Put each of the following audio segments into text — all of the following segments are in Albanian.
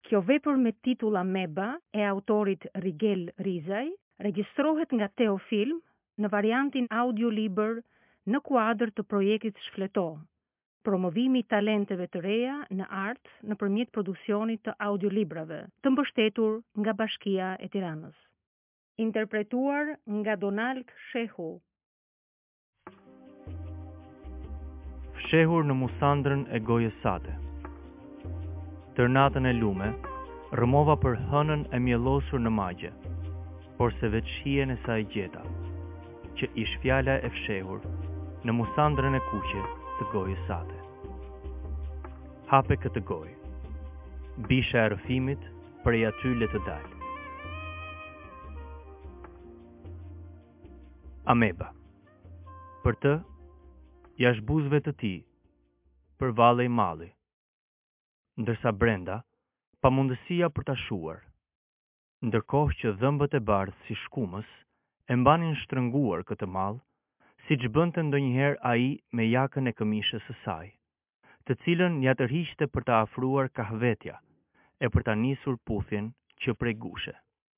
Kjo vepër me titull Ameba e autorit Rigel Rizaj regjistrohet nga Teofilm në variantin audiolibër në kuadër të projektit Shfleto, promovimi i talenteve të reja në art nëpërmjet produksionit të audiolibrave, të mbështetur nga Bashkia e Tiranës. Interpretuar nga Donald Shehu. Fshehur në musandrën e gojës sate. Tërnatën e lume, rëmova për hënën e mjellosur në magje, por se veç hien e saj gjeta, që ish fjala e fshehur në musandrën e kuqe të gojës sate. Hape këtë gojë, bisha e rëfimit prej aty le të dalë. Ameba. Për të, jash buzëve të ti, për vale i mali, ndërsa brenda, pa mundësia për ta shuar, ndërkohë që dhëmbët e bardhë si shkumës e mbanin shtrënguar këtë mall, siç bënte ndonjëherë ai me jakën e këmishës së saj, të cilën ja tërhiqte për ta afruar kahvetja e për ta nisur puthjen që prej gushe.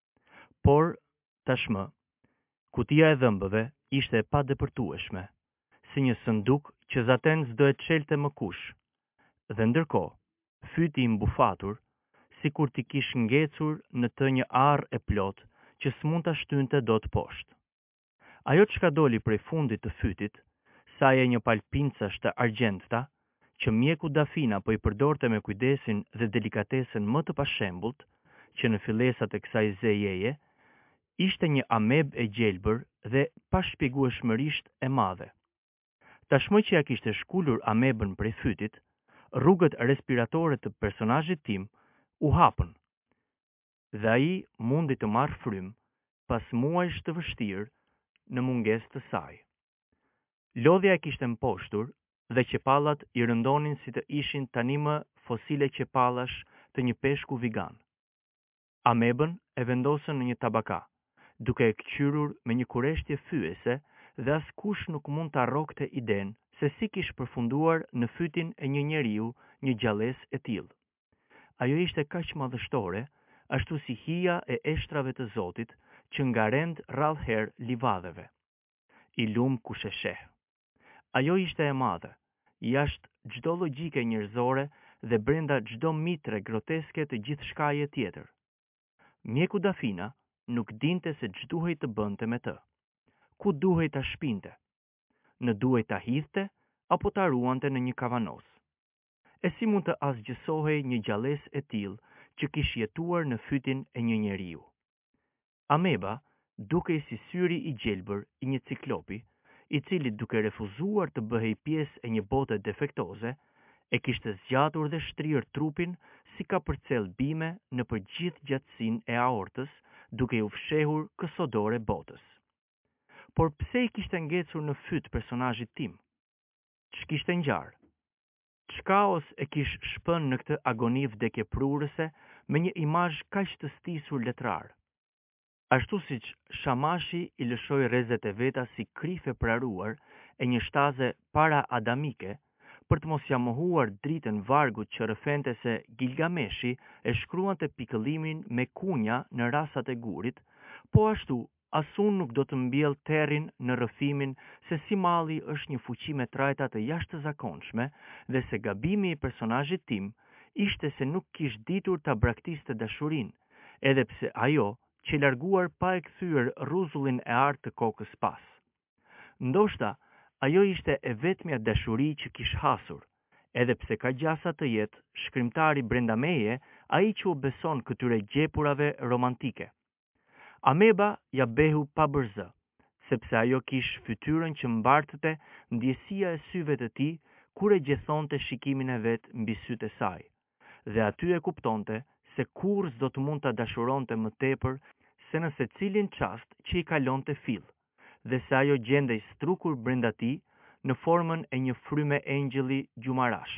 Por tashmë, kutia e dhëmbëve ishte e padepërtueshme, si një sënduk që zaten s'do e çelte më kush, dhe ndërkohë, fyti i mbufatur, sikur t'i kish ngecur në të një arr e plot që s'mund ta shtynte dot poshtë. Ajo çka doli prej fundit të fytit, sa e një palpincash të argjendta, që mjeku Dafina po i përdorte me kujdesin dhe delikatesen më të pashembullt, që në fillesat e kësaj zejeje, ishte një ameb e gjelbër dhe pashpjegueshmërisht e madhe. Tashmë që ja kishte shkulur amebën prej fytit, rrugët respiratore të personazhit tim u hapën, dhe ai mundi të marrë frym pas muajsh të vështirë në mungesë të saj. Lodhja e kishte mposhtur dhe qepallat i rëndonin si të ishin tani më fosile qepallash të një peshku vigan. Amebën e vendosën në një tabaka, duke e kqyrur me një kureshtje fyese dhe askush nuk mund ta rrokte iden se si kish përfunduar në fytin e një njeriu një gjallësë e tillë. Ajo ishte kaq madhështore, ashtu si hija e eshtrave të Zotit që ngarend rrallëherë livadheve. I lum kush e sheh. Ajo ishte e madhe, jashtë çdo logjike njerëzore dhe brenda çdo mitre groteske të gjithçkaje tjetër. Mjeku Dafina nuk dinte se ç'duhej të bënte me të. Ku duhej ta shpinte? Në duhej ta hidhte apo ta ruante në një kavanos? E si mund të asgjësohej një gjallësë e tillë që kish jetuar në fytin e një njeriu? Ameba dukej si syri i gjelbër i një ciklopi, i cili duke refuzuar të bëhej pjesë e një bote defektoze, e kishte zgjatur dhe shtrirë trupin si ka përcel bime në për gjithë gjatësinë e aortës, duke u fshehur kësodore botës. Por pse i kishte ngecur në fyt personazhit tim? Ç'kishte ngjarë? Ç'kaos e kish shpën në këtë agoni vdekjeprurëse me një imazh kaq të stisur letrar? Ashtu siç Shamashi i lëshoi rrezet e veta si krife praruar e një shtaze para adamike, për të mos ja mohuar dritën vargut që rëfente se Gilgameshi e shkruante pikëllimin me kunja në rasat e gurit, po ashtu asun nuk do të mbjell terrin në rrëfimin se si malli është një fuqi me trajta të jashtëzakonshme dhe se gabimi i personazhit tim ishte se nuk kish ditur ta braktiste dashurinë, edhe pse ajo që larguar pa e kthyer rruzullin e artë të kokës pas. Ndoshta ajo ishte e vetmja dashuri që kish hasur, edhe pse ka gjasa të jetë shkrimtari brenda meje ai që u beson këtyre gjepurave romantike. Ameba ja behu pa bërzë, sepse ajo kish fytyrën që mbartëte ndjesia e syve të tij kur e gjethonte shikimin e vet mbi sytë e saj, dhe aty e kuptonte se kurrë s'do të mund ta dashuronte më tepër se në secilin çast që i kalonte fill, dhe se ajo gjendej strukur brenda tij në formën e një fryme engjëlli gjumarash.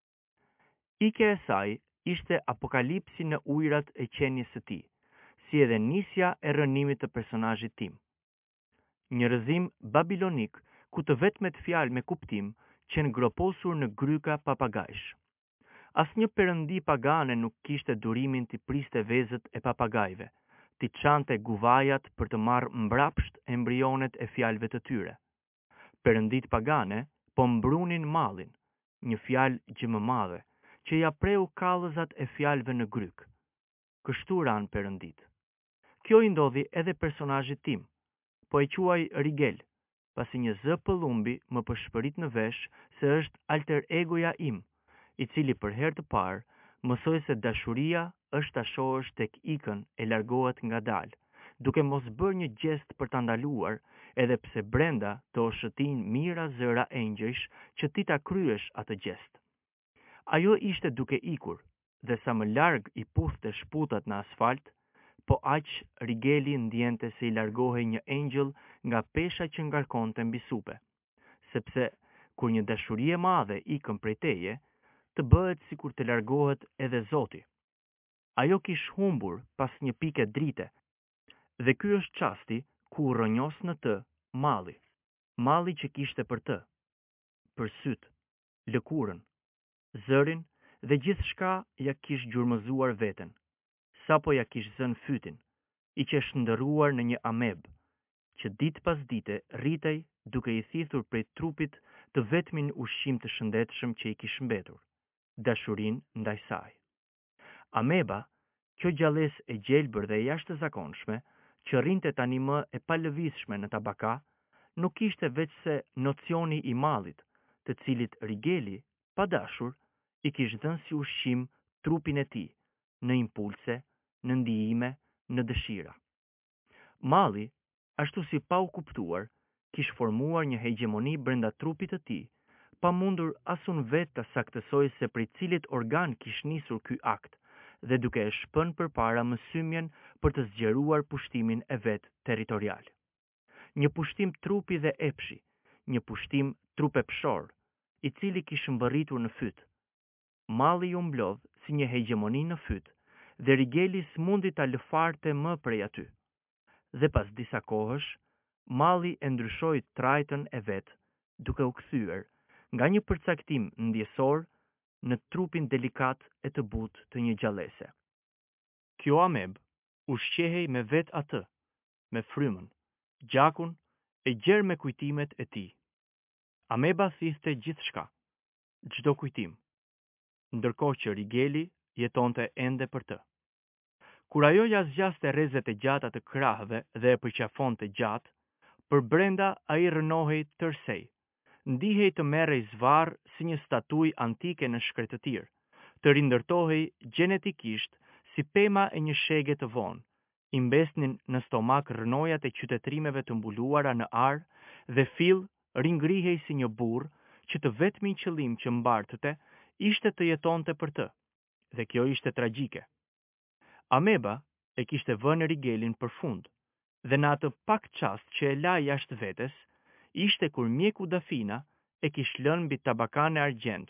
Ikja e saj ishte apokalipsi në ujërat e qenies së tij, si edhe nisja e rënimit të personazhit tim. Një rrëzim babilonik ku të vetmet fjalë me kuptim që ngroposur në gryka papagajsh. Asnjë perëndi pagane nuk kishte durimin t'i priste vezët e papagajve, t'i çante guvajat për të marrë mbrapsht embrionet e fjalëve të tyre. Perëndit pagane po mbrunin mallin, një fjalë gjë më madhe, që ja preu kallëzat e fjalëve në gryk. Kështu ran perëndit. Kjo i ndodhi edhe personazhit tim, po e quaj Rigel, pasi një zë pëllumbi më përshpërit në vesh se është alter egoja im, i cili për herë të parë mësoi se dashuria është ta shohësh tek ikën e largohet ngadalë, duke mos bërë një gjest për ta ndaluar, edhe pse brenda të oshëtin mira zëra engjëjsh që ti ta kryesh atë gjest. Ajo ishte duke ikur, dhe sa më larg i puthte shputat në asfalt, po aq Rigeli ndjente se i largohej një engjëll nga pesha që ngarkonte mbi supe, sepse kur një dashuri e madhe ikën prej teje, të bëhet sikur të largohet edhe Zoti. Ajo kish humbur pas një pike drite, dhe ky është çasti ku rrënjos në të malli që kishte për të, për syt, lëkurën, zërin dhe gjithçka ja kish gjurmëzuar veten, sapo ja kish zënë fytin, i që shndërruar në një ameb, që ditë pas dite rritej duke i thithur prej trupit të vetmin ushqim të shëndetshëm që i kish mbetur, dashurin ndaj saj. Ameba, kjo gjallësë e gjelbër dhe e jashtëzakonshme, që rrinte tani më e palëvizshme në tabaka, nuk kishte veç se nocioni i mallit, të cilit Rigeli, pa dashur, i kish dhënë si ushqim trupin e tij, në impulse, në ndijime, në dëshira. Malli, ashtu si pa u kuptuar, kish formuar një hegemoni brenda trupit të tij, pa mundur asun vetë të saktësoj se prej cilit organ kish nisur ky akt, dhe duke e shpën përpara mësymjen për të zgjeruar pushtimin e vet territorial. Një pushtim trupi dhe epshi, një pushtim trupepshor, i cili kish mbërritur në fyt. Malli ju mblodh si një hegemoni në fyt, dhe Rigeli s'mundi ta lëfarte më prej aty. Dhe pas disa kohësh, malli e ndryshoi trajtën e vet, duke u kthyer nga një përcaktim ndjesor në trupin delikat e të butë të një gjallëse. Kjo ameb ushqehej me vet atë, me frymën, gjakun e gjerë me kujtimet e tij. Ameba thithte gjithçka, çdo kujtim, ndërkohë që Rigeli jetonte ende për të. Kur ajo ja zgjaste rrezet e gjata të krahëve dhe e përqafonte gjatë, për brenda ai rrënohej tërsej, ndihej të merrej zvarr si një statuj antike në shkretëtir, të rindërtohej gjenetikisht si pema e një shege të vonë, i mbesnin në stomak rrënojat e qytetrimeve të mbuluara në ar dhe fill ringrihej si një burr që të vetmi qëllim që mbartëte ishte të jetonte për të, dhe kjo ishte tragjike. Ameba e kishte vënë Rigelin për fund, dhe në atë pak çast që e la jashtë vetes, ishte kur mjeku Dafina e kish lënë mbi tabakane argjend.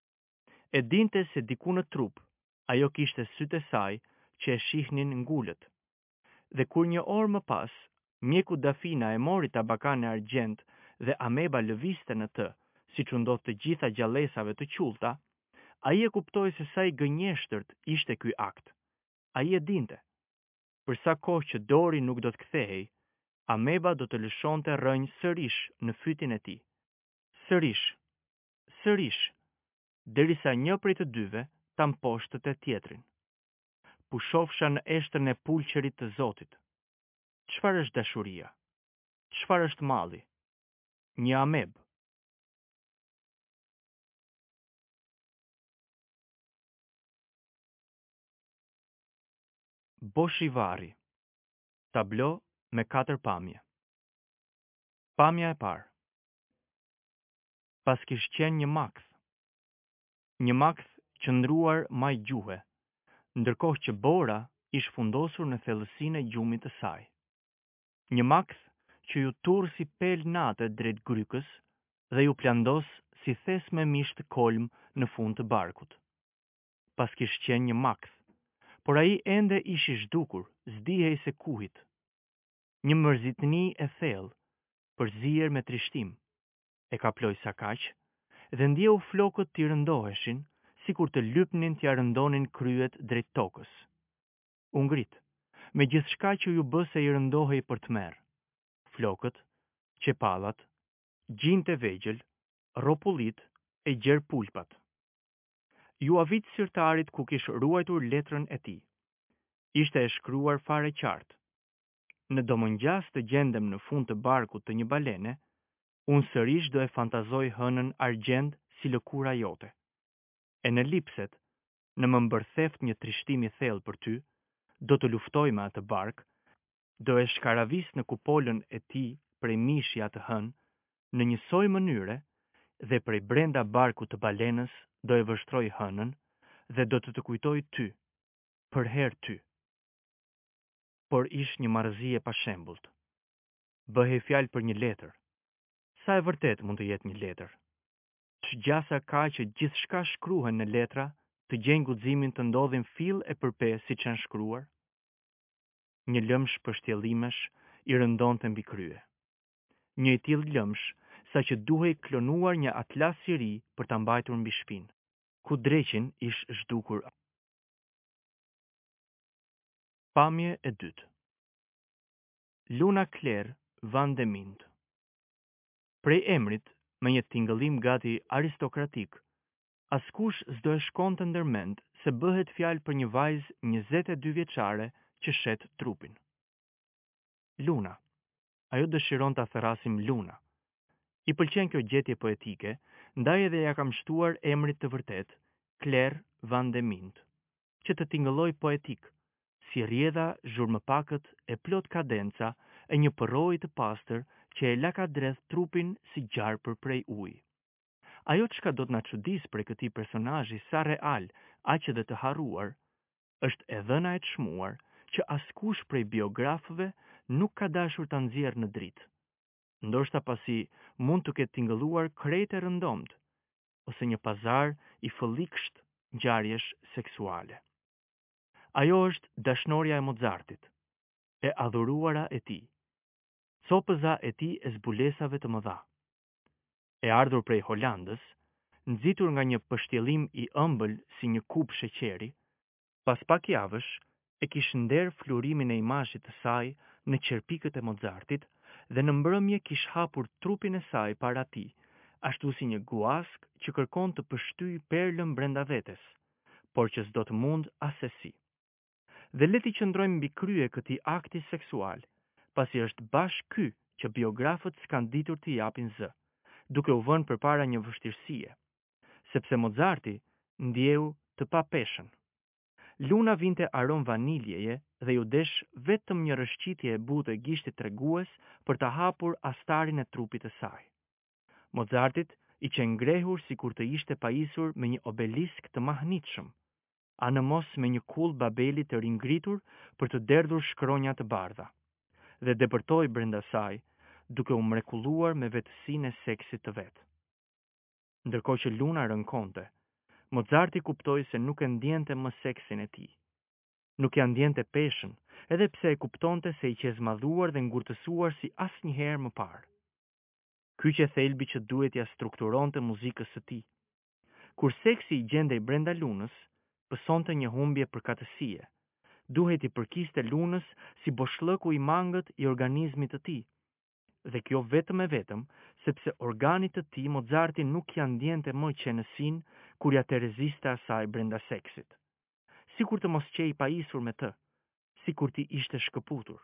E dinte se diku në trup, ajo kishte sytë e saj që e shihnin ngulët. Dhe kur një orë më pas, mjeku Dafina e mori tabakane argjend dhe Ameba lëviste në të, siç u ndodh të gjitha gjallësave të qullta, ai e kuptoi se sa i gënjeshtërt ishte ky akt. Ai e dinte. Për sa kohë që dori nuk do të kthehej, Ameba do të lëshonte rrënjë sërish në fytin e tij. Sërish, derisa një prej të dyve ta mposhtëte tjetrin. Pushofsha në eshtën e pulqerit të Zotit. Çfarë është dashuria? Çfarë është malli? Një ameb. Boshivari. Tablo me 4 pamje. Pamja e parë. Pas kish qenë një makth qëndruar maj gjuhe, ndërkohë që bora ish fundosur në thellësinë e gjumit të saj. Një makth që ju turr si pel nate drejt grykës dhe ju plandos si thes me mish të kolm në fund të barkut. Pas kish qenë një makth, por ai ende ish i zhdukur, zdihej se kuhit. Një mërzitni e thellë, përzier me trishtim, e kaploi sa kaq, dhe ndjeu flokët t'i rëndoheshin sikur të lypnin t'ja rëndonin kryet drejt tokës. U ngrit, me gjithçka që ju bë se i rëndohej për të merë. Flokët, qepallat, gjinët e vegjël, rropullit e gjerë pulpat. Ju avit sirtarit ku kish ruajtur letrën e tij. Ishte e shkruar fare qartë. Në domëngjas të gjendem në fund të barkut të një balene, unë sërish do e fantazoj hënën argjend si lëkura jote. E në lipset, në më mbërtheft një trishtimi thellë për ty, do të luftoj me atë bark, do e shkaravis në kupolën e tij prej mishja të hënë, në njësoj mënyre, dhe prej brenda barkut të balenës do e vështroj hënën dhe do të kujtoj ty, për herë ty. Por ish një marrëzie pa shembullt. Bëhej fjalë për një letër. Sa e vërtet mund të jetë një letër? Ç'gjasa ka që gjithçka shkruhen në letra të gjejnë guximin të ndodhin fill e përpe siç janë shkruar? Një lëmsh pështjellimesh i rëndonte mbi krye. Një i tillë lëmsh sa që duhej klonuar një atlas i ri për ta mbajtur mbi shpinë, ku dreqin ish zhdukur. Pamje e dytë. Luna Claire van de Mint. Prej emrit, me një tingëllim gati aristokratik, askush s'do e shkonte ndërmend se bëhet fjalë për një vajzë 22 vjeçare që shet trupin. Luna. Ajo dëshiron ta therasim Luna. I pëlqen kjo gjetje poetike, ndaj edhe ja kam shtuar emrit të vërtet, Claire van de Mint, që të tingëlloj poetik, si rjedha zhurmëpakët e plot kadenca e një përroj të pastër që e lakadreth trupin si gjarë për prej ujë. Ajo çka do të na çudis për këtij personazhi sa real, aq edhe të harruar, është e dhëna e çmuar që askush prej biografëve nuk ka dashur ta nxjerrë në dritë. Ndoshta pasi mund të ketë tingëlluar krejt e rëndomt, ose një pazar i fëllikësht ngjarjesh seksuale. Ajo është dashnorja e Mozartit, e adhuruara e tij, copëza e tij e zbulesave të mëdha. E ardhur prej Holandës, nxitur nga një pështjellim i ëmbël si një kup sheqeri, pas pak javësh e kishte nder flurimin e imazhit të saj në qerpikët e Mozartit dhe në mbrëmje kishte hapur trupin e saj para tij, ashtu si një guask që kërkon të pështyjë perlën brenda vetes, por që s'do të mund asesi. Dhe le t'i qëndrojmë mbi krye këtij akti seksual, pasi është bashkë ky që biografët s'kan ditur t'i japin zë, duke u vënë përpara një vështirësie, sepse Mozarti ndjeu të papeshën. Luna vinte arom vaniljeje dhe ju desh vetëm një rëshqitje e butë e gishtit tregues për ta hapur astarin e trupit të saj. Mozartit i që ngrehur si kur të ishte pajisur me një obelisk të mahnitshëm, a në mos me një kull babeli të ringritur për të derdhur shkronja të bardha, dhe depërtoi brenda saj, duke u mrekulluar me vetësinë e seksit të vet. Ndërkohë që Luna rënkonte, Mozarti kuptoi se nuk e ndjente më seksin e tij. Nuk ja ndjente peshën, edhe pse e kuptonte se i qezmadhuar dhe ngurtësuar si asnjëherë më parë. Ky që thelbi që duhet ja strukturonte muzikës së tij. Kur seksi i gjendej brenda Lunës, pësonte një humbje përkatësie. Duhet i përkiste Lunës si boshllëku i mangët i organizmit të tij. Dhe kjo vetëm e vetëm, sepse organit të tij Mozarti nuk ja ndjente më qenësin kur ja të reziste asaj brenda seksit. Sikur të mos qej pajisur me të, sikur ti ishte shkëputur.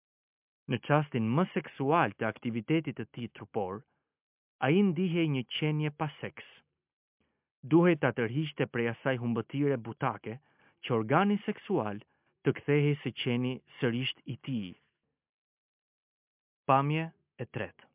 Në çastin më seksual të aktivitetit të tij trupor, ai ndihej një qenje pa seks. Duhet ta tërhiqte prej asaj humbëtire butake që organi seksual të kthehej së qeni sërish i tij. Pamje e tretë.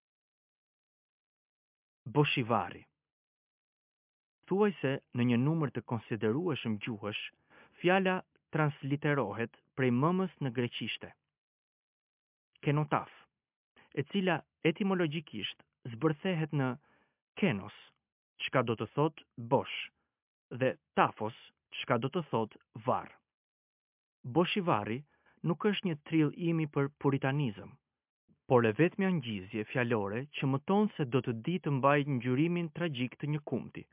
Boshivari. Thuaj se në një numër të konsiderueshëm gjuhësh, fjala transliterohet prej mëmës në greqishte. Kenotaf, e cila etimologjikisht zbërthehet në kenos, çka do të thot bosh, dhe tafos, çka do të thot varr. Boshivari nuk është një trill imi për puritanizëm, por e vetmja ngjizje fjalore që mëton se do të di të mbajë ngjyrimin tragjik të një kumti,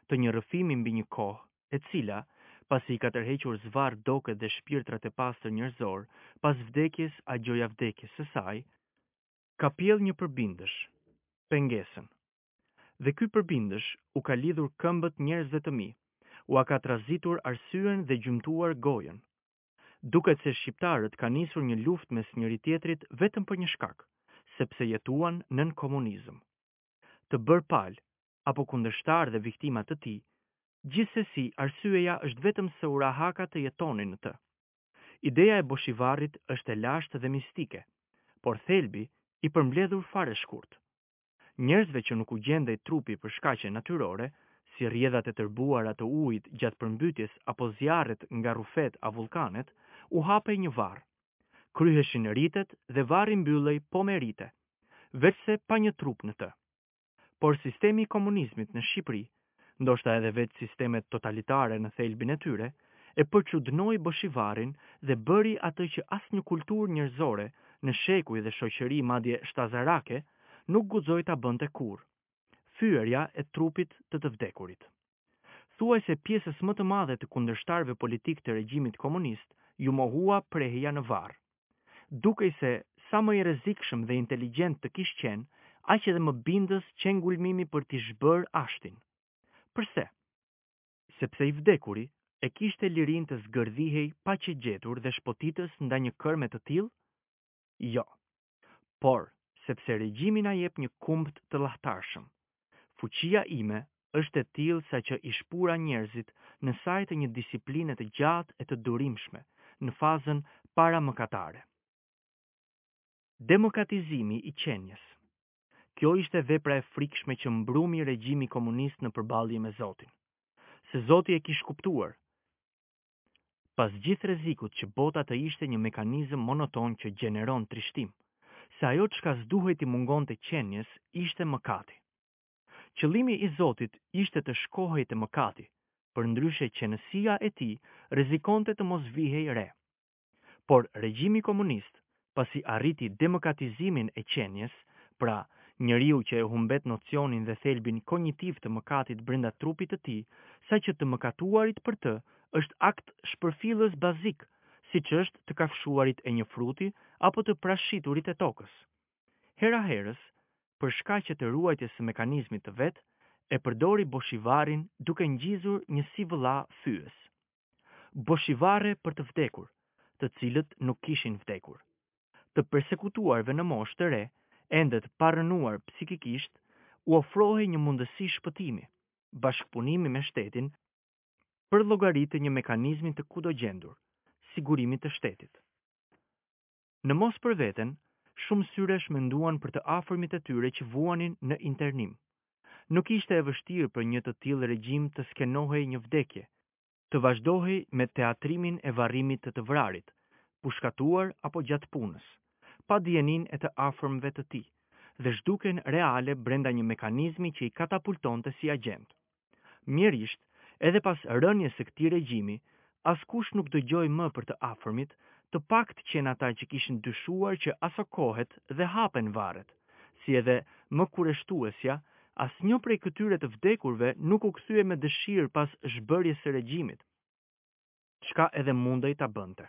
të një rrëfimi mbi një kohë, e cila, pasi ka tërhequr zvarr doket dhe shpirtrat e pastër njerëzor, pas vdekjes a gjoja vdekjes së saj, ka pjell një përbindësh, pengesën. Dhe ky përbindësh u ka lidhur këmbët njerëzve të mi, u ka trazitur arsyen dhe gjymtuar gojën. Duket se shqiptarët kanë nisur një luftë mes njëri tjetrit vetëm për një shkak, sepse jetuan nën komunizëm. Të bërë palë, apo kundërshtar dhe viktima të tij, gjithsesi arsyeja është vetëm se urahaka të jetonin në të. Ideja e Boshivarit është e lashtë dhe mistike, por thelbi i përmbledhur fare shkurt. Njerëzve që nuk u gjendej trupi për shkaqe natyrore, si rrjedhat e tërbuara të ujit gjatë përmbytjes apo zjarret nga rrufet a vullkanet, u hapej një varr. Kryheshin ritet dhe varri mbyllej po me rite, vetëse pa një trup në të. Por sistemi i komunizmit në Shqipëri, ndoshta edhe vetë sistemet totalitare në thelbin e tyre, e përçudnoi Boshivarin dhe bëri atë që asnjë kulturë njerëzore në shekuj dhe shoqëri madje shtazarake nuk guxoi ta bënte kurrë. Fyerja e trupit të vdekurit. Thuajse pjesës më të madhe të kundërshtarëve politik të regjimit komunist ju mohua prehja në varr. Dukej se sa më i rrezikshëm dhe inteligjent të kishte qenë, aq edhe më bindës që ngulmimi për t'i zhbërë ashtin. Përse? Sepse i vdekuri e kishte lirinë të zgërdhihej pa që gjetur dhe shpotitës nda një kërme të tillë? Jo. Por, sepse regjimi na jep një kumbt të llahtarshëm. Fuqia ime është e tillë sa që i shpura njerëzit në sajt e një disipline të gjatë e të durimshme, në fazën paramëkatare. Demokratizimi i qenjes. Kjo ishte vepra e frikshme që mbrumi regjimi komunist në përballje me Zotin. Se Zoti e kishte kuptuar, pas gjithë rrezikut që bota të ishte një mekanizëm monoton që gjeneron trishtim, se ajo çka s'duhej t'i mungonte qenjes ishte mëkati. Qëllimi i Zotit ishte të shkohej te mëkati, përndryshe qenësia e tij rrezikonte të mos vihej re. Por regjimi komunist, pasi arriti demokratizimin e qenjes, pra njeriu që e humbet nocionin dhe thelbin kognitiv të mëkatit brenda trupit të tij, saqë të mëkatuarit për të është akt shpërfillës bazik, siç është të kafshuarit e një fruti apo të prashiturit e tokës. Hera herës, për shkaqe të ruajtjes së mekanizmit të vet, e përdori Boshivarin duke ngjizur një si vëlla fyes. Boshivarre për të vdekur, të cilët nuk kishin vdekur. Të persekutuarve në moshë të re, ende të parrënuar psikikisht, u ofrohej një mundësi shpëtimi, bashkëpunimi me shtetin për llogaritë një mekanizmi të kudo gjendur, sigurimit të shtetit. Në mos për veten, shumë syresh menduan për të afërmit e tyre që vuanin në internim. Nuk ishte e vështirë për një të tillë regjim të skenohej një vdekje, të vazhdohej me teatrimin e varrimit të vrarit, pushkatuar apo gjatë punës, pa dijenin e të afërmve të tij, dhe zhduken reale brenda një mekanizmi që i katapultonte si agent. Mjerisht, edhe pas rënies së këtij regjimi, askush nuk dëgjoi më për të afërmit, të pakt qenë ata që kishin dyshuar që asokohet dhe hapen varret, si edhe më kureshtuesja, asnjë prej këtyre të vdekurve nuk u kthye me dëshirë pas zhbërjes së regjimit, çka edhe mundej ta bënte.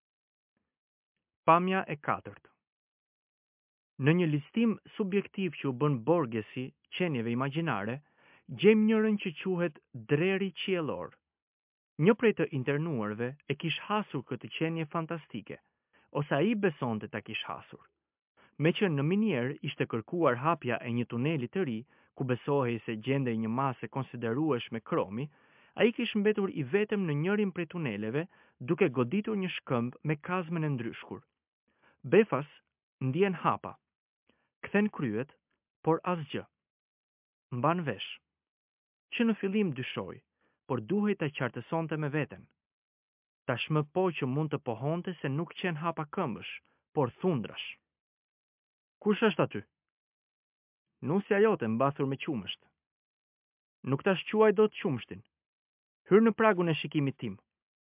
Pamja e katërt. Në një listim subjektiv që u bën Borgesi qenieve imagjinare, gjejmë njërin që quhet Dreri Qiellor. Një prej të internuarve e kish hasur këtë qenie fantastike, ose ai besonte ta kish hasur. Me që në minier ishte kërkuar hapja e një tuneli të ri, ku besohej se gjendej një masë konsiderueshme kromi, ai kish mbetur i vetëm në njërin prej tuneleve, duke goditur një shkëmb me kazmën e ndryshkur. Befas ndjen hapa. Kthen kryet, por asgjë. Mban vesh. Që në fillim dyshoi, por duhej ta qartësonte me veten. Tashmë po që mund të pohonte se nuk qen hapa këmbësh, por thundrash. Kush është aty? Nusja jote mbathur me qumësht. Nuk ta shquaj dot qumshtin. Hyr në pragun e shikimit tim.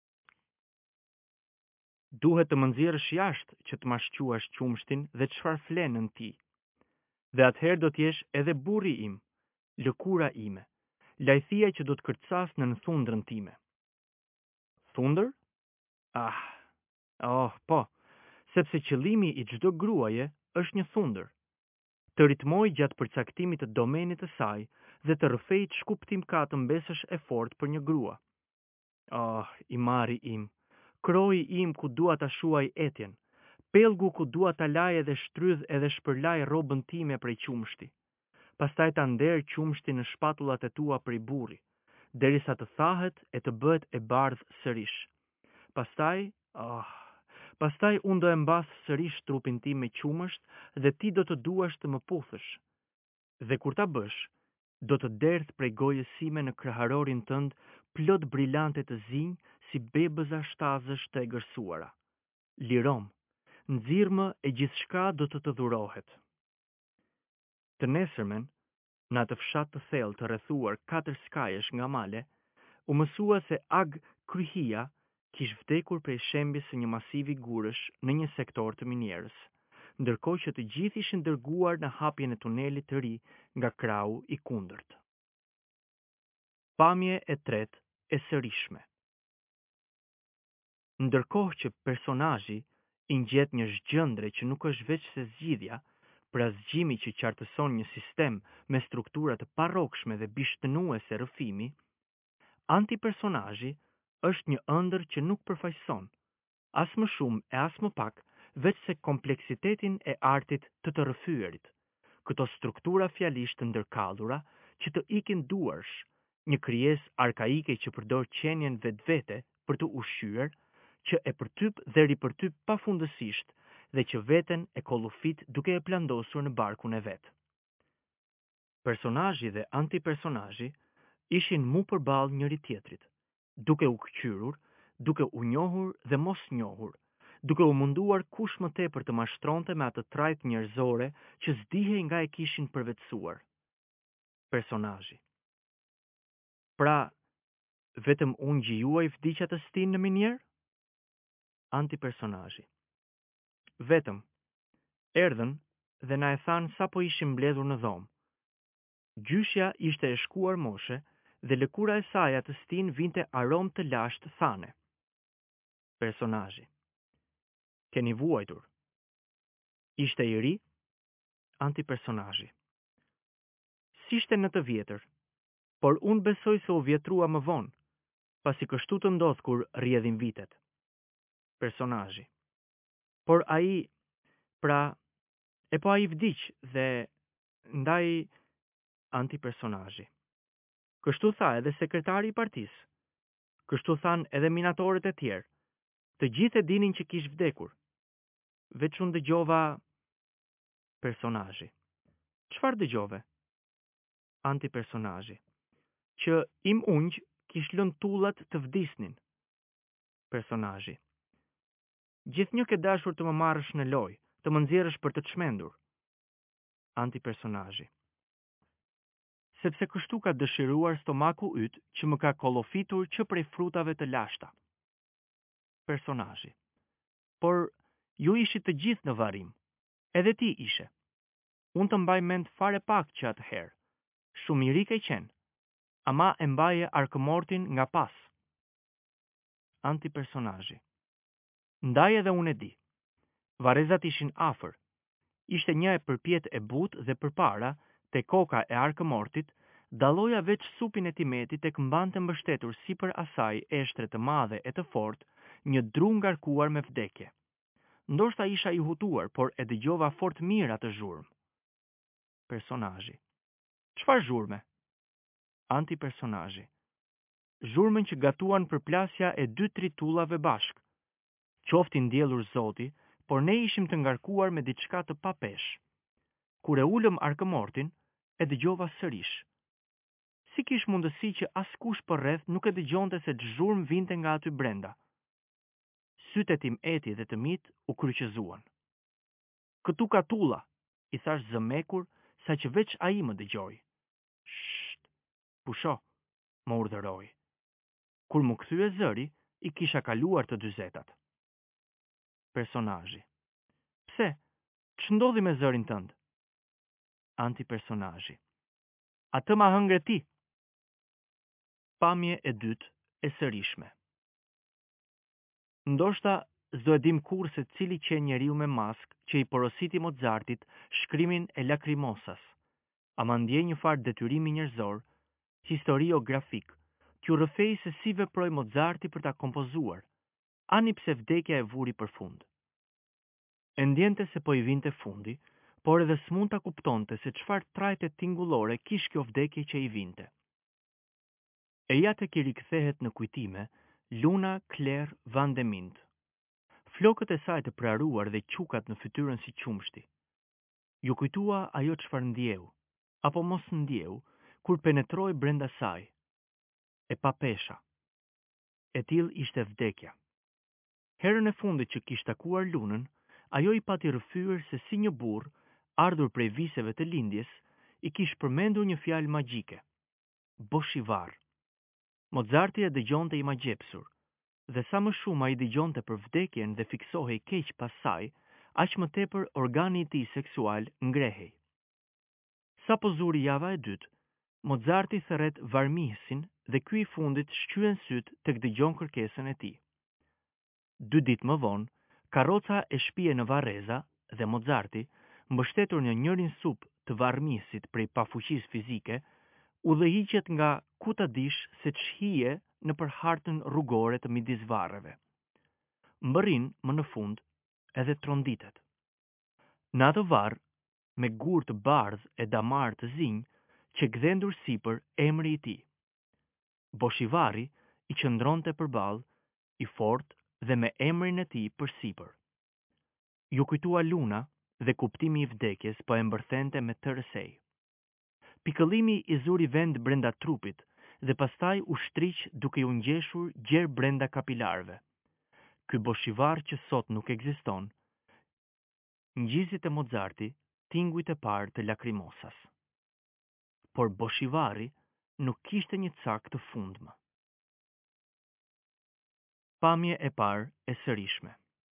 Duhet të më nxjerrësh jashtë që të ma shquash qumshtin dhe çfarë flenën ti. Dhe atëherë do t'jesh edhe burri im, lëkura ime, lajthia që do të kërcas në thundrën time. Thundër? Ah, oh, po, sepse qëllimi i çdo gruaje është një thundër, të ritmoj gjatë përcaktimit të domenit të saj dhe të rrëfejt shkuptim ka të mbesësh e fort për një grua. Oh, i mari im, kroji im ku dua ta shuaj etjen, pellgu ku dua ta laj edhe shtrydh edhe shpërlaj rrobën time prej qumshti. Pastaj ta nder qumshtin në shpatullat e tua prej burri, derisa të thahet e të bëhet e bardhë sërish. Pastaj unë do e mbas sërish trupin tim me qumësht dhe ti do të duash të më puthësh. Dhe kur ta bësh, do të derdh prej gojës sime në kraharorin tënd plot brilante të zinj si bebëza shtazësh të egërsuara. Lirom, nxirrmë e gjithçka do të dhurohet. Të nesërmen, në atë fshat të thellë të rrethuar 4 skajesh nga male, u mësua se Ag Kryhia kish vdekur prej shembjes së një masivi gurësh në një sektor të minierës, ndërkohë që të gjithë ishin dërguar në hapjen e tunelit të ri nga krau i kundërt. Pamje e tretë e sërishme. Ndërkohë që personazhi i ngjet një zgjëndre që nuk është veç se zgjidhja, pra zgjimi që qartëson një sistem me struktura të parrokshme dhe bishtënuese rrëfimi, antipersonazhi është një ëndër që nuk përfaqëson, as më shumë e as më pak, veç se kompleksitetin e artit të rrëfyerit, këto struktura fjalisht të ndërkallura që të ikin duarsh, një krijesë arkaike që përdor qenien vetvete për të ushqyer, që e përtyp dhe ripërtyp pafundësisht dhe që veten e kollufit duke e plandosur në barkun e vet. Personazhi dhe antipersonazhi ishin mu përballë njëri tjetrit, duke u këqyrur, duke u njohur dhe mos njohur, duke u munduar kush më tepër të mashtronte me atë trajt njerëzore që s'dihej nga e kishin përvetësuar. Personazhi. Pra, vetëm unë gjijuaj vdiqja të Stin në minier? Antipersonazhi. Vetëm, erdhën dhe na e thanë sa po ishim mbledhur në dhomë. Gjyshja ishte e shkuar moshe dhe lëkura e saj atë Stin vinte aromë të lashtë thane. Personazhi. Keni vuajtur. Ishte i ri? Antipersonazhi. S'ishte në të vjetër, por unë besoj se u vjetrua më vonë, pasi kështu të ndodh kur rrjedhin vitet. Personazhi. Por ai, ai vdiq dhe ndaj. Antipersonazhi. Kështu tha edhe sekretari i partisë. Kështu than edhe minatorët e tjerë. Të gjithë e dinin që kish vdekur. Veç unë dëgjova. Personazhi. Çfarë dëgjove? Antipersonazhi. Që im ungjë kish lënë tullat të vdisnin. Personazhi. Gjithnjë ke dashur të më marrësh në lojë, të më nxjerrësh për të çmendur. Antipersonazhi. Sepse kështu ka dëshiruar stomaku yt që më ka kollofitur që prej frutave të lashta. Personazhi. Por ju ishit të gjithë në varrim. Edhe ti ishe. Unë të mbaj mend fare pak që atëherë. Shumë i ri ke qenë. Ama e mbaje arkëmortin nga pas. Antipersonazhi. Ndaj edhe unë e di. Varezat ishin afër. Ishte një e përpjet e butë dhe përpara, te koka e arkëmortit, dalloja veç supin e timetit tek mbante mbështetur sipër asaj eshtre të madhe e të fortë, një dru ngarkuar me vdekje. Ndoshta isha i hutuar, por e dëgjova fort mirë atë zhurmë. Personazhi. Çfarë zhurme? Antipersonazhi. Zhurmën që gatuan përplasja e 2-3 tullave bashk. Qofti ndjellur Zoti, por ne ishim të ngarkuar me diçka të papesh. Kur e ulëm arkëmortin, e dëgjova sërish. Si kish mundësi që askush përreth nuk e dëgjonte se zhurmë vinte nga aty brenda. Sytet tim eti dhe të mit u kryqëzuan. Këtu ka tulla, i thash zëmekur, sa që veç ai më dëgjoi. Sht, pusho, më urdhëroi. Kur më kthye zëri, i kisha kaluar të 40. Personazhi. Pse? Ç'ndodhi me zërin tënd? Antipersonazhi. Atë ma hëngre ti. Pamje e dytë e sërishme. Ndoshta s'do e dim kur se cili që njeriu me mask që i porositi Mozartit shkrimin e Lacrimosas, ama ndjej një farë detyrimi njerëzor, historiografik, që rrëfej se si veproi Mozarti për ta kompozuar, ani pse vdekja e vuri për fund. E ndjente se po i vinte fundi, por edhe s'mund ta kuptonte se çfarë trajte tingullore kish kjo vdekje që i vinte. E ja tek i rikthehet në kujtime Luna Claire van de Mint. Flokët e saj të praruar dhe qukat në fytyrën si qumshti. Ju kujtua ajo çfarë ndjeu, apo mos ndjeu, kur penetroi brenda saj. E pa pesha. E till ishte vdekja. Herën e fundit që kishte takuar Lunën, ajo i pati rrëfyer se si një burr, ardhur prej viseve të lindjes, i kish përmendur një fjalë magjike. Boshivar. Mozarti e dëgjonte i magjepsur, dhe sa më shumë ai dëgjonte për vdekjen dhe fiksohej keq pas saj, aq më tepër organi i tij seksual ngrehej. Sa po zuri java e dytë, Mozarti thërret varmisin dhe ky i fundit shqyen syt tek dëgjon kërkesën e tij. 2 ditë më vonë, karroca e shpije në Varreza dhe Mozarti, mbështetur në njërin sup të varmisit prej pafuqisë fizike, udhëhiqet nga ku ta dish se ç'hije në për hartën rrugore të midis varreve. Mbërrin më në fund edhe tronditet. Në atë varr, me gur të bardhë e damar të zinj, që gdhendur sipër emri i tij. Boshivari i qëndronte përballë, i fortë dhe me emrin e tij përsipër. Ju kujtua Luna dhe kuptimi i vdekjes po e mbërthente me tërësej. Pikëllimi i zuri vend brenda trupit dhe pastaj u shtriq duke u ngjeshur gjerë brenda kapilarëve. Ky Boshivar që sot nuk ekziston, ngjizit e Mozarti, tingujt e parë të Lacrimosas. Por Boshivari nuk kishte një cak të fundmë. Pamje e parë e sërishme.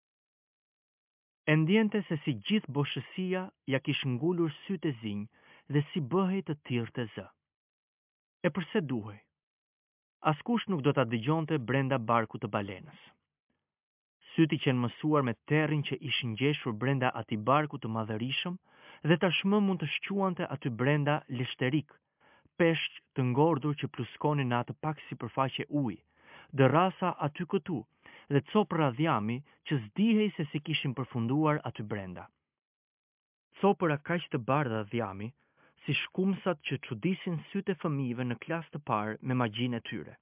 E ndjente se si gjithë boshësia ja kish ngulur sytë e zinj dhe si bëhej të tirrte zë. E përse duhej? Askush nuk do ta dëgjonte brenda barkut të balenës. Syti qenë mësuar me terrin që ish ngjeshur brenda atij barku të madhërishëm dhe tashmë mund të shquante aty brenda lishterik, peshq të ngordhur që pluskonin në atë pak sipërfaqe uji, dërrasa aty këtu dhe copëra dhjami që s'dihej se si kishin përfunduar aty brenda. Copëra kaq të bardha dhjami, si shkumsat që çudisin sytë e fëmijëve në klasë të parë me magjinë e tyre.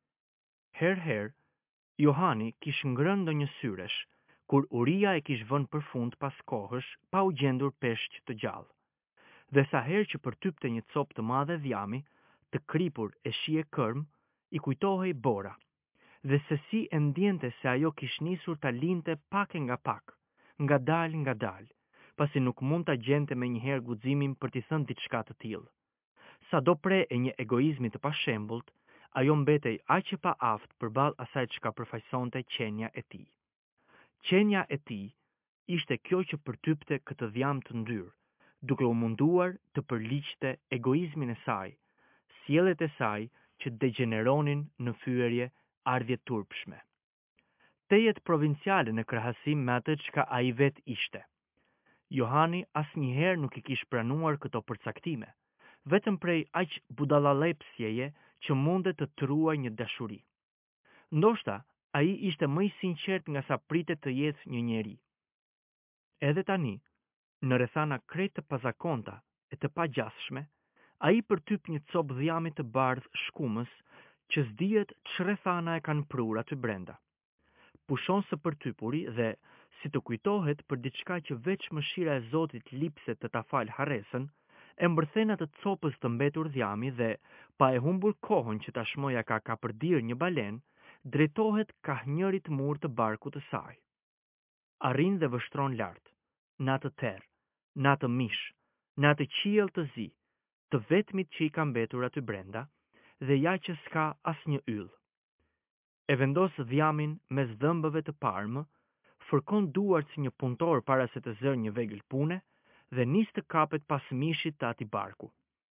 Herë, Johani kish ngrënë ndonjë syresh, kur uria e kish vënë përfund pas kohësh pa u gjendur peshq të gjallë. Dhe sa herë që përtypte një copë të madhe dhjami, të kripur e shije kërm, i kujtohej Bora, dhe se si e ndjente se ajo kish nisur ta linte pak e nga pak, nga dal, pasi nuk mund ta gjente me njëherë guximin për t'i thënë diçka të tillë. Sa do pre e një egoizmi të pashembullt, ajo mbetej aq e pa aft përballë asaj çka përfaqësonte qenia e tij. Qenia e tij ishte kjo që përtypte këtë dhjam të ndyrë, duke u munduar të përliqte egoizmin e saj, sjelljet e saj që degeneronin në fyerje ardhje turpshme. Tejet provinciale në krahasim me atë çka ai vet ishte. Johani asnjëherë nuk i kish pranuar këto përcaktime, vetëm prej aq budallalepsjeje që mundet të truaj një dashuri. Ndoshta ai ishte më i sinqert nga sa pritet të jetë një njeri. Edhe tani, në rrethana krejt të pazakonta e të pagjasshme, ai përtyp një copë dhjami të bardhë shkumës që s'dihet ç'rrethana e kanë prur aty brenda. Pushon së përtypuri dhe, si të kujtohet për diçka që veç mëshira e Zotit lipset të ta fal harresën, e mbërthen atë copës të mbetur dhjami dhe, pa e humbur kohën që tashmë ja ka kapërdir një balen, drejtohet ka njërit mur të barkut të saj. Arrin dhe vështron lart, në atë terr, në atë mish, në atë qiell të zi, të vetmit që i ka mbetur aty brenda, dhe ja që s'ka asnjë yll. E vendos dhjamin mes dhëmbëve të parmë, fërkon duart si një punëtor para se të zërë një vegël pune, dhe nis të kapet pas mishit të atij barku.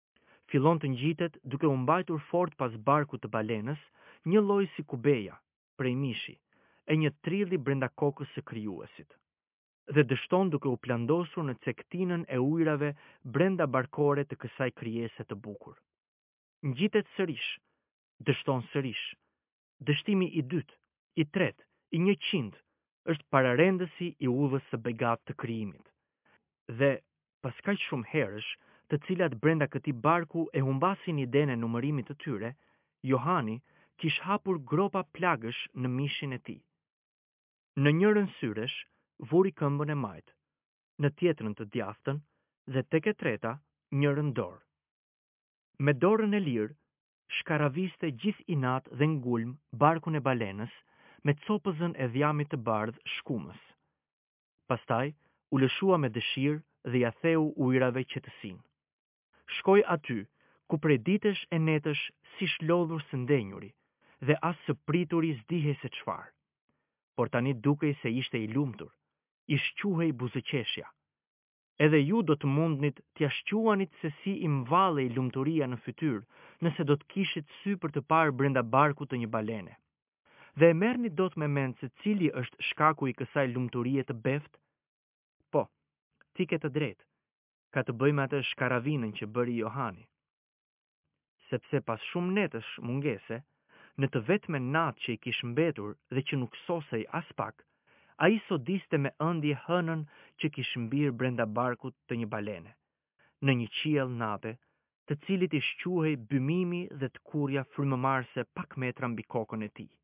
Fillon të ngjitet duke u mbajtur fort pas barkut të balenës, një lloj si kubeja, prej mishi, e një trilli brenda kokës së krijuesit. Dhe dështon duke u plandosur në cektinën e ujrave brenda barkore të kësaj krijese të bukur. Ngjitet sërish, dështon sërish. Dështimi i dytë, i tretë, i 100 është pararendësi i udhës së begat të krijimit. Dhe pas kaq shumë herësh, të cilat brenda këtij barku e humbasin idenë e numërimit të tyre, Johani kish hapur gropa plagësh në mishin e tij. Në njërin syresh vuri këmbën e majt, në tjetrën të djathtën dhe tek e treta njërën dorë. Me dorën e lirë shkaraviste gjithë inat dhe ngulm barkun e balenës me copëzën e dhjamit të bardh shkumës. Pastaj u lëshua me dëshirë dhe ja theu ujrave qetësinë. Shkoi aty ku prej ditësh e netësh si shlodhur së ndenjuri dhe as së prituri s'dihej se çfarë. Por tani dukej se ishte i lumtur, i shquhej buzëqeshja. Edhe ju do të mundnit t'ja shquanit se si i mvallej lumturia në fytyrë, nëse do të kishit sy për të parë brenda barkut të një balene. Dhe e merrni dot me mend se cili është shkaku i kësaj lumturie të beftë? Po, ti ke të drejtë. Ka të bëjë me atë shkaravinën që bëri Johani. Sepse pas shumë netësh mungese, në të vetme natë që i kish mbetur dhe që nuk sosej as pak, ai sodiste me ëndje hënën që kish mbir brenda barkut të një balene, në një qiell nate, të cilit i shquhej bymimi dhe të kurja frymëmarrëse pak metra mbi kokën e tij.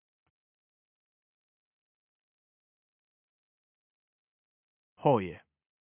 Hoje.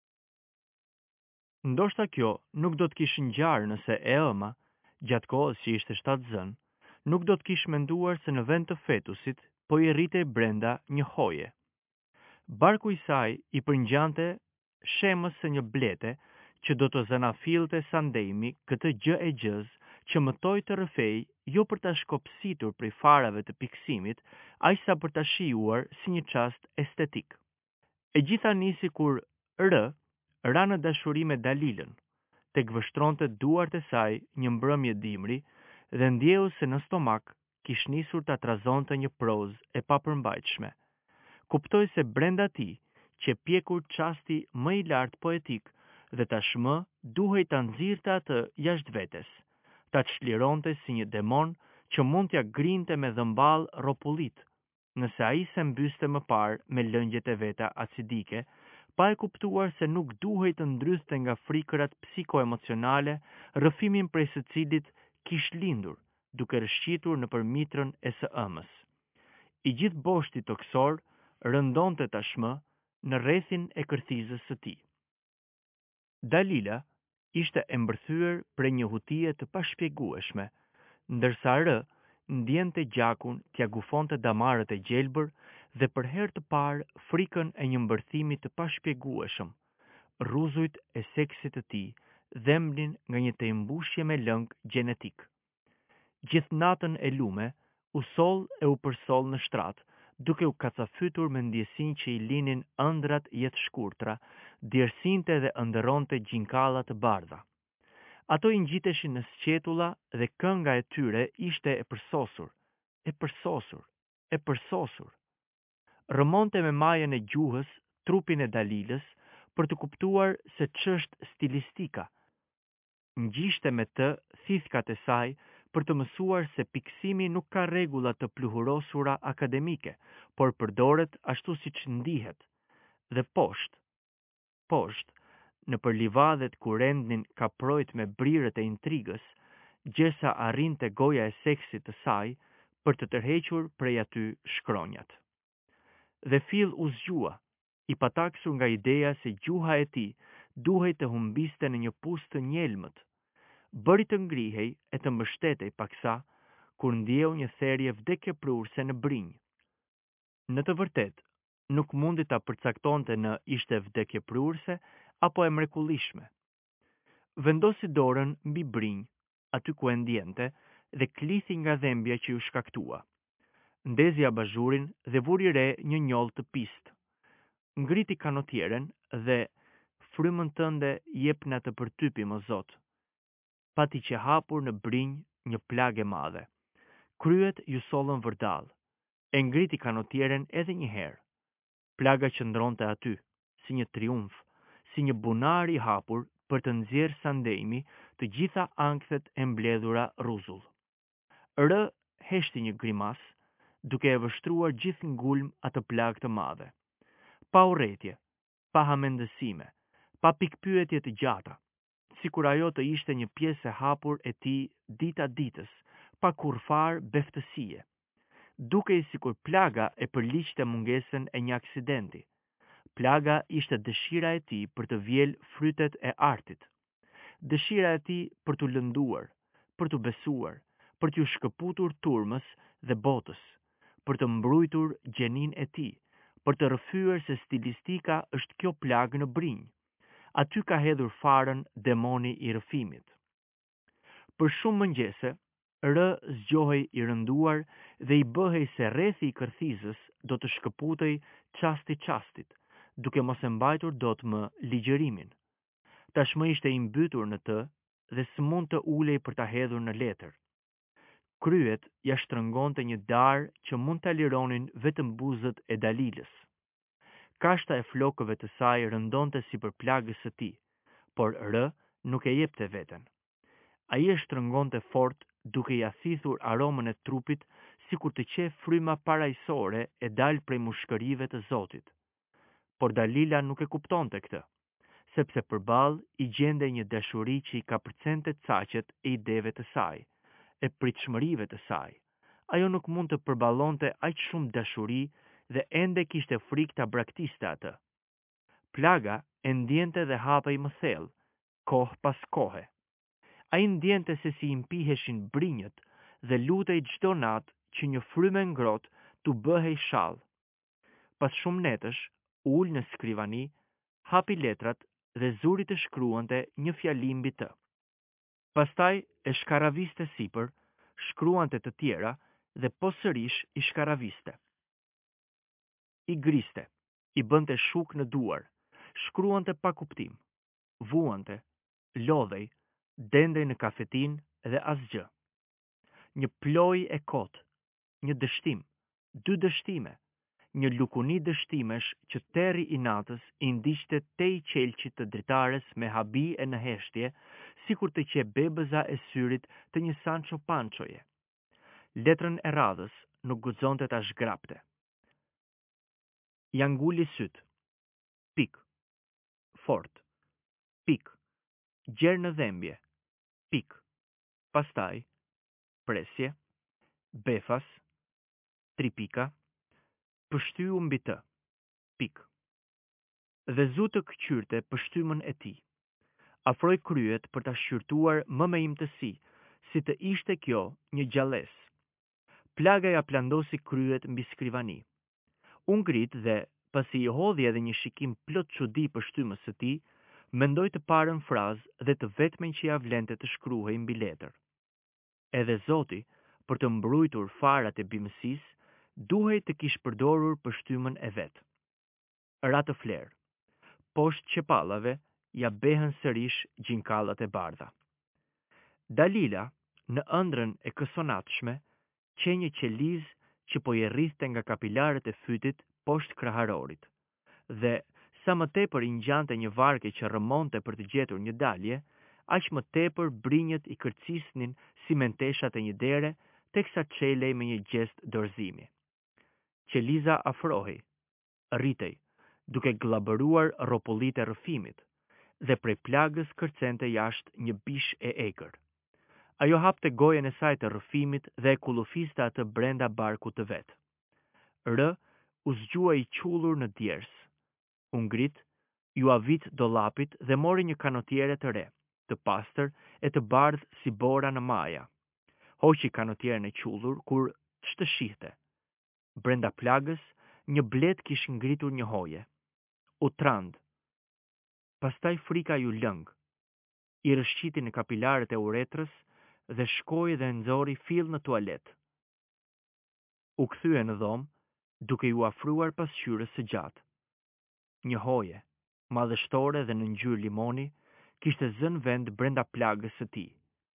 Ndoshta kjo nuk do të kishë ngjarë nëse e ëma, gjatë kohës që ishte shtatzën, nuk do të kishë menduar se në vend të fetusit po i rritej brenda një hoje. Barku i saj i përngjante shemës së një blete që do të zanafilte sa ndejmi këtë gjë e gjëz që mëtoj të rëfej jo për ta shkopsitur prej farave të piksimit, aq sa për ta shijuar si një çast estetik. E gjitha nisi kur ra në dashuri me Dalilën, tek vështronte duart e saj një mbrëmje dimri dhe ndjeu se në stomak kish nisur ta trazonte një prozë e papërmbajtshme. Kuptoi se brenda tij që pjekur çasti më i lartë poetik dhe tashmë duhej ta nxirrte atë jashtë vetes, ta çlironte si një demon që mund t'ja grinte me dhëmball rropullit, nëse ai se mbyste më parë me lëngjet e veta acidike, pa e kuptuar se nuk duhej të ndrythte nga frikërat psikoemocionale, rrëfimin prej së cilit kish lindur, duke rëshqitur nëpër mitrën e së ëmës. I gjithë boshti toksor rëndonte tashmë në rrethin e kërthizës së tij. Dalila ishte e mbërthyer prej një hutie të pashpjegueshme, ndërsa ndjente gjakun t'ja gufonte damarët e gjelbër dhe për herë të parë frikën e një mbërthimi të pashpjegueshëm, rruzujt e seksit të tij dhemblin nga një tejmbushje me lëng gjenetik. Gjithë natën e lume, u soll e u përsoll në shtrat, duke u kacafytur me ndjesin që i linin ëndrat jetë shkurtra, djersinte dhe ëndëronte gjinkallat të bardha. Ato i ngjiteshin në sqetulla dhe kënga e tyre ishte e përsosur, e përsosur, e përsosur. Rëmonte me majën e gjuhës trupin e Dalilës për të kuptuar se ç'është stilistika. Ngjishte me të thithkat e saj për të mësuar se piksimi nuk ka rregulla të pluhurosura akademike, por përdoret ashtu siç ndihet. Dhe poshtë, në për livadhet ku rendnin kaprojt me brirët e intrigës, gjesa arrinte goja e seksit të saj për të tërhequr prej aty shkronjat. Dhe fill u zgjua, i pataksur nga ideja se gjuha e tij duhej të humbiste në një pustë të njelmët. Bëri të ngrihej e të mbështetej paksa, kur ndjeu një therje vdekjeprurse në brinj. Në të vërtetë, nuk mundi ta përcaktonte në ishte vdekjeprurse apo e mrekulishme. Vendosi dorën mbi brinj, aty ku e ndjente, dhe klithi nga dhembja që u shkaktua. Ndezi abazhurin dhe vuri re një njoll të pistë. Ngriti kanotjeren dhe frymën tënde jepna të përtypi më Zot. pati që hapur në brinj një plagë e madhe. Kryet ju sollën vërdall, e ngriti kanotjeren edhe një herë. Plaga qëndronte aty, si një triumf, si një bunar i hapur për të nxjerrë sandejmi të gjitha ankthet e mbledhura rruzull. Rë heshti një grimas, duke e vështruar gjithë ngulm atë plagë të madhe. Pa urrëtie, pa hamendësime, pa pikpyetje të gjata, sikur ajo të ishte një pjesë e hapur e tij dita ditës, pa kurfar beftësie. Dukej sikur plaga e përliqte mungesën e një aksidenti. Plaga ishte dëshira e tij për të vjel frytet e artit. Dëshira e tij për të lënduar, për të besuar, për t'ju shkëputur turmës dhe botës, për të mbrujtur gjenin e tij, për të rrëfyer se stilistika është kjo plagë në brinj. Aty ka hedhur farën demoni i rrëfimit. Për shumë mëngjese, Rë zgjohej i rënduar dhe i bëhej se rrethi i kërthizës do të shkëputej çasti çastit, duke mos e mbajtur dot më ligjërimin. Tashmë ishte i mbytur në të dhe s'mund të ulej për ta hedhur në letër. Kryet ja shtrëngonte një darë që mund ta lironin vetëm buzët e Dalilës. Kashta e flokëve të saj rëndonte sipër plagës së tij, por Rë nuk e jepte veten. Ai e shtrëngonte fort, duke ja thithur aromën e trupit, sikur të qe fryma parajsore e dal prej mushkërive të Zotit. Por Dalila nuk e kuptonte këtë, sepse përballë i gjende një dashuri që i kapërcente caqet e ideve të saj, e pritshmërive të saj. Ajo nuk mund të përballonte aq shumë dashuri dhe ende kishte frikë ta braktiste atë. Plaga e ndjente dhe hapej më thellë, kohë pas kohe. Ai ndjente se si impiheshin brinjët dhe lutej çdo natë që një frymë ngrohtë t'u bëhej shall. Pas shumë netësh, ul në skrivani, hapi letrat dhe zuri të shkruante një fjali mbi të. Pastaj e shkaraviste sipër, shkruante të tjera dhe posërish i shkaraviste. I griste, i bënte shuk në duar, shkruante pa kuptim, vuante, lodhej, dendej në kafetin dhe asgjë. Një ploj e kot, një dështim, dy dështime, një lukuni dështimesh që terri i natës i ndiqte te i qelqit të dritares me habi e në heshtje, sikur të qe bebëza e syrit të një Sancho Panchoje. Letrën e radhës nuk guxonte ta zhgrapte. Ja nguli syt. Pik. Fort. Pik. Gjerë në dhembje. Pik. Pastaj, presje, befas, 3 pika, pështyu mbi të, pik. Dhe zu të këqyrte pështymën e tij. Afroi kryet për ta shqyrtuar më me imtësi, si të ishte kjo një gjallës. Plaga ja plandosi kryet mbi skrivani. U ngrit dhe, pasi i hodhi edhe një shikim plot çudi pështymës së tij, mendoi të parën frazë dhe të vetmen që ja vlente të shkruhej mbi letër. Edhe Zoti, për të mbrujtur farat e bimësisë, duhej të kishte përdorur pështymën e vet. Ra të flerë. Poshtë qepallave ja behën sërish gjinkallat e bardha. Dalila, në ëndrrën e kësonatshme, qe një qeliz që po i rrithte nga kapilarët e fytit poshtë kraharorit, dhe sa më tepër i ngjante një varke që rrëmonte për të gjetur një dalje, aq më tepër brinjët i kërcisnin si menteshat e një dere, teksa çelej me një gjest dorëzimi. Qeliza afrohej, rritej, duke glabëruar rropullitë e rrëfimit, dhe prej plagës kërcente jashtë një bish e egër. Ajo hapte gojen e saj të rrëfimit dhe e kullufiste atë brenda barkut të vet. Rë u zgjua i qullur në djers. U ngrit, ju avit dollapit dhe mori një kanotjere të re, të pastër e të bardhë si bora në maja. Hoqi kanotjeren e qullur kur ç'të shihte. Brenda plagës, një blet kishte ngritur një hoje. U trand. Pastaj frika ju lëng. I rëshqiti në kapilarët e uretrës dhe shkoi dhe nxori fill në tualet. U kthye në dhomë, duke ju afruar pasqyrës së gjatë. Një hoje, madhështore dhe në ngjyrë limoni, kishte zënë vend brenda plagës së tij.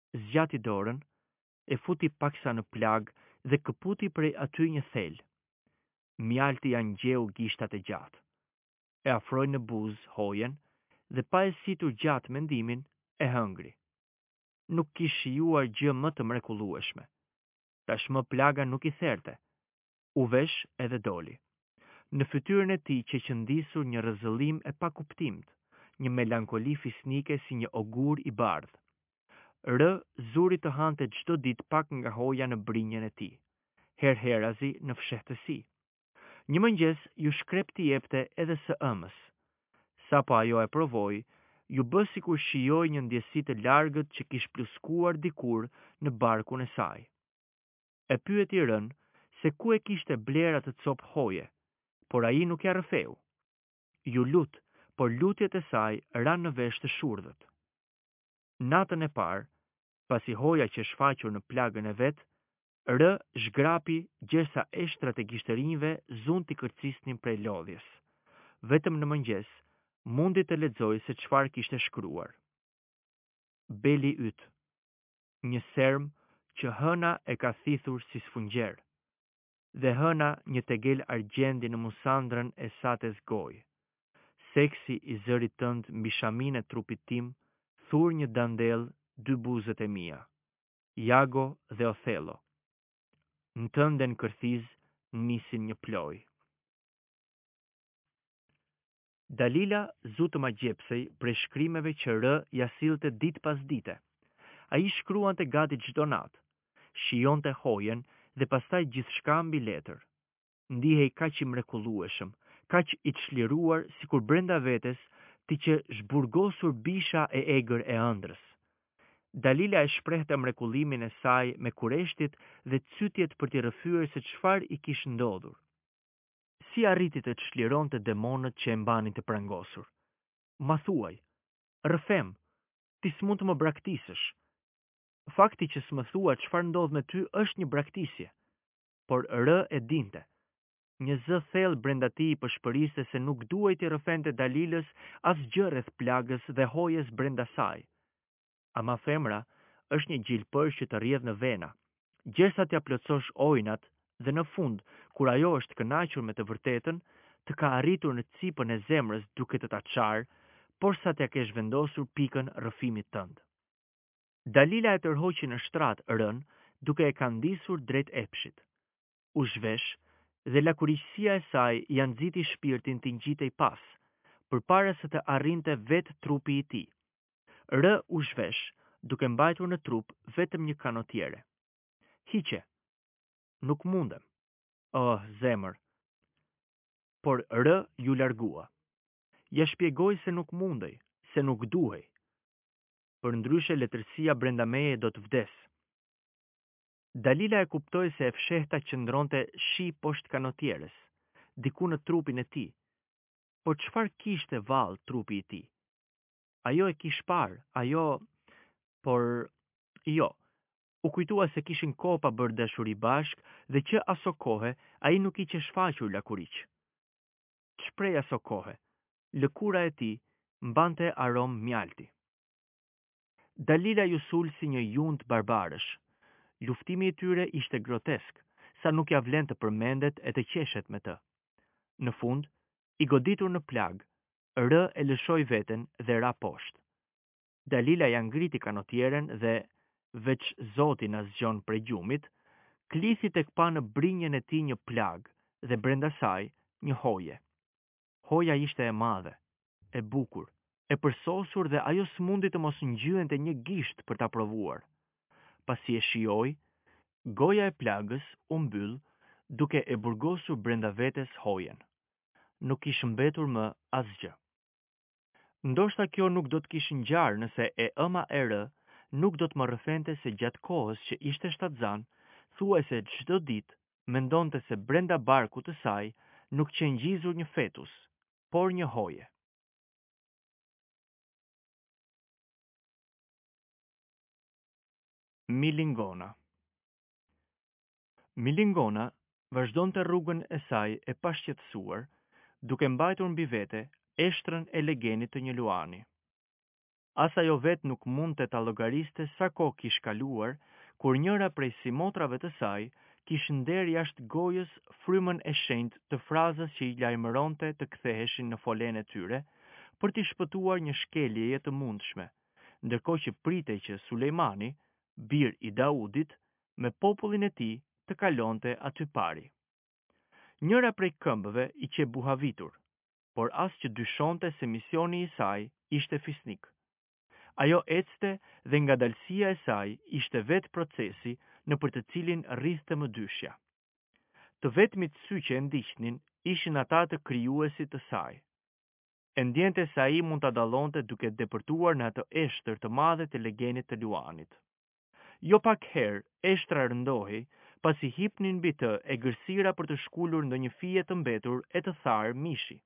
Zgjati dorën, e futi paksa në plag dhe këputi prej aty një thel. Mjalti ja ngjeu gishtat e gjatë. E afroi në buzë hojen dhe pa e situr gjatë mendimin, e hëngri. Nuk kish shijuar gjë më të mrekullueshme. Tashmë plaga nuk i therte. U vesh edhe doli. Në fytyrën e tij që qëndisur një rrezullim e pakuptimt, një melankoli fisnike si një ogur i bardhë. Zuri të hante çdo ditë pak nga hoja në brinjën e tij, herherazi në fshehtësi. Një mëngjes ju shkrep t'i jepte edhe së ëmës. Sapo ajo e provoi, ju bë sikur shijoi një ndjesi të largët që kish pluskuar dikur në barkun e saj. E pyeti rën se ku e kishte bler atë copë hoje, por ai nuk ja rrëfeu. Ju lut, por lutjet e saj ranë në vesh të shurdhët. Natën e parë, pasi hoja që shfaqur në plagën e vet, zhgrapi gjersa eshtrat e gishtërinjve zun t'i kërcisnin prej lodhjes. Vetëm në mëngjes, mundi të lexoj se çfarë kishte shkruar. Beli yt, një serm që hëna e ka thithur si sfungjer, dhe hëna një tegel argjendi në musandrën e sates goj. Seksi i zërit tënd mbi shamin e trupit tim, thur një dandel dy buzët e mia, Jago dhe Othello. Në tënden kërthiz nisin një ploj. Dalila zutë ma gjepsej prej shkrimeve që ja sillte dit pas dite. A i shkruante gati çdo natë, shionte hojen dhe pastaj gjithçka mbi letër. Ndihej kaq i mrekullueshëm, kaq i çliruar sikur brenda vetes ti që zhburgosur bisha e egër e ëndrës. Dalila e shprehte mrekullimin e saj me kureshtit dhe cytjet për t'i rrëfyer se çfarë i kishte ndodhur. Si arriti të çlironte demonët që e mbanin të prangosur. Ma thuaj, rrëfem, ti s'mund të më braktisësh. Fakti që s'më thua çfarë ndodh me ty është një braktisje, por e dinte. Një zë thellë brenda tij i përshpëriste se nuk duhej t'i rrëfente Dalilës asgjë rreth plagës dhe hojes brenda saj. Ama femra është një gjilpër që të rrjedh në vena, gjersa t'ja plotësosh ojnat dhe në fund, kur ajo është kënaqur me të vërtetën, të ka arritur në cipën e zemrës duke të ta çarë, por sa t'ja kesh vendosur pikën rrëfimit tënd. Dalila e tërhoqi në shtrat duke e kandisur drejt epshit. U zhvesh dhe lakuriqësia e saj ja nxiti shpirtin t'i ngjitej pas, përpara se të arrinte vetë trupi i tij. U zhvesh, duke mbajtur në trup vetëm një kanotjere. Hiqe, nuk mundem. Oh, zemër. Por ju largua. Ja shpjegoj se nuk mundej, se nuk duhej. Për ndryshe letërsia brenda meje do të vdes. Dalila e kuptoi se e fshehta qëndronte shi poshtë kanotjeres, diku në trupin e tij. Por çfarë kishte vallë trupi i tij? Ajo e kish parë, por jo. U kujtua se kishin kohë pa bërë dashuri bashk dhe që aso kohe ai nuk i që shfaqur lakuriq. Shprej aso kohe, lëkura e tij mbante aromë mjalti. Dalila ju sul si një jund barbarësh. Luftimi i tyre ishte grotesk, sa nuk ja vlen të përmendet e të qeshet me të. Në fund, i goditur në plag, e lëshoi veten dhe ra poshtë. Dalila ja ngriti kanotjeren dhe, veç Zoti na zgjon prej gjumit, klisi tek pa në brinjën e tij një plag dhe brenda saj një hoje. Hoja ishte e madhe, e bukur, e përsosur dhe ajo s'mundi të mos ngjyente një gisht për ta provuar. Pasi e shijoi, goja e plagës u mbyll duke e burgosur brenda vetes hojen. Nuk kishte mbetur më asgjë. Ndoshta kjo nuk do të kishte ngjarë nëse e ëma e nuk do të më rrëfente se gjatë kohës që ishte shtatzan, thuajse çdo ditë mendonte se brenda barkut të saj nuk qengjizur një fetus, por një hoje. Milingona. Milingona vazhdonte rrugën e saj e pashqetësuar, duke mbajtur mbi vete eshtrën e legenit të një luani. As ajo vet nuk mund të ta llogariste sa kohë kish kaluar, kur njëra prej simotrave të saj kish nder jashtë gojës frymën e shenjtë të frazës që i lajmëronte të ktheheshin në folen e tyre, për t'i shpëtuar një shkeljeje të mundshme, ndërkohë që pritej që Sulejmani, bir i Daudit, me popullin e tij të kalonte aty pari. Njëra prej këmbëve i që buhavitur, por as që dyshonte se misioni i saj ishte fisnik. Ajo ecte dhe ngadalësia e saj ishte vetë procesi në për të cilin rriste më dyshja. Të vetmit sy që e ndiqnin ishin ata të krijuesit të saj. E ndjente se ai mund ta dallonte duke depërtuar në atë eshtër të madhe të legenit të Luanit. Jo pak herë eshtra rëndohej, pasi hipnin mbi të e gërsira për të shkullur ndonjë fije të mbetur e të tharë mishi.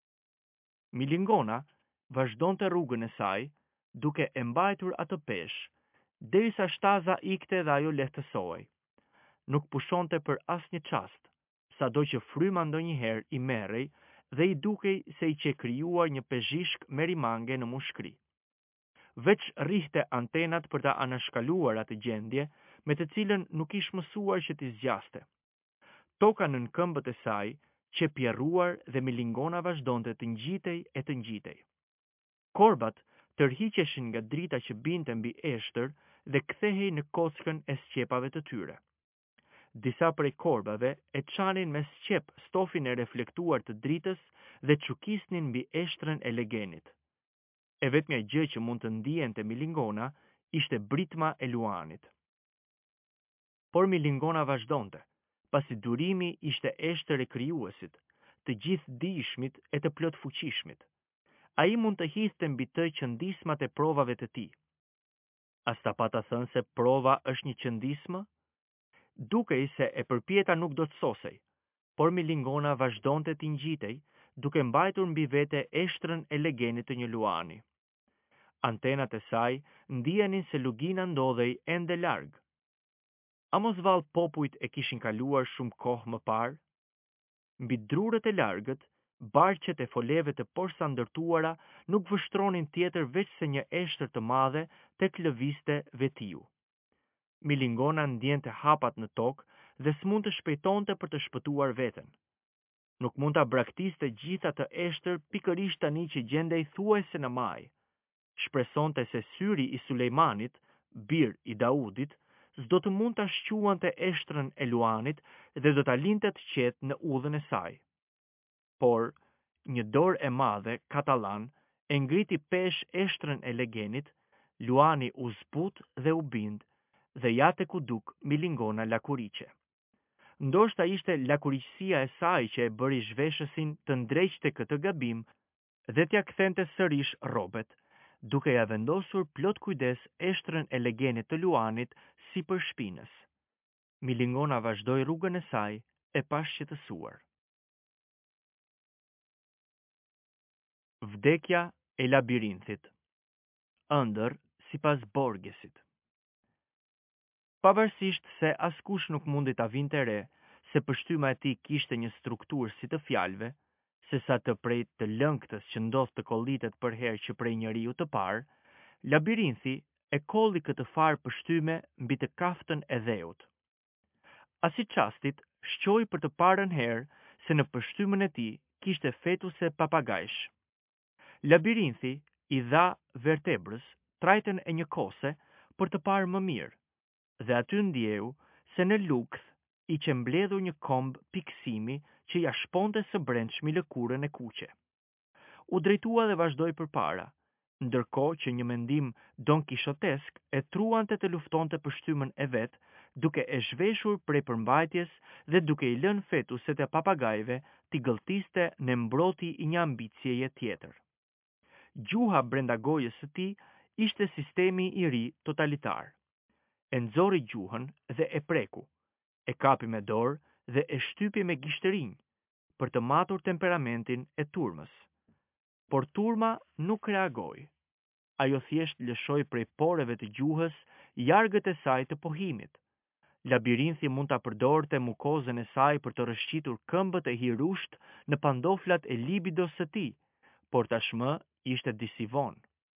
Milingona vazhdonte rrugën e saj, duke e mbajtur atë peshë, derisa shtaza ikte dhe ajo lehtësohej. Nuk pushonte për asnjë çast, sado që fryma ndonjëherë i merrej dhe i dukej se i që krijuar një pezhishk me rimange në mushkri. Veç rrihte antenat për ta anashkaluar atë gjendje, me të cilën nuk ish mësuar që t'i zgjaste. Toka nën këmbët e saj që pjerruar dhe Milingona vazhdonte të ngjitej e të ngjitej. Korbat tërhiqeshin nga drita që binte mbi eshtër dhe kthehej në kockën e sqepave të tyre. Disa prej korbave e çanin me sqep stofin e reflektuar të dritës dhe çukisnin mbi eshtrën e legenit. E vetmja gjë që mund të ndihente Milingona ishte britma e Luanit. Por Milingona vazhdonte, pasi durimi ishte eshtër e krijuesit, të gjithë dijshmit e të plot fuqishmit. Ai mund të hidhte mbi të qëndismat e provave të tij. As ta pata thënë se prova është një qëndismë? Dukej se e përpjeta nuk do të sosej, por Milingona vazhdonte të ngjitej, duke mbajtur mbi vete eshtrën e legenit të një Luani. Antenat e saj ndihenin se lugina ndodhej ende larg. A mos vallë popujt e kishin kaluar shumë kohë më parë? Mbi drurët e largët, barqet e foleve të poshtë ndërtuara nuk vështronin tjetër veç se një eshtër të madhe tek lëvizte vetiu. Milingona ndjente hapat në tokë dhe s'mund të shpejtonte për të shpëtuar veten. Nuk mund ta braktiste gjitha të eshtër pikërisht tani që gjendej thuajse në maj. Shpresonte se syri i Sulejmanit, bir i Daudit, s'do të mund ta shquante eshtrën e Luanit dhe do ta linte të qetë në udhën e saj. Por, një dorë e madhe, katalan, e ngriti pesh eshtrën e legenit, Luani u zbut dhe u bind, dhe jate ku duk Milingona lakuriqe. Ndoshta ishte lakuriqësia e saj që e bëri zhveshësin të ndreqte këtë gabim dhe t'ja kthente sërish rrobet, duke ja vendosur plot kujdes eshtrën e legenit të Luanit sipër shpinës. Milingona vazhdoi rrugën e saj e pashqetësuar. Vdekja e labirinthit. Ëndër sipas Borgesit. Pavarësisht se askush nuk mundi ta vinte re se pështyma e tij kishte një strukturë si të fjalëve, sesa të prej të lëngtës që ndodh të kollitet për herë që prej njeriu të parë, labirinthi e kolli këtë farë pështyme mbi të kaftën e dheut. Asi çastit shqoi për të parën herë se në pështymën e tij kishte fetuse papagajsh. Labirinthi i dha vertebrës trajtën e një kose për të parë më mirë, dhe aty ndjeu se në lukth i që mbledhur një komb piksimi që ja shponte së brendshmi lëkurën e kuqe. U drejtua dhe vazhdoi përpara, ndërkohë që një mendim don kishotesk e truante të luftonte pështymën e vet, duke e zhveshur prej përmbajtjes dhe duke i lënë fetuset e papagajve t'i gëlltiste në mbroti i një ambicieje tjetër. Gjuha brenda gojës së tij ishte sistemi i ri totalitar. E nxori gjuhën dhe e preku, e kapi me dorë dhe e shtypi me gishtërinj, për të matur temperamentin e turmës. Por turma nuk reagoi. Ajo thjesht lëshoi prej poreve të gjuhës jargët e saj të pohimit. Labirinthi mund ta përdorte mukozën e saj për të rrëshqitur këmbët e hirusht në pantoflat e libidos së tij, por tashmë ishte disi vonë.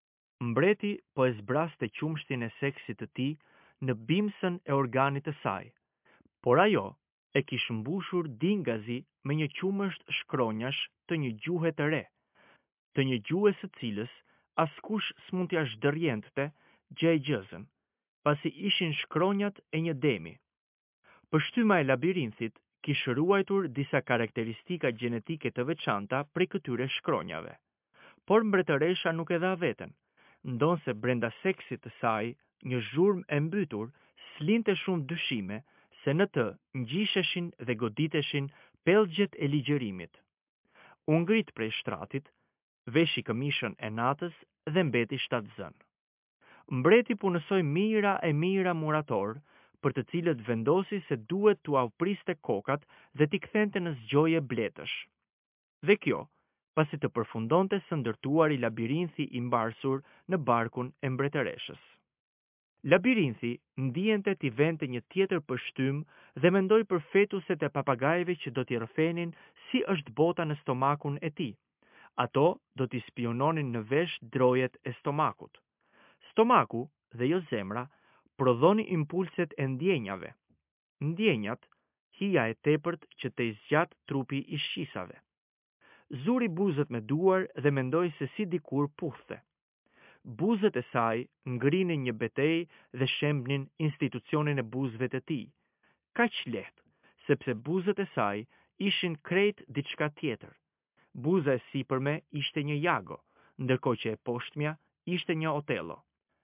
Mbreti po e zbraste qumshtin e seksit të tij në bimsën e organit të saj, por ajo e kishte mbushur dingazi me një qumësht shkronjash të një gjuhe të re, të një gjuhe së cilës askush s'mund t'ia zhdërriente gjëzën, pasi ishin shkronjat e një demi. Pështyma e labirinthit kishte ruajtur disa karakteristika gjenetike të veçanta prej këtyre shkronjave. Por mbretëresha nuk e dha veten, ndonse brenda seksit të saj një zhurmë e mbytur s'linte shumë dyshime se në të ngjisheshin dhe goditeshin pellgjet e ligjërimit. U ngrit prej shtratit, veshi këmishën e natës dhe mbeti shtatzën. Mbreti punësoi mira e mira murator, për të cilët vendosi se duhet t'u apriste kokat dhe t'i kthente në zgjoje bletësh. Dhe kjo, pasi të përfundonte së ndërtuari labirinthi i mbarsur në barkun e mbretëreshës. Labirinthi ndihente t'i vente një tjetër pështym dhe mendoi për fetuset e papagajve që do t'i rrëfenin si është bota në stomakun e tij. Ato do t'i spiononin në vesh drojet e stomakut. Stomaku dhe jo zemra prodhoni impulset e ndjenjave. Ndjenjat, hija e tepërt që të zgjat trupi i shqisave. Zuri buzët me duar dhe mendoi se si dikur puthte. Buzët e saj ngrinin një betejë dhe shembnin institucionin e buzëve të tij. Kaq lehtë, sepse buzët e saj ishin krejt diçka tjetër. Buza e sipërme ishte një jago, ndërkohë që e poshtmja ishte një Otello.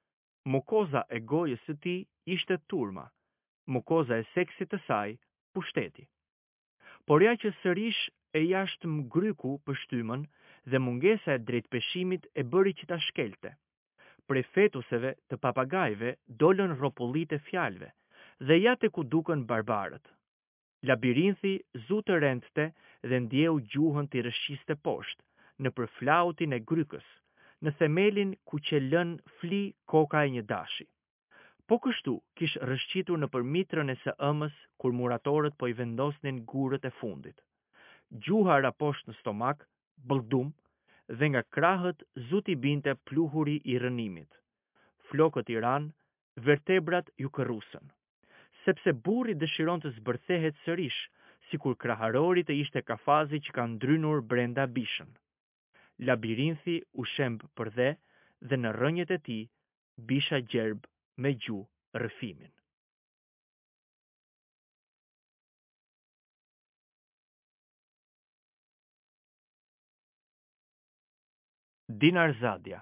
Mukoza e gojës së tij ishte turma, mukoza e seksit të saj pushteti. Por ja që sërish e jashtë mgryku pështymën dhe mungesa e drejtpeshimit e bëri që ta shkelte. Prej fetuseve të papagajve dolën rropullit e fjalëve, dhe ja te ku duken barbarët. Labirinthi zutë rendte dhe ndjeu gjuhën t'i rëshqiste poshtë, në për flautin e grykës, në themelin ku që lën fli koka e një dashi. Po kështu kish rëshqitur në për mitrën e së ëmës kur muratorët po i vendosnin gurët e fundit. Gjuha raposht në stomak, bëldum, dhe nga krahët zuti binte pluhuri i rënimit. Flokët i ran, vertebrat ju kërrusën. Sepse burri dëshiron të zbërthehet sërish, sikur kraharori të ishte kafazi që ka ndrynur brenda bishën. Labirinthi u shemb për dhe në rrënjët e tij bisha gjerb me gjuhë rrëfimin. Dinarzadja.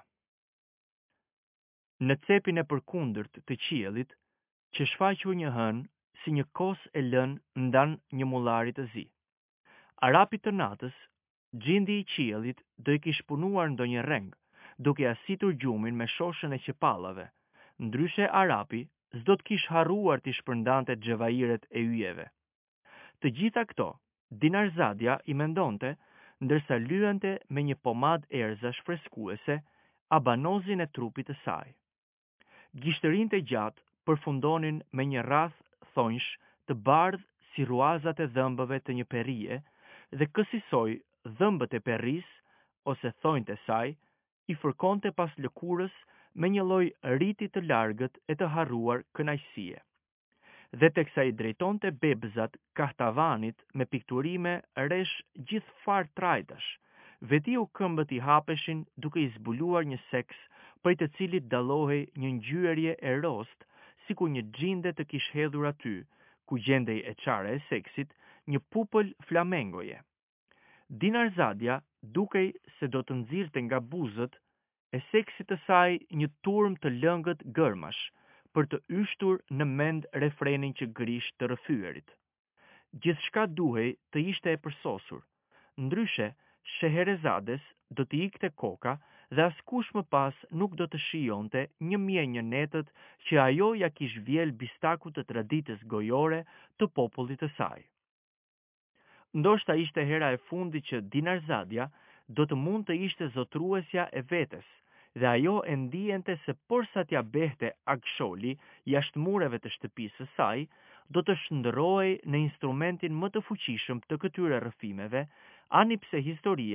Në cepin e përkundërt të qiellit, që shfaqur një hën si një kos e lënë ndan një mullari të zi. Arapi të natës, gjindi i qiellit do i kish punuar ndonjë rreng, duke asitur gjumin me shoshën e qepallave, ndryshe Arapi s'do të kish harruar t'i shpërndante xhevajiret e yjeve. Të gjitha këto, Dinarzadja i mendonte, ndërsa lyente me një pomad erzash freskuese abanozin e trupit të saj. Gishtërinë e gjatë përfundonin me një rrath thonjsh të bardhë si ruazat e dhëmbëve të një perrie dhe kësisoj dhëmbët e perris ose thonjt e saj i fërkonte pas lëkurës me një lloj riti të largët e të harruar kënaqësie. Dhe teksa i drejtonte bebzat kahtavanit me pikturime resh gjithë far trajtash, vetiu këmbët i hapeshin duke i zbuluar një seks prej të cilit dallohej një ngjyrje e rost, sikur një xhinde të kish hedhur aty, ku gjendej e çare e seksit, një pupël flamengoje. Dinarzadja dukej se do të nxirrte nga buzët e seksit të saj një turm të lëngët gërmash, për të yshtur në mend refrenin që grish të rrëfyerit. Gjithçka duhej të ishte e përsosur, ndryshe Sheherezades do t'i ikte koka dhe askush më pas nuk do të shijonte një mjenjë netët që ajo ja kish vjel bistaku të traditës gojore të popullit të saj. Ndoshta ishte hera e fundit që Dinarzadja do të mund të ishte zotruesja e vetes, dhe ajo e ndijente se porsa t'ja behte Aksholi jashtë mureve të shtëpisë së saj, do të shndërrohej në instrumentin më të fuqishëm të këtyre rrëfimeve, ani pse historia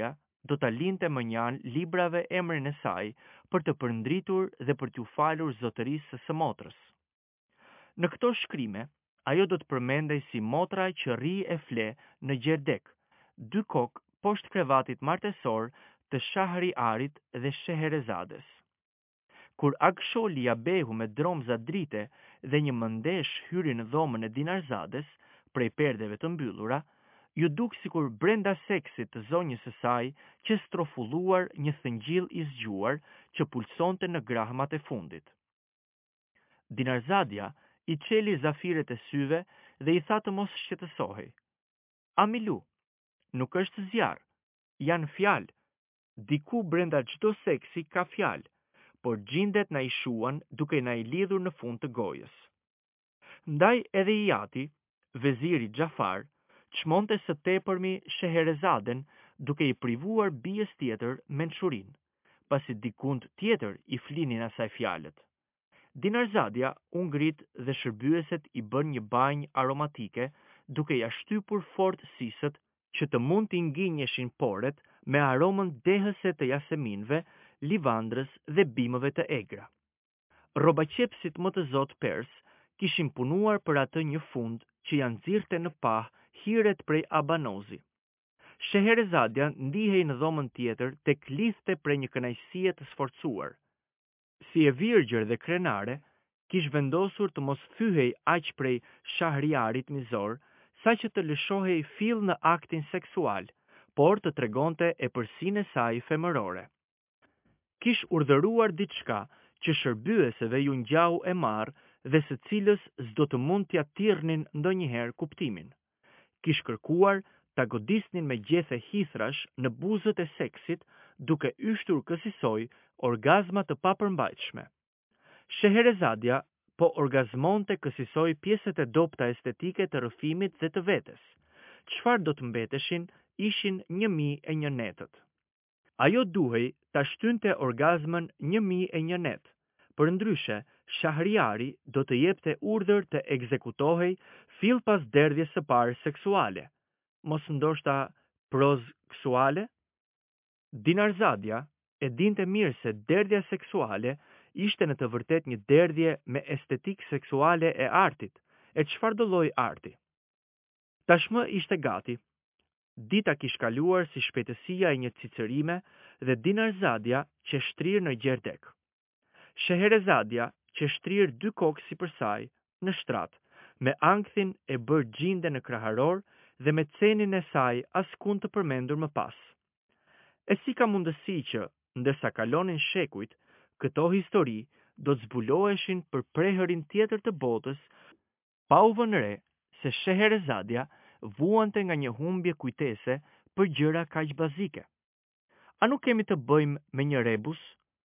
do ta linte më njan librave emrin e saj për të përndritur dhe për t'u falur zotërisë së motrës. Në këto shkrime, ajo do të përmendej si motra që rri e fle në Gjerdek, 2 kokë poshtë krevatit martesor të Shahriarit dhe Sheherezades. Kur Aksholi ja behu me dromza drite dhe një mëndesh hyri në dhomën e Dinarzades, prej perdeve të mbyllura, ju duk sikur brenda seksit të zonjës së saj që strofulluar një thëngjill i zgjuar që pulsonte në grahmat e fundit. Dinarzadia i qeli zafiret e syve dhe i tha të mos shqetësohej. Amilu, nuk është zjarr, janë fjalë. Diku brenda çdo seksi ka fjalë, por gjindet na i shuan duke na i lidhur në fund të gojës. Ndaj edhe i ati, veziri Xhafar, çmonte së tepërmi Sheherezaden duke i privuar bijes tjetër Mençurin, pasi dikund tjetër i flinin asaj fjalët. Dinarzadia u ngrit dhe shërbyeset i bën një banjë aromatike duke ja shtypur fort sisët që të mund t'i nginjeshin poret me aromën dehëse të jaseminëve, livandrës dhe bimëve të egra. Rrobaqepsit më të zot pers kishin punuar për atë një fund që janë nxirrte në pah hiret prej abanozi. Sheherezadia ndihej në dhomën tjetër tek lidhte prej një kënaqësie të sforcuar. Si e virgjër dhe krenare, kish vendosur të mos fyhej aq prej Shahriarit mizor, sa që të lëshohej fill në aktin seksual, por të tregonte e përsinë e saj femërore. Kish urdhëruar diçka që shërbyeseve ju ngjau e marr dhe së cilës s'do të mund t'ja tirnin ndonjëherë kuptimin. Kish kërkuar ta godisnin me gjethe hithrash në buzët e seksit duke yshtur kësisoj orgazma të papërmbajtshme. Sheherezadia po orgazmonte kësisoj pjesët e dopta estetike të rrëfimit dhe të vetes. Çfarë do të mbeteshin ishin 1001 netët. Ajo duhej ta shtynte orgazmën 1001 net. Përndryshe, Shahriari do të jepte urdhër të ekzekutohej fill pas derdhjes së parë seksuale, mos ndoshta prozksuale? Dinarzadia e dinte mirë se derdhja seksuale ishte në të vërtet një derdhje me estetik seksuale e artit, e çfarë do lloj arti. Tashmë ishte gati. Dita kish kaluar si shpejtësia e një cicërime dhe Dinarzadia që shtrir në Gjerdek. Sheherezadia që shtrir 2 kokë si për saj në shtrat, me ankthin e bërë gjinde në kraharor dhe me cenin e saj askund të përmendur më pas. E si ka mundësi që, ndërsa kalonin shekujt, këto histori do të zbuloheshin për prehërin tjetër të botës, pa u vënë re se Sheherezadia vuante nga një humbje kujtese për gjëra kaq bazike. A nuk kemi të bëjmë me një rebus?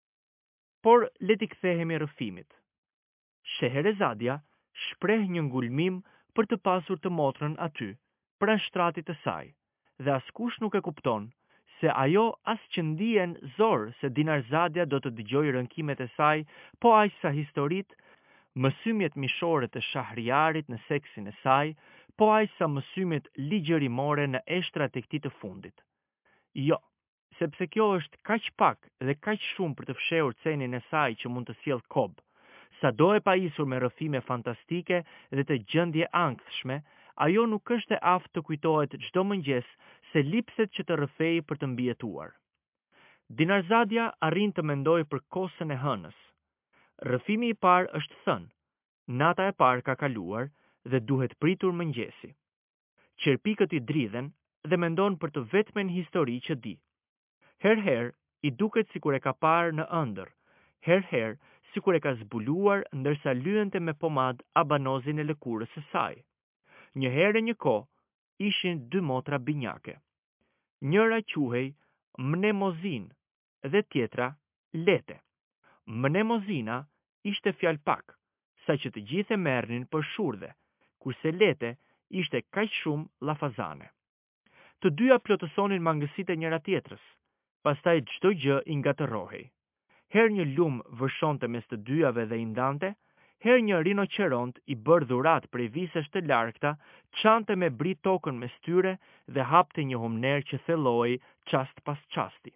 Por le t'i kthehemi rrëfimit. Sheherezadia shpreh një ngulmim për të pasur të motrën aty, pranë shtratit të saj, dhe askush nuk e kupton se ajo as që ndihen zor se Dinarzadia do të dëgjojë rënkimet e saj, po aq sa historitë, mësymjet mishore të Shahriarit në seksin e saj, po aq sa mësymjet ligjërimore në eshtrat e këtij të fundit. Jo, sepse kjo është kaq pak dhe kaq shumë për të fshehur cenin e saj që mund të sjellë kob. Sado e pajisur me rrëfime fantastike dhe të gjendje ankthshme, ajo nuk është e aftë të kujtohet çdo mëngjes se lipset që të rrëfej për të mbijetuar. Dinarzadia arrin të mendoj për kosën e hënës. Rrëfimi i parë është thënë, nata e parë ka kaluar dhe duhet pritur mëngjesi. Qerpikët i dridhen dhe mendon për të vetmen histori që di. Herher i duket sikur e ka parë në ëndër, herher sikur e ka zbuluar ndërsa lyente me pomad abanozin e lëkurës së saj. Një herë një kohë ishin 2 motra binjake. Njëra quhej Mnemozin dhe tjetra Lete. Mnemozina ishte fjalë pak, sa që të gjithë e merrnin për shurdhe, kurse Lete ishte kaq shumë llafazane. Të dyja plotësonin mangësitë e njëra tjetrës, pastaj çdo gjë i ngatërrohej. Herë një lum vërshonte mes të dyjave dhe i ndante, Her një rinoqeront i bërë dhurat prej visesh të largta, çante me bri tokën me styre dhe hapte një humner që thelloi çast pas çasti.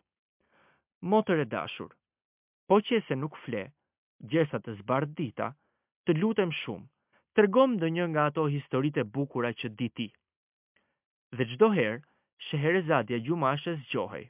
Motër e dashur, po qese nuk fle, gjesa të zbardita, të lutem shumë, tregom ndonjë nga ato historitë e bukura që di ti. Dhe çdo herë, Sheherezadja gjumashe zgjohej.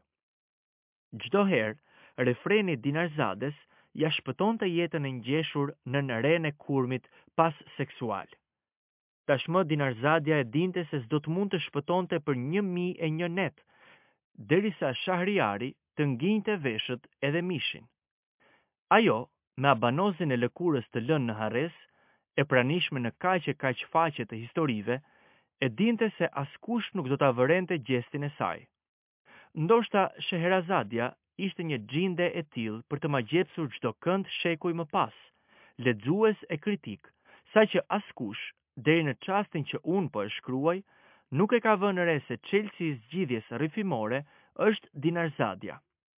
Çdo herë, refreni Dinarzades ja shpëtonte jetën e ngjeshur në ren e kurmit pas seksual. Tashmë Dinarzadja e dinte se s'do të mund të shpëtonte për 1001 net, derisa Shahriari të ngjinte veshët edhe mishin. Ajo, me abanozin e lëkurës të lënë në harres, e pranishme në kaq e kaq faqe të historive, e dinte se askush nuk do ta vërente gjestin e saj. Ndoshta Sheherazadja ishte një gjinde e tillë për të ma gjepsur çdo kënd shekuj më pas, lexues e kritik, saqë askush, deri në çastin që unë po e shkruaj, nuk e ka vënë re se çelësi i zgjidhjes rrifimore është Dinarzadja.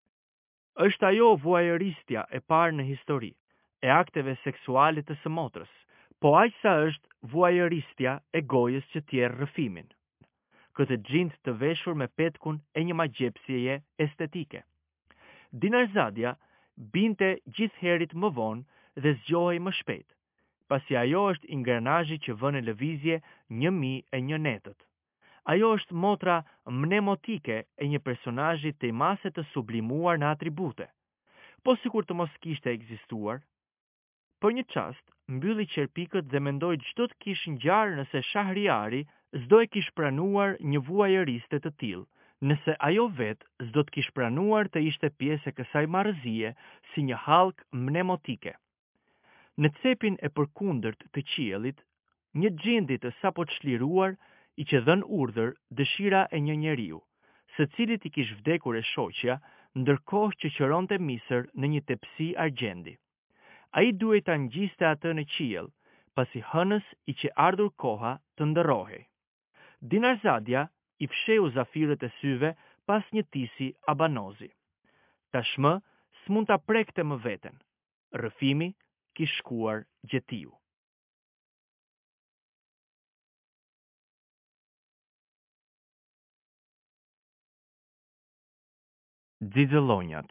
Është ajo vuajeristja e parë në histori e akteve seksuale të së motrës, po aq sa është vuajeristja e gojës që tjerë rrëfimin. Këtë gjint të veshur me petkun e një magjepsjeje estetike. Dinarzadja binte gjithherit më vonë dhe zgjohej më shpejt, pasi ajo është ingrenazhi që vën në lëvizje 1001 netët. Ajo është motra mnemotike e një personazhi temase të sublimuar në atribute, po sikur të mos kishte ekzistuar. Për një çast, mbylli qerpikët dhe mendoi çdo të kish ngjarë nëse Shahriari s'do e kish pranuar një vuajeriste të tillë, nëse ajo vetë s'do të kish pranuar të ishte pjesë e kësaj marrëzie si një hallk mnemotike. Në cepin e përkundërt të qiellit, një gjindi të sapo çliruar i që dhën urdhër dëshira e një njeriu, së cilit i kish vdekur e shoqja, ndërkohë që qëronte misër në një tepsi argjendi. Ai duhej ta ngjiste atë në qiell, pasi hënës i që ardhur koha të ndërrohej. Dinarzadja i fsheu zafirët e syve pas një tisi abanozi. Tashmë s'mund ta prekte më veten. Rrëfimi kish shkuar gjetiu. Xixëllonjat.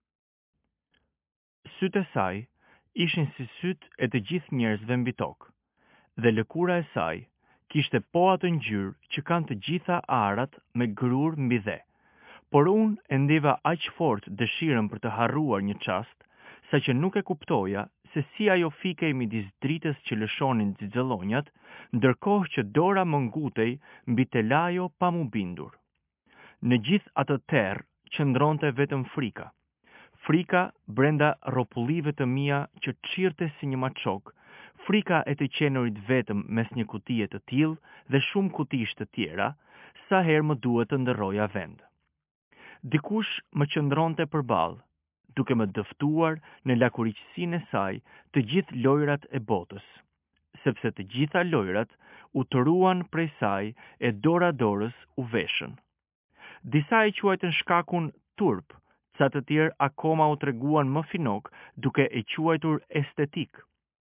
Sytë e saj ishin si sytë e të gjithë njerëzve mbi tokë, dhe lëkura e saj kishte po atë ngjyrë që kanë të gjitha arat me grur mbi dhe. Por unë e ndjeva aq fort dëshirën për të harruar një çast, saqë nuk e kuptoja se si ajo fikej midis dritës që lëshonin xixëllonjat, ndërkohë që dora më ngutej mbi telajo pa mu bindur. Në gjithë atë terr qëndronte vetëm frika. Frika brenda rropullive të mia që çirte si një maçok, frika e të qenurit vetëm mes një kutie të tillë dhe shumë kutish të tjera, sa herë më duhet të ndërroja vend. Dikush më qëndronte përballë, duke më dëftuar në lakuriqësinë e saj të gjithë lojrat e botës, sepse të gjitha lojrat u tëruan prej saj e dora dorës u veshën. Disa e quajtën shkakun turp, sa të tjerë akoma u treguan më finok duke e quajtur estetik.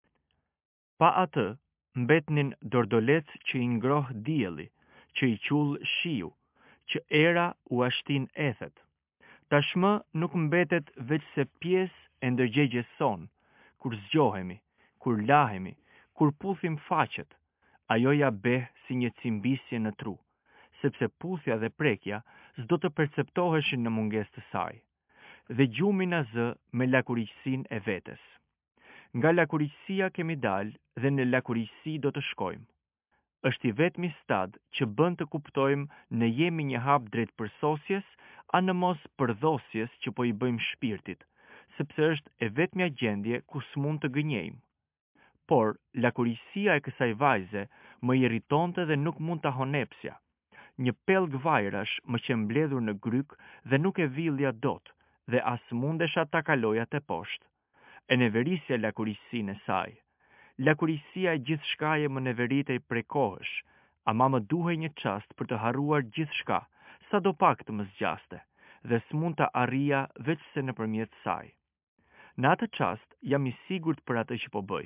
Pa atë, mbetnin dordolec që i ngroh dielli, që i qull shiu, që era u ashtin ethet. Tashmë nuk mbetet veç se pjesë e ndërgjegjes son, kur zgjohemi, kur lahemi, kur puthim faqet, ajo ja beh si një cimbisje në tru, sepse puthja dhe prekja s'do të perceptoheshin në mungesë të saj, dhe gjumi na zë me lakuriqësinë e vetes. Nga lakuriqësia kemi dalë dhe në lakuriqësi do të shkojmë. Është i vetmi stad që bën të kuptojmë në jemi një hap drejt përsosjes, a në mos përdhosjes që po i bëjmë shpirtit, sepse është e vetmja gjendje ku s'mund të gënjejmë. Por, lakuriqësia e kësaj vajze më irritonte dhe nuk mund ta honepsja. Një pellg vajrash më që mbledhur në gryk dhe nuk e villja dot, dhe as mundesha ta kaloja te poshtë. E neverisja lakuriqësinë e saj. Lakuriqësia e gjithçkaje më neveritej prej kohësh, ama më duhej një çast për të harruar gjithçka, sadopak të më zgjaste, dhe s'mund ta arrija veç se nëpërmjet saj. Në atë çast jam i sigurt për atë që po bëj,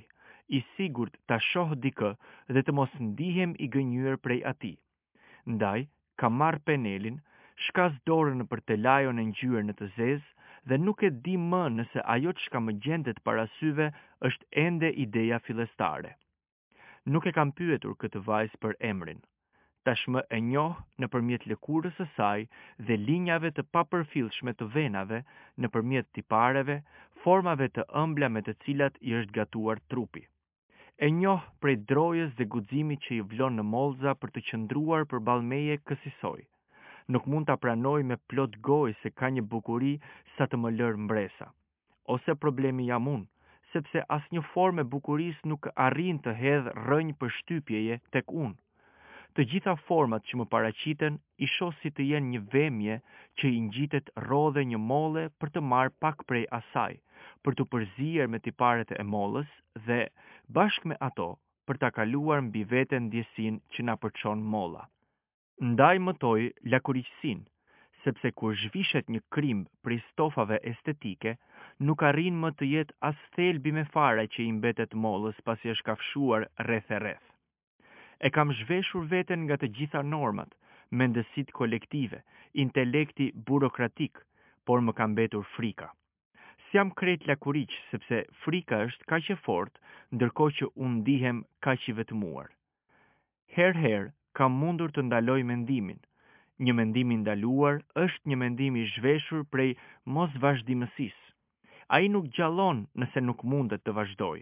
i sigurt ta shoh dikë dhe të mos ndihem i gënjur prej atij. Ndaj, ka marrë penelin, shkas dorën për telajon e ngjyrë në të zezë dhe nuk e di më nëse ajo çka më gjendet para syve është ende ideja fillestare. Nuk e kam pyetur këtë vajzë për emrin. Tashmë e njoh nëpërmjet lëkurës së saj dhe linjave të papërfillshme të venave, nëpërmjet tipareve, formave të ëmbla me të cilat i është gatuar trupi. E njoh prej drojës dhe guximit që i vlon në mollza për të qëndruar përballë meje kësaj. Nuk mund ta pranoj me plot gojë se ka një bukuri sa të më lër mbresa. Ose problemi jam unë, sepse asnjë formë e bukurisë nuk arrin të hedh rrënjë përshtypjeje tek unë. Të gjitha format që më paraqiten i shoh si të jenë një vemje që i ngjitet rrodhe një molle për të marrë pak prej asaj, për të përzier me tiparet e mollës dhe bashkë me ato për ta kaluar mbi veten ndjesinë që na përçon molla. Ndaj mëtoj lakuriqësinë, sepse kur zhvishet një krimb prej stofave estetike, nuk arrin më të jetë as thelbi me fare që i mbetet mollës pasi është kafshuar rreth e rreth. E kam zhveshur veten nga të gjitha normat, mendësitë kolektive, intelekti burokratik, por më ka mbetur frika. S'jam krejt lakuriq sepse frika është kaq e fortë, ndërkohë që unë ndihem kaq i vetmuar. Herë kam mundur të ndaloj mendimin. Një mendim i ndaluar është një mendim i zhveshur prej mos vazhdimësisë. Ai nuk gjallon nëse nuk mundet të vazhdoj.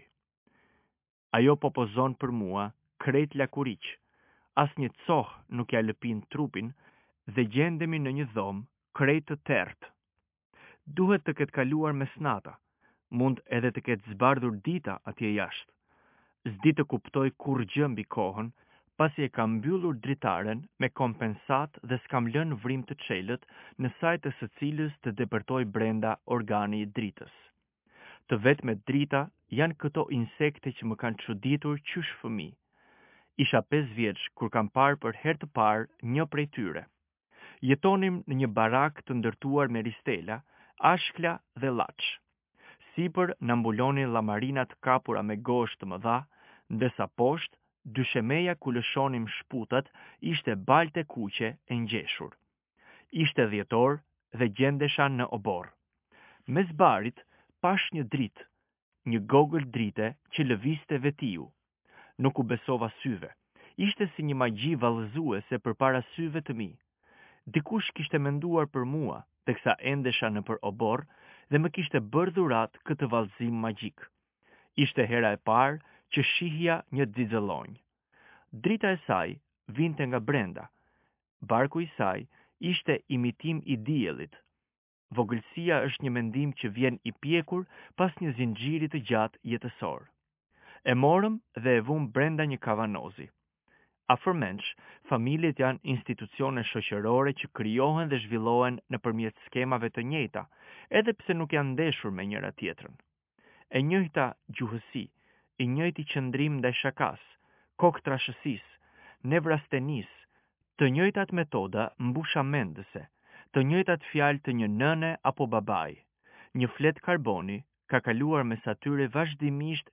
Ajo popozon për mua krejt lakuriq. Asnjë coh nuk ja lëpin trupin dhe gjendemi në një dhomë krejt të tertë. Duhet të ketë kaluar mesnata, mund edhe të ketë zbardhur dita atje jashtë. S'di të kuptoj kur gjë mbi kohën, pasi e kam mbyllur dritaren me kompensat dhe s'kam lënë vrim të çelët në sajt së cilës të depërtoj brenda organi i dritës. Të vetme drita janë këto insekte që më kanë çuditur qysh fëmijë. Isha 5 vjeç kur kam parë për herë të parë një prej tyre. Jetonim në një barak të ndërtuar me ristela, ashkla dhe llaç. Sipër na mbulonin llamarinat kapura me gozhë të mëdha, ndërsa poshtë dyshemeja ku lëshonim shputat ishte balte kuqe e ngjeshur. Ishte dhjetor dhe gjendesha në obor. Mes barit pash një dritë, një gogël drite që lëvizte vetiu. Nuk u besova syve. Ishte si një magji vallëzuese përpara syve të mi. Dikush kishte menduar për mua, teksa endesha nëpër obor dhe më kishte bërë dhurat këtë vallëzim magjik. Ishte hera e parë që shihja një xixëllonj. Drita e saj vinte nga brenda. Barku i saj ishte imitim i diellit. Vogëlsia është një mendim që vjen i pjekur pas një zinxhiri të gjatë jetësor. E morëm dhe e vum brenda një kavanozi. Afërmenç, familjet janë institucione shoqërore që krijohen dhe zhvillohen nëpërmjet skemave të njëjta, edhe pse nuk janë ndeshur me njëra tjetrën. E njëjta gjuhësi, i njëjti qëndrim ndaj shakas, kokë trashësisë, nevrastenisë, të njëjtat metoda mbushamendëse, të njëjtat fjalë të një nëne apo babai. Një flet karboni ka kaluar mes atyre vazhdimisht,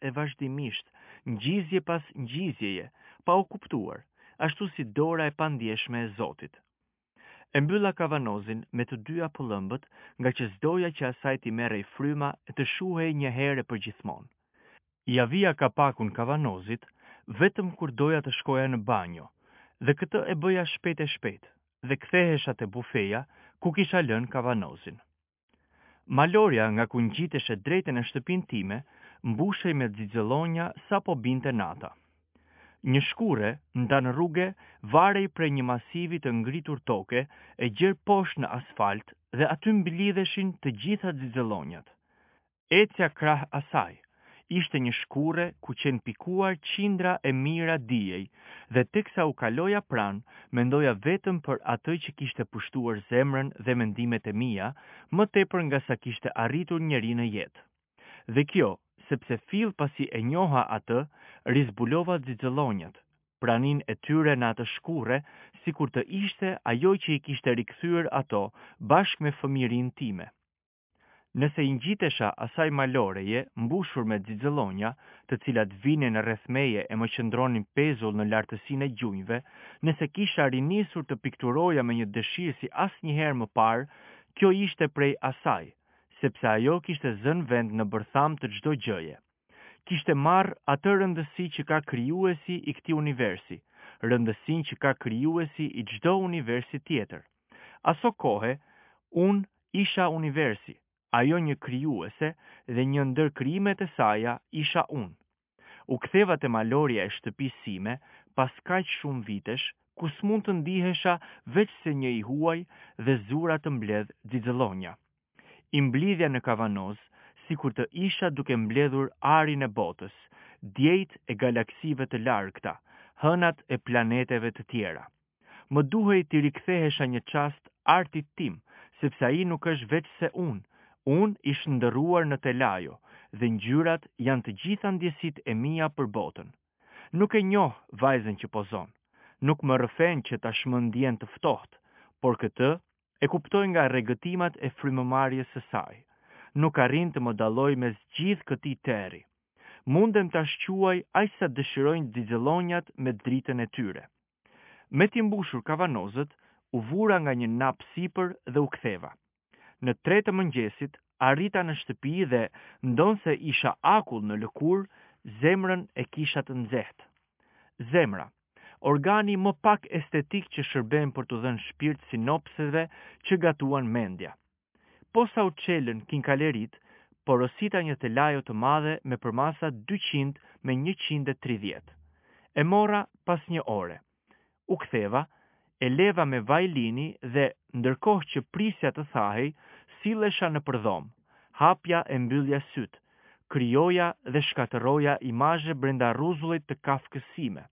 ngjizje pas ngjizjeje, pa u kuptuar, ashtu si dora e pandjeshme e Zotit. E mbylla kavanozin me të dyja pëllëmbët, nga që s'doja që asaj t'i merrej fryma e të shuhej një herë për gjithmonë. Ja vija kapakun kavanozit, vetëm kur doja të shkoja në banjo, dhe këtë e bëja shpejt dhe kthehesha te bufeja ku kisha lënë kavanozin. Malorja nga ku ngjiteshe drejtën e shtëpinë time, mbushej me xixëllonja sa po binte nata. Një shkure, ndan rruge, varej prej një masivi të ngritur toke e gjerë poshtë në asfalt dhe aty mblidheshin të gjitha xixëllonjat. Ecja krah asaj, ishte një shkure ku qenë pikuar qindra e mira dijej dhe teksa u kaloja pranë, mendoja vetëm për atë që kishte pushtuar zemrën dhe mendimet e mia, më tepër nga sa kishte arritur njeri në jetë. Dhe kjo, sepse fill pasi e njoha atë, rizbulova xixëllonjat, pranin e tyre në atë shkure, sikur të ishte ajo që i kishte rikthyer ato bashkë me fëmijërinë time. Nëse i ngjitesha asaj maloreje mbushur me xixëllonja, të cilat vinin rreth meje e më qëndronin pezull në lartësinë e gjunjëve, nëse kisha rinisur të pikturoja me një dëshirë si asnjëherë më parë, kjo ishte prej asaj, sepse ajo kishte zënë vend në bërtham të çdo gjëje. Kishte marrë atë rëndësi që ka krijuesi i këtij universi, rëndësinë që ka krijuesi i çdo universi tjetër. Aso kohe, unë isha universi, ajo një krijuese dhe një ndër krijimet e saja isha unë. U ktheva te malorja e shtëpisë sime pas kaq shumë vitesh, ku s'mund të ndihesha veç se një i huaj dhe zura të mbledh xixëllonja. I mblidhja në Kavanoz, sikur të isha duke mbledhur arin e botës, djejt e galaksive të largëta, hënat e planeteve të tjera. Më duhej të rikthehesha një çast artit tim, sepse ai nuk është veç se unë ish ndërruar në telajo, dhe ngjyrat janë të gjitha ndjesitë e mia për botën. Nuk e njoh vajzën që pozon, nuk më rrëfen që tashmë ndjen të ftohtë, por këtë e kuptoj nga rregëtimat e frymëmarrjes së saj. Nuk arrin të më dalloj mes gjithë këtij teri. Mundem ta shquaj aq sa dëshirojnë xixëllonjat me dritën e tyre. Me t'i mbushur kavanozët, u vura nga një nap sipër dhe u ktheva. Në 3 të mëngjesit, arrita në shtëpi dhe, ndonse isha akull në lëkur, zemrën e kisha të nxehtë. Zemra, organi më pak estetik që shërben për të dhënë shpirt sinopseve që gatuan mendja. Posa u çelën kinkalerit, porosita një telajo të madhe me përmasa 200 me 130. E mora pas një ore. U ktheva, e leva me vaj lini dhe, ndërkohë që prisja të thahej, sillesha në përdhom, hapja e mbyllja syt, krijoja dhe shkatëroja imazhe brenda rruzullit të kafkësime.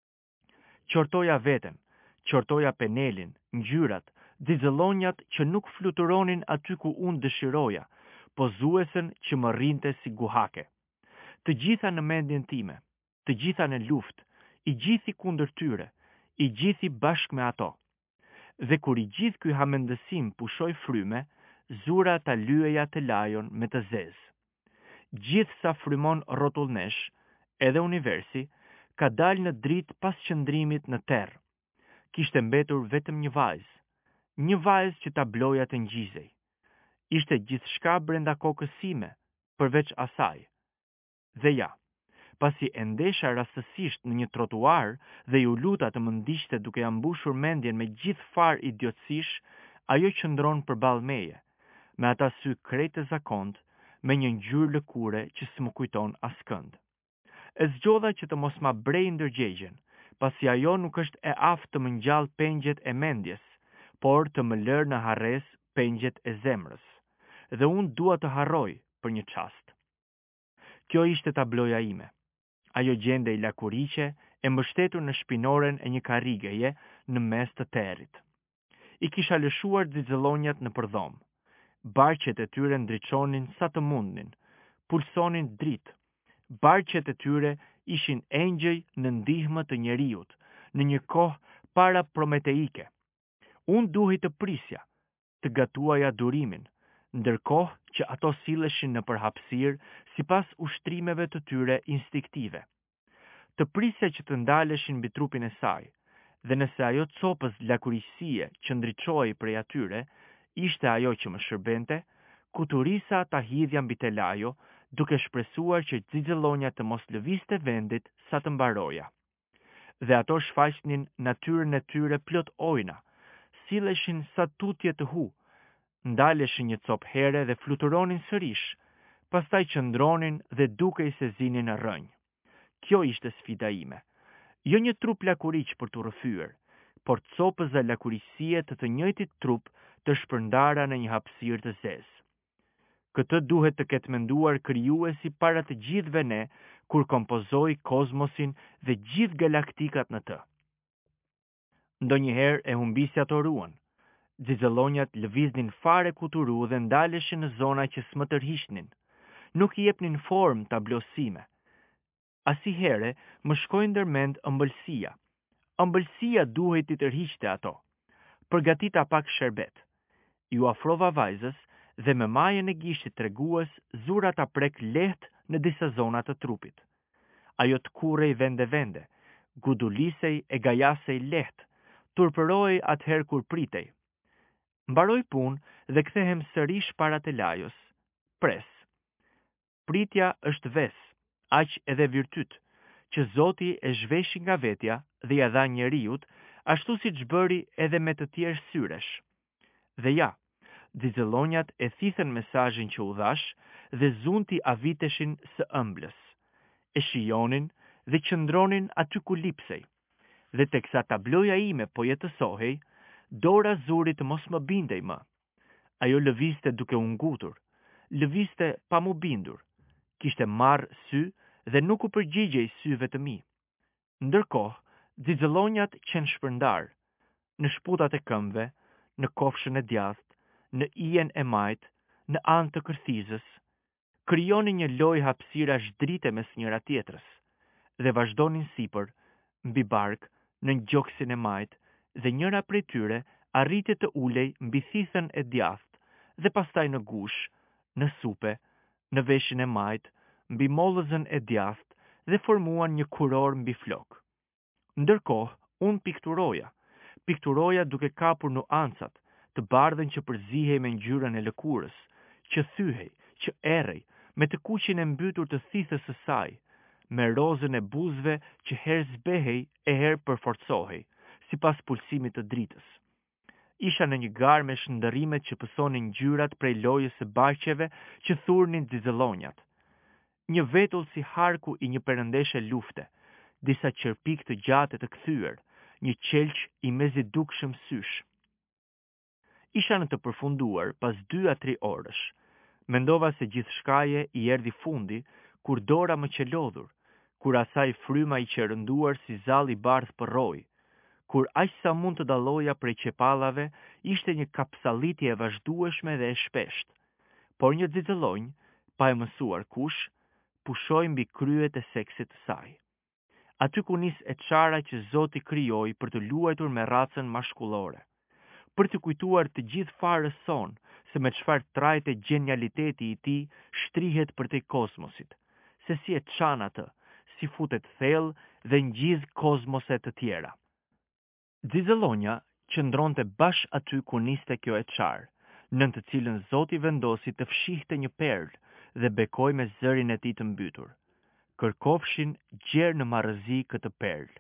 Qortoja veten, qortoja penelin, ngjyrat, xixëllonjat që nuk fluturonin aty ku unë dëshiroja, pozuesen që më rrinte si guhake. Të gjitha në mendjen time, të gjitha në luftë, i gjithi kundër tyre, i gjithi bashkë me ato. Dhe kur i gjithë ky hamendësim pushoi fryme, zura ta lyeja të lajon me të zezë. Gjithë sa frymon rrotullnesh, edhe universi, ka dalë në dritë pas qëndrimit në terr. Kishte mbetur vetëm një vajzë që tabloja të ngjizej. Ishte gjithçka brenda kokës sime, përveç asaj. Dhe ja, pasi e ndesha rastësisht në një trotuar dhe ju luta të më ndiqte duke ja mbushur mendjen me gjithë farë idiotësish, ajo qëndron përballë meje, me ata sy krejt të zakont, me një ngjyrë lëkure që s'më kujton askënd. E zgjodha që të mos ma brej ndërgjegjen, pasi ajo nuk është e aftë të më ngjall pengjet e mendjes, por të më lërë në harres pengjet e zemrës. Dhe unë dua të harroj për një çast. Kjo ishte tabloja ime. Ajo gjendej lakuriqe e mbështetur në shpinoren e një karrigeje në mes të territ. I kisha lëshuar xixëllonjat në përdhom. Barqet e tyre ndriçonin sa të mundnin, pulsonin dritë. Barqet e tyre ishin engjëj në ndihmë të njeriut, në një kohë para prometeike. Unë duhej të prisja, të gatuaja durimin, ndërkohë që ato silleshin në përhapësirë sipas ushtrimeve të tyre instiktive. Të prisja që të ndaleshin mbi trupin e saj, dhe nëse ajo copës lakuriqësie që ndriçohej prej atyre, ishte ajo që më shërbente, kuturisa ta hidhja mbi telajo, duke shpresuar që xixëllonja të mos lëvizte vendit sa të mbaroja. Dhe ato shfaqnin natyrën e tyre plot ojna, silleshin sa tutje të hu, ndaleshin një copë here dhe fluturonin sërish, pastaj qëndronin dhe dukej se zinin në rrënjë. Kjo ishte sfida ime. Jo një trup lakuriq për të rrëfyer, por copëza lakuriqësie të njëjtit trup të shpërndara në një hapësirë të zezë. Këtë duhet të ketë menduar krijuesi para të gjithëve ne kur kompozoi kozmosin dhe gjithë galaktikat në të. Ndonjëherë e humbisja të ruan. Xixëllonjat lëviznin fare kuturu dhe ndaleshin në zona që s'më tërhiqnin. Nuk i jepnin formë tablosime. Asnjëherë më shkoi ndërmend ëmbëlsia. Ëmbëlsia duhej t'i tërhiqte ato. Përgatita pak sherbet. Ju afrova vajzës dhe me majën e gishtit tregues zura ta prek lehtë në disa zona të trupit. Ajo të kurrej vende, gudulisej e gajasej lehtë, turpëroi atëherë kur pritej. Mbaroj punë dhe kthehem sërish para telajos. Pres. Pritja është ves, aq edhe virtyt, që Zoti e zhveshi nga vetja dhe ja dha njeriut, ashtu si që bëri edhe me të tjerë syresh. Dhe ja, Xixëllonjat e thithën mesazhin që u dhash dhe zunti aviteshin së ëmblës. E shijonin dhe qëndronin aty ku lipsej. Dhe teksa tabloja ime po jetësohej, dora zurit mos më bindej më. Ajo lëviste duke u ngutur, lëviste pa mu bindur, kishte marrë sy dhe nuk u përgjigjej syve të mi. Ndërkohë, xixëllonjat qenë shpërndar, në shputat e këmbëve, në kofshën e djathtë, në ijen e majt, në anë të kërthizës, krijonin një lojë hapësirash drite mes njëra tjetrës, dhe vazhdonin sipër, mbi bark, në ngjoksin e majt, dhe njëra prej tyre arriti të ulej mbi thithën e djathtë, dhe pastaj në gush, në supe, në veshin e majt, mbi mollëzën e djathtë, dhe formuan një kuror mbi flok. Ndërkohë, unë pikturoja duke kapur nuancat, të bardhën që përzihej me ngjyrën e lëkurës, që thyhej, që errej, me të kuqin e mbytur të thithës së saj, me rozën e buzëve që herë zbehej e herë përforcohej, sipas pulsimit të dritës. Isha në një garë me shndërrimet që pësonin ngjyrat prej lojës së barqeve që thurnin xixëllonjat. Një vetull si harku i një perëndeshe lufte, disa qërpik të gjate të kthyer, një qelq i mezidukshëm sysh. Isha në të përfunduar pas 2 a 3 orësh. Mendova se gjithçkaje i erdhi fundi kur dora më qelodhur, kur asaj fryma i qerënduar si zall i bardh përroi, kur aq sa mund të dalloja prej qepallave ishte një kapsallitje e vazhdueshme dhe e shpesht. Por një xixëllonjë, pa e mësuar kush, pushoi mbi kryet e seksit të saj. Aty ku nis e çara që Zoti krijoi për të luajtur me racën mashkullore, për të kujtuar të gjithë farës son se me çfarë trajte genialiteti i tij shtrihet përtej kozmosit, se si e çan atë, si futet thellë dhe ngjidh kozmose të tjera. Xixëllonja qëndronte bash aty ku niste kjo e çarë, nën të cilën Zoti vendosi të fshihte një perlë dhe bekoi me zërin e tij të mbytur. Kërkofshin gjerë në marrëzi këtë perlë.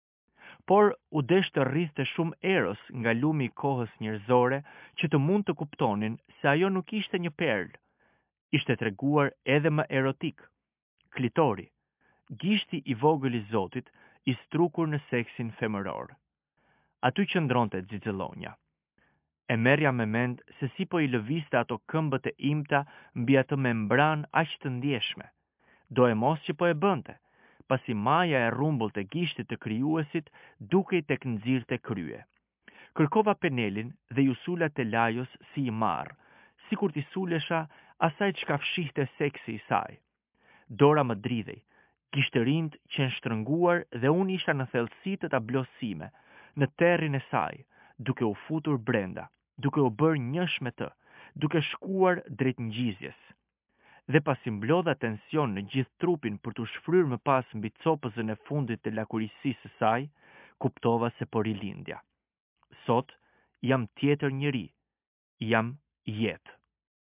Por u desh të rrithte shumë eros nga lumi i kohës njerëzore që të mund të kuptonin se ajo nuk ishte një perlë, ishte treguar edhe më erotik. Klitori, gishti i vogël i Zotit, i strukur në seksin femëror. Aty qëndronte xixëllonja. E merja me mend se si po i lëviste ato këmbët e imta mbi atë membran aq të ndjeshme. Do e mos që po e bënte, pasi maja e rrumbull të gishtit të krijuesit dukej tek nxirrte krye. Kërkova penelin dhe ju sula te lajos si i marr, sikur t'i sulesha asaj çka fshihte seksi i saj. Dora më dridhej, kishte rind qenë shtrënguar dhe unë isha në thellësi të tablosime, në terrin e saj, duke u futur brenda, duke u bërë njësh me të, duke shkuar drejt ngjizjes. Dhe pasi mblodha tension në gjithë trupin për të shfryrë më pas mbi copëzën e fundit të lakurisisë së saj, kuptova se po rilindja. Sot jam tjetër njeri, jam jetë.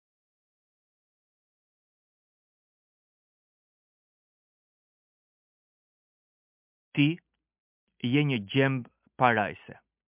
Ti je një gjembë parajse.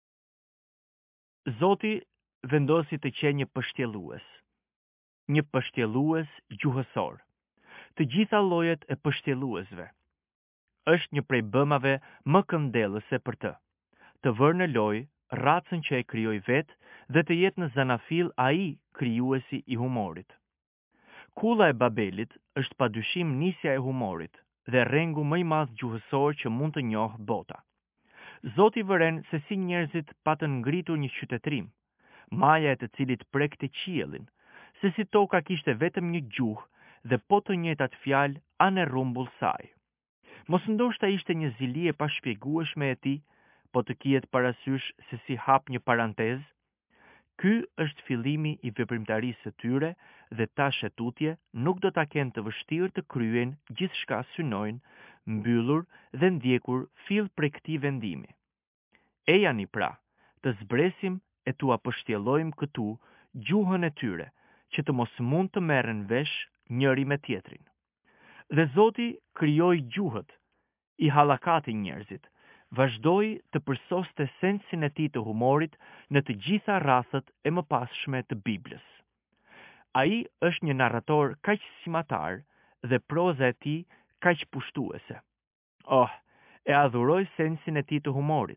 Zoti vendosi të qenë një pështjellues gjuhësor. Të gjitha llojet e pështjelluesve. Është një prej bëmave më këndellëse për të vërë në lojë racën që e krijoi vetë dhe të jetë në zanafill ai krijuesi i humorit. Kulla e Babelit është padyshim nisja e humorit dhe rrengu më i madh gjuhësor që mund të njohë bota. Zoti vëren se si njerëzit patën ngritur një qytetrim, maja e të cilit prekte qiellin, se si toka kishte vetëm një gjuhë dhe po të njëjtat fjalë anë rrumbull saj. Mos ndoshta ishte një zili e pashpjegueshme e tij, po të kihet parasysh se si hap një parantezë. Ky është fillimi i veprimtarisë së tyre dhe tash e tutje nuk do ta kenë të vështirë të kryen gjithçka synojnë, mbyllur dhe ndjekur fill prej këtij vendimi. Ejani pra, të zbresim e t'u apështjellojmë këtu gjuhën e tyre, që të mos mund të merren vesh njëri me tjetrin. Dhe Zoti krijoi gjuhët, i hallakati njerëzit, vazhdoi të përsoste sensin e tij të humorit në të gjitha rrafet e mëpasshme të Biblës. Ai është një narrator kaq simatar dhe proza e tij kaq pushtuese. Oh, e adhuroj sensin e tij të humorit.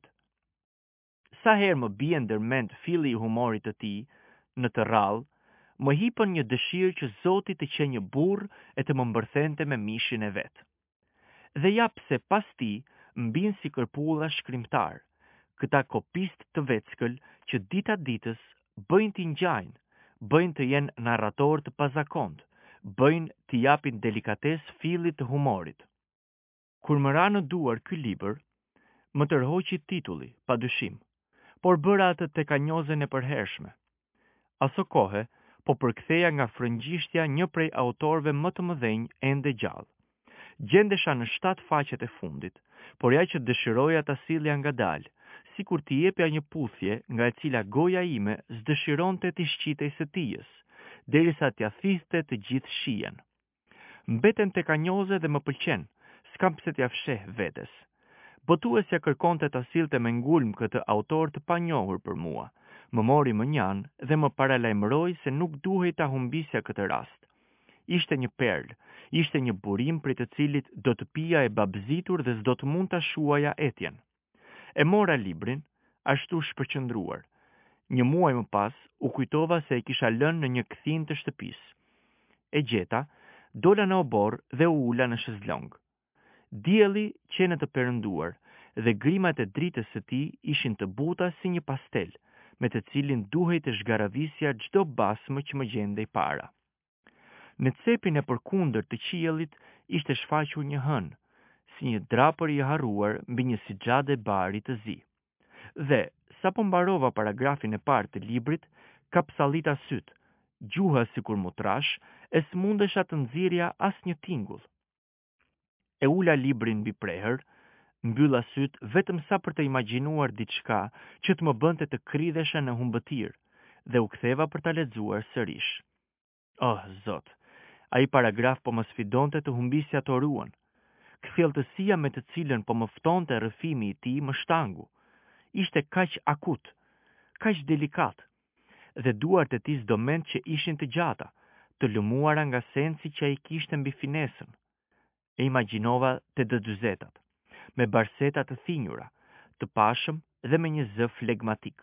Sa herë më bie ndërmend filli i humorit të tij në të rrallë, më hipën një dëshirë që Zoti të qenë një burr e të më mbërthente me mishin e vet. Dhe ja pse pas tij mbin si kërpulla shkrimtar, këta kopist të veckël që dita ditës bëjnë t'i ngjajnë, bëjnë të jenë narrator të pazakont, bëjnë t'i japin delikatesë fillit të humorit. Kur më ra në duar ky libër, më tërhoqi titulli, padyshim, por bëra atë tekanjozen e përhershme. Aso kohe, po përktheja nga frëngjishtja një prej autorëve më të mëdhenj ende gjallë. Gjendesha në 7 faqet e fundit, por ja që dëshiroja ta sillja ngadalë, sikur t'i jepja një puthje nga e cila goja ime s'dëshironte t'i shqitej së tijës, derisa t'ja thithte të gjithë shijen. Mbeten tekanjoze dhe më pëlqen, s'kam pse t'ja fsheh vetes. Botuesja kërkonte ta sillte me ngulm këtë autor të panjohur për mua. Më mori mënjan dhe më paralajmëroi se nuk duhej ta humbisja këtë rast. Ishte një perl, ishte një burim prej të cilit do të pija e babzitur dhe s'do të mund ta shuaja etjen. E mora librin, ashtu shpërqendruar. Një muaj më pas, u kujtova se e kisha lënë në një kthin të shtëpisë. E gjeta, dola në obor dhe u ula në shezlong. Dielli qenë të perënduar dhe grimat e dritës së tij ishin të buta si një pastel, me të cilin duhej të zgaravisja çdo basmë që më gjendej para. Në cepin e përkundër të qiellit ishte shfaqur një hën, si një drapër i harruar mbi një sixhade bari të zi. Dhe, sapo mbarova paragrafin e parë të librit, kapsallita syt, gjuha sikur mutrash, e s'mundesha të nxirrja asnjë tingull. E ula librin mbi prehër, mbylla syt vetëm sa për të imagjinuar diçka që të më bënte të kridhesha në humbëtir, dhe u ktheva për ta lexuar sërish. Oh, Zot, ai paragraf po më sfidonte të humbisja të ruan. Kthjelltësia me të cilën po më ftonte rrëfimi i tij më shtangu. Ishte kaq akut, kaq delikat, dhe duart e tij s'doment që ishin të gjata, të lëmuara nga sensi që ai kishte mbi finesën. E imagjinova te D40, me barseta të thinjura, të pashëm dhe me një zë flegmatik.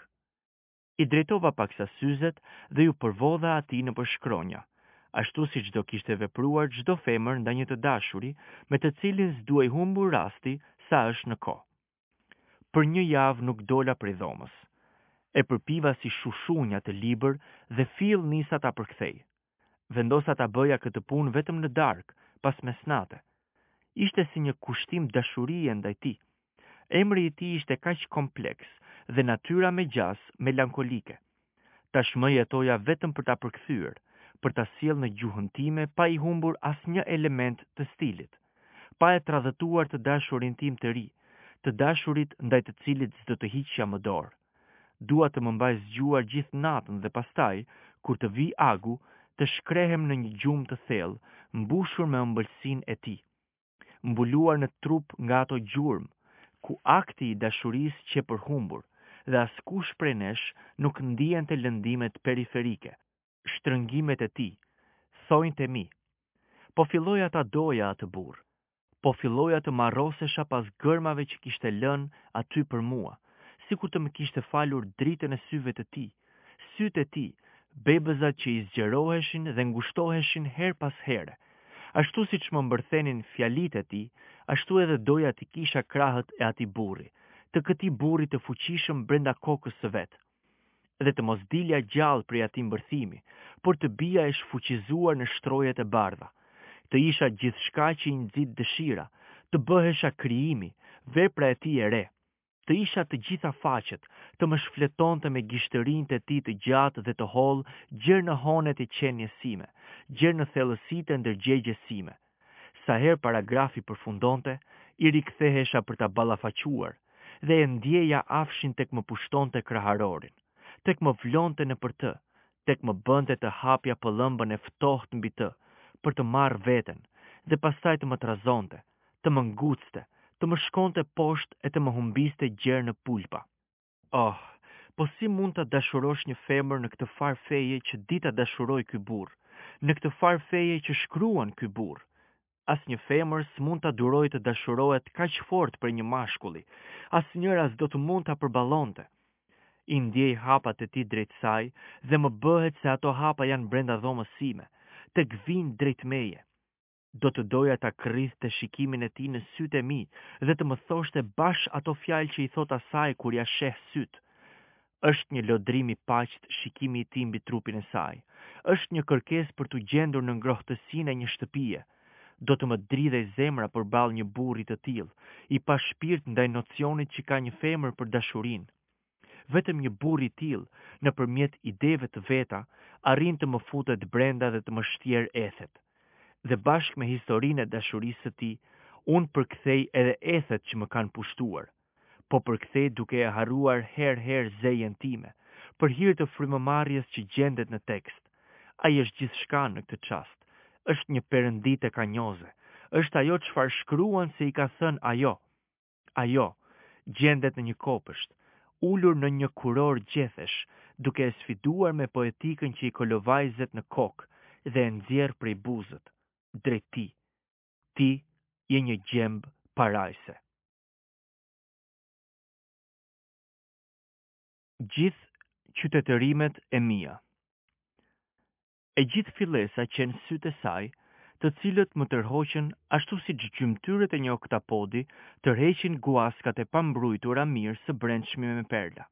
I drejtova paksa syzet dhe ju përvodha atij në përshkronja, ashtu siç do kishte vepruar çdo femër ndaj një të dashuri me të cilin s'duhej humbur rasti sa është në kohë. Për një javë nuk dola prej dhomës. E përpiva si shushunja të libër dhe fill nisa ta përkthej. Vendosa ta bëja këtë punë vetëm në darkë, pas mesnate. Ishte si një kushtim dashurie ndaj tij. Emri i tij ishte kaq kompleks dhe natyra me gjas melankolike. Tashmë jetoja vetëm për ta përkthyer, për ta sjellë në gjuhën time pa i humbur asnjë element të stilit, pa e tradhëtuar të dashurin tim të ri, të dashurit ndaj të cilit s'do të hiqja më dorë. Dua të më mbaj zgjuar gjithë natën dhe pastaj, kur të vi agu, të shkrehem në një gjumë të thellë, mbushur me ëmbëlsinë e tij, mbuluar në trup nga ato gjurmë, ku akti i dashurisë që përhumbur, dhe askush prej nesh nuk ndjente lëndimet periferike, shtrëngimet e tij, thonjtë e mi. Po filloja ta doja atë burr. Po filloja të marrosesha pas gërmave që kishte lënë aty për mua, sikur të më kishte falur dritën e syve të tij, sytë e tij, bebëzat që i zgjeroheshin dhe ngushtoheshin her pas here. Ashtu siç më mbërthenin fjalitë e tij, ashtu edhe doja t'i kisha krahët e atij burri, të këtij burri të fuqishëm brenda kokës së vet. Dhe të mos dilja gjallë prej atij mbërthimi, por të bija e shfuqizuar në shtrojet e bardha. Të isha gjithçka që i nxit dëshira, të bëhesha krijimi, vepra e tij e re. Të isha të gjitha faqet, të të më shfletonte me gishtërinë e tij të gjatë dhe të hollë, gjerë në honet e qenies sime, gjerë në thellësitë e ndërgjegjes sime. Sa herë paragrafi përfundonte, i rikthehesha për ta ballafaquar dhe e ndjeja afshin tek më pushtonte kraharorin, tek më vlonte në për të, tek më bënte të hapja pëllëmbën e ftohtë mbi të, për të marrë veten, dhe pastaj të më trazonte, të më ngucte, të më shkonte poshtë e të më humbiste gjerë në pulpa. Oh, po si mund të dashurosh një femër në këtë farë feje që dita dashuroj ky burr, në këtë farë feje që shkruan ky burr? Asnjë femër s'mund ta duroj të dashurohet kaq fort për një mashkulli, asnjëra s'do të mund ta përballonte. I ndjej hapat e tij drejt saj dhe më bëhet se ato hapa janë brenda dhomës sime, tek vijnë drejt meje. Do të doja ta krriste shikimin e tij në sytë e mi dhe të më thoshte bash ato fjalë që i thot asaj kur ja sheh syt. Është një lodrim i paqt shikimi i tij mbi trupin e saj. Është një kërkesë për të gjendur në ngrohtësinë e një shtëpie. Do të më dridhej zemra përballë një burri të tillë, i pa shpirt ndaj nocionit që ka një femër për dashurinë. Vetëm një burr i tillë, nëpërmjet ideve të veta, arrin të më futet brenda dhe të më shtjerë ethet. Dhe bashkë me historinë e dashurisë së tij, unë përkthej edhe ethet që më kanë pushtuar. Po përkthej duke e harruar herë zejen time, për hir të frymëmarrjes që gjendet në tekst. Ai është gjithçka në këtë çast. Është një perëndite kanjoze. Është ajo çfarë shkruan se i ka thënë ajo. Ajo gjendet në një kopësht, ulur në një kuror gjethesh, duke e sfiduar me poetikën që i kolovajzet në kokë dhe e nxjerr prej buzët, drejt ti. Ti je një gjembë parajse. Gjithë qytetërimet e mia. E gjithë fillesa që në sytë e saj, të cilët më tërhoqën ashtu si gjymtyrët e një oktapodi tërheqin guaskat e pambrujtura mirë së brendshme me perla.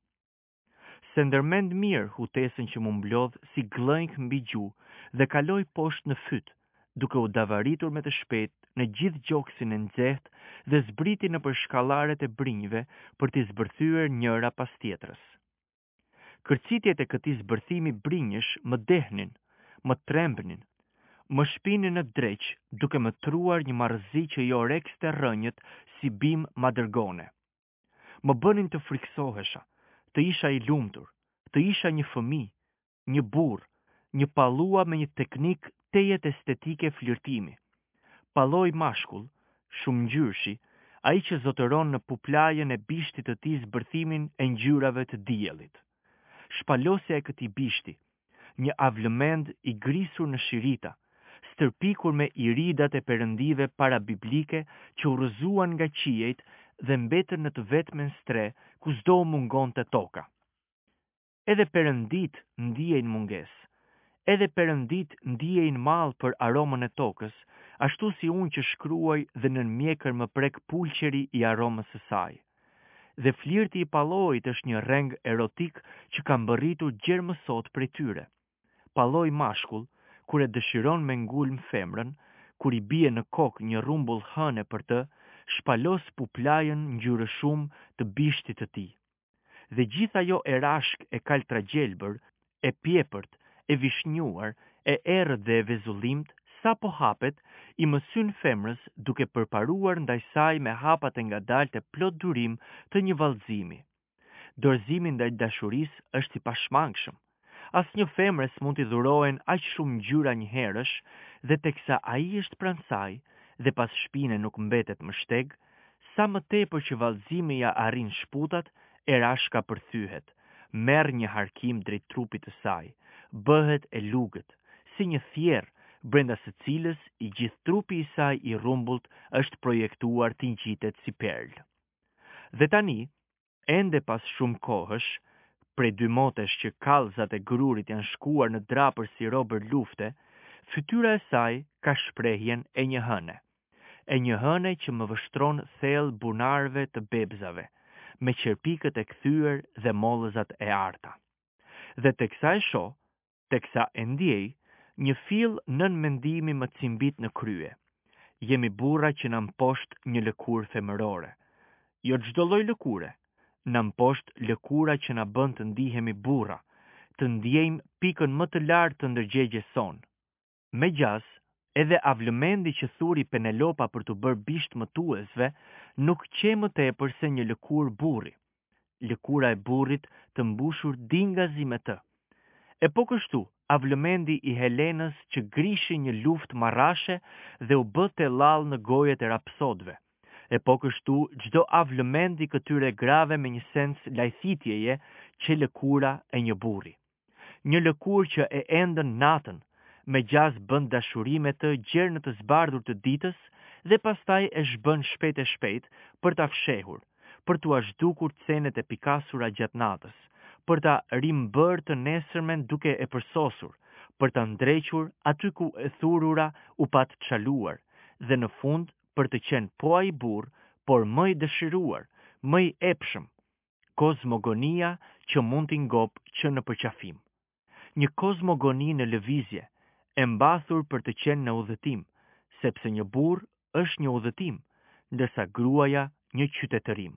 Se ndërmend mirë hutesën që më mblodh si glënk mbi gjuhë dhe kaloi poshtë në fyt, duke u davaritur me të shpejt në gjithë gjoksin e nxehtë dhe zbriti në për shkallaret e brinjve për t'i zbërthyer njëra pas tjetrës. Kërcitjet e këtij zbërthimi brinjësh më dehnin, më trembnin, më shpinin në dreq, duke më truar një marrëzi që jo rekste rrënjët si bim madërgone. Më bënin të friksohesha, të isha i lumtur, të isha një fëmijë, një burr, një pallua me një teknik tejet estetike flirtimi. Palloj mashkull, shumë ngjyrshi, ai që zotëron në puplajën e bishtit të tij zbërthimin e ngjyrave të diellit. Shpalosja e këtij bishti, një avlëmend i grisur në shirita, stërpikur me iridat e perëndive parabiblike që u rrëzuan nga qiejt dhe mbetën në të vetmen stre ku s'do mungonte toka. Edhe perëndit ndiejnë mungesë, edhe perëndit ndiejnë mall për aromën e tokës, ashtu si unë që shkruaj dhe nën mjekër më prek pulqeri i aromës së saj. Dhe flirti i pallojit është një reng erotik që ka mbërritur gjermësot prej tyre. Palloj mashkull, kur e dëshiron me ngulm femrën, kur i bie në kokë një rumbull hëne për të, shpalos puplajën ngjyrë shumë të bishtit të tij. Dhe gjithë ajo e rashk e kaltragjelbër, e pjepërt, e vishnjuar, e errët dhe e vezullimt, sa po hapet, i mësyn femrës duke përparuar ndaj saj me hapat e ngadaltë e plot durim të një vallëzimi. Dorëzimi ndaj dashurisë është i pashmangshëm. Asnjë femre s'mund t'i dhurohen aq shumë ngjyra një herësh, dhe teksa ai është pranë saj dhe pas shpine nuk mbetet më shteg, sa më tepër që vallëzimi ja arrin shputat, e rashka përthyhet, merr një harkim drejt trupit të saj, bëhet e lugët, si një thjerr brenda së cilës i gjithë trupi i saj i rumbullt është projektuar të ngjitet si perl. Dhe tani, ende pas shumë kohësh, prej 2 motesh që kallëzat e grurit janë shkuar në drapër si robër lufte, fytyra e saj ka shprehjen e një hëne që më vështron thellë bunarve të bebzave, me qerpikët e kthyer dhe mollëzat e arta. Dhe teksa e shoh, teksa e ndjej, një fill nën mendimi më cimbit në krye. Jemi burra që na mposht një lëkurë femërore. Jo çdo lloj lëkure, Në mposht lëkura që na bën të ndihemi burra, të ndjejmë pikën më të lartë të ndërgjegjes son. Me gjas, edhe avlëmendi që thuri Penelopa për të bërë bisht mëtuesve, nuk qe më tepër se një lëkur burri. Lëkura e burrit të mbushur dingazi me të. E po kështu, avlëmendi i Helenës që grishi një luftë marrashe dhe u bë tellall në gojet e rapsodëve. E po kështu, çdo avlëmendi këtyre grave me një sens lajthitjeje që lëkura e një burri. Një lëkur që e endën natën, me gjas bën dashuri me të gjerë në të zbardhur të ditës dhe pastaj e shbën shpejt për ta fshehur, për t'u azhdukur cenet e pikasura gjatë natës, për ta rimbërë të nesërmen duke e përsosur, për ta ndrequr aty ku e thurura u pat çaluar, dhe në fund për të qenë po ai burr, por më i dëshiruar, më i epshëm, kozmogonia që mund t'i ngop që në përqafim. Një kozmogoni në lëvizje, e mbathur për të qenë në udhëtim, sepse një burr është një udhëtim, ndërsa gruaja një qytetërim.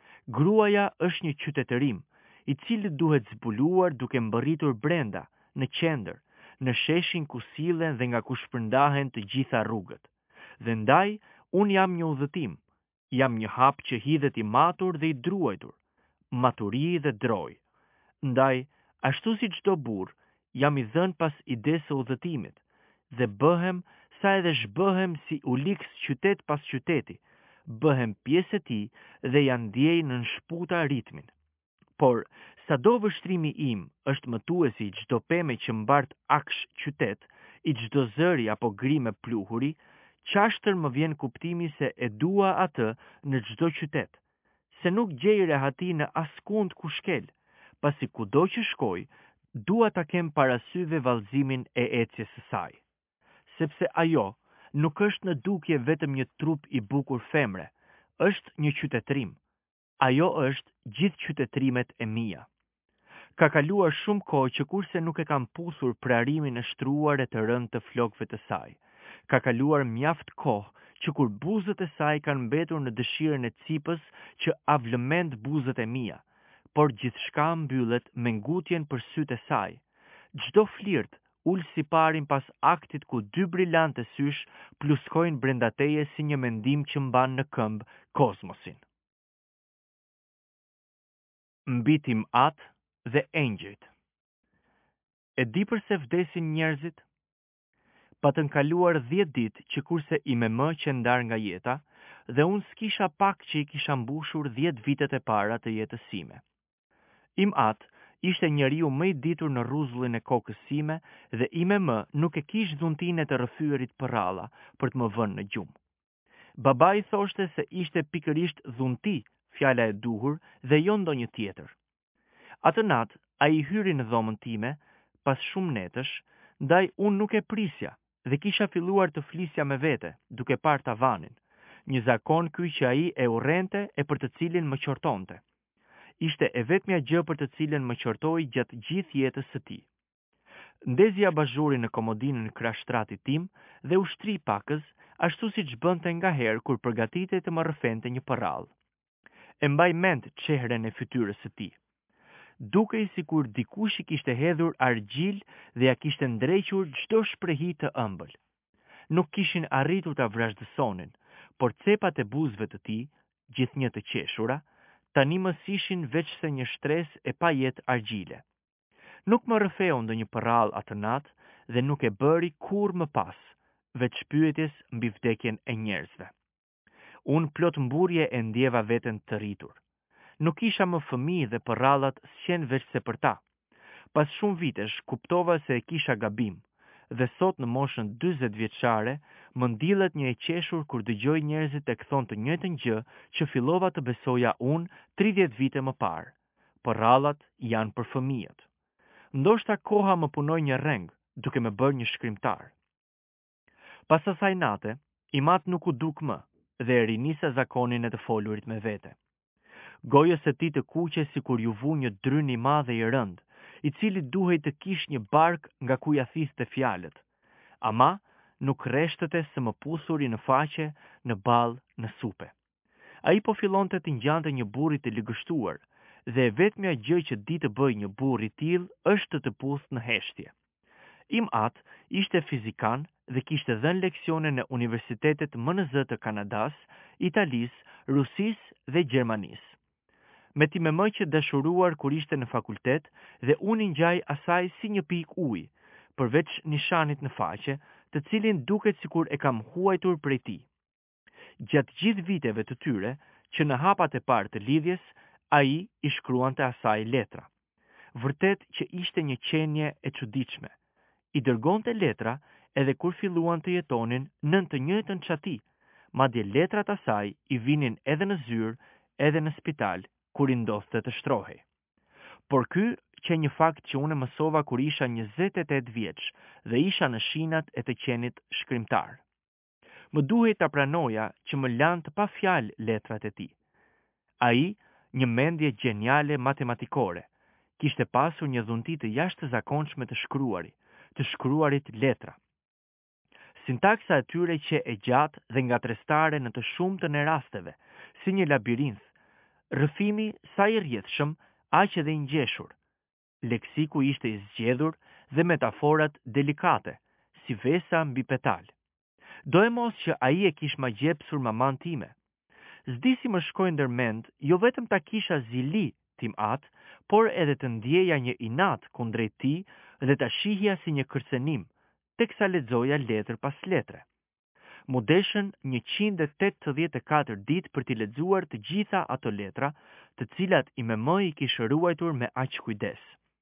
Gruaja është një qytetërim, i cili duhet zbuluar duke mbërritur brenda, në qendër, në sheshin ku sillen dhe nga ku shpërndahen të gjitha rrugët. Dhe ndaj, unë jam një udhëtim, jam një hap që hidhet i matur dhe i druajtur, maturi dhe droj. Ndaj, ashtu si çdo burr, jam i dhënë pas idesë së udhëtimit, dhe bëhem sa edhe shbëhem si uliks qytet pas qyteti, bëhem pjesë e tij dhe ja ndjej në shputa ritmin. Por, sado vështrimi im është mëtuesi i çdo peme që mbart aksh qytet, i çdo zëri apo gri me pluhuri, qashtër më vjen kuptimi se e dua atë në çdo qytet, se nuk gjej rehati në askund ku shkel, pasi kudo që shkoj, dua ta kem parasyve vallëzimin e ecjes së saj. Sepse ajo nuk është në dukje vetëm një trup i bukur femre, është një qytetërim. Ajo është gjithë qytetrimet e mia. Ka kaluar shumë kohë që kurse nuk e kam puthur prarimin e shtruar e të rënd të flokëve të saj. Ka kaluar mjaft kohë që kur buzët e saj kanë mbetur në dëshirën e cipës që avlëmend buzët e mia, por gjithçka mbyllet me ngutjen për sytë e saj. Çdo flirt ul si parin pas aktit ku dy brillante sysh pluskojnë brenda teje si një mendim që mban në këmbë kozmosin. Mbitim atë dhe engjëjt. E di përse vdesin njerëzit? Patën kaluar 10 ditë që kurse i me më që ndar nga jeta, dhe unë s'kisha pak që i kisha mbushur 10 vitet e para të jetës sime. Im atë ishte njeriu më i ditur në rruzullin e kokës sime dhe i me më nuk e kish dhuntin e të rrëfyerit përralla për të më vënë në gjumë. Baba i thoshte se ishte pikërisht dhunti fjala e duhur dhe jo ndonjë tjetër. Atë natë, a i hyri në dhomën time, pas shumë netësh, ndaj unë nuk e prisja dhe kisha filluar të flisja me vete, duke parë tavanin, një zakon ky që a i e urrente e për të cilin më qortonte. Ishte e vetmja gjë për të cilin më qortoi gjatë gjithë jetës së tij. Ndezja bazhurin në komodinën e krashtratit tim dhe ushtri pakës, ashtu siç bënte ngaherë kur përgatitej të më rrëfente një përrall. E mbaj mend çehrën e fytyrës së tij. Dukej sikur dikush i kishte hedhur argjil dhe ja kishte ndrequr çdo shprehi të ëmbël. Nuk kishin arritur ta vrazhdësonin, por cepat e buzëve të tij, gjithnjë të qeshura, tani më ishin veç se një shtres e pa jetë argjile. Nuk më rrëfeu ndonjë përrall atë natë dhe nuk e bëri kurrë më pas, veç pyetjes mbi vdekjen e njerëzve. Unë plot mburje e ndjeva veten të rritur. Nuk isha më fëmijë dhe përrallat s'qen veç se për ta. Pas shumë vitesh kuptova se e kisha gabim, dhe sot në moshën 40 vjeçare më ndillet një e qeshur kur dëgjoj njerëzit e këthon të njëjtën gjë që fillova të besoja unë 30 vite më parë. Përrallat janë për fëmijët. Ndoshta koha më punoi një rreng, duke më bërë një shkrimtar. Pas asaj nate, i mat nuk u duk më dhe e rinisa zakonin e të folurit me vete. Gojës e tij të kuqe sikur ju vu një drynë i madh dhe i rënd, i cili duhej të kish një bark nga ku ja thiste fjalët. Ama nuk reshtete se më puthuri në faqe, në ball, në supe. Ai po fillonte të ngjante një burri të ligështuar dhe vetmja gjë që di të bëj një burr i tillë është të pusë në heshtje. Im At ishte fizikan dhe kishte dhënë leksione në universitetet MNZ të Kanadas, Italis, Rusis dhe Gjermanis. Me ti me më që dashuruar kur ishte në fakultet dhe unë ngjaj asaj si një pikë ujë, përveç nishanit në faqe, të cilin duket sikur e kam huajtur prej tij. Gjatë gjithë viteve të tyre, që në hapat e parë të lidhjes, ai i shkruante asaj letra. Vërtet që ishte një qenie e çuditshme. I dërgonte letra edhe kur filluan të jetonin nën të njëjtën çati, madje letrat asaj i vinin edhe në zyrë, edhe në spital, kur i ndodhte të shtrohej. Por ky që një fakt që unë mësova kur isha 28 vjeç dhe isha në shinat e të qenit shkrimtar. Më duhej ta pranoja që më lanë të pa fjalë letrat e tij. Ai, një mendje gjeniale matematikore, kishte pasur një dhunti të jashtëzakonshme të shkruarit letra. Sintaksa e tyre që e gjatë dhe ngatrestare në të shumtën e rasteve, si një labirinth, rrëfimi sa i rrjedhshëm, aq edhe i ngjeshur. Leksiku ishte i zgjedhur dhe metaforat delikate, si vesa mbi petal. Do e mos që ai e kish ma gjepsur maman time. S'di si më shkoi ndërmend, jo vetëm ta kisha zili Tim At, por edhe të ndjeja një inat kundrejt tij dhe ta shihja si një kërcenim, teksa lexoja letër pas letre. Mu deshën 184 ditë për t'i lexuar të gjitha ato letra, të cilat IMM i kishte ruajtur me aq kujdes.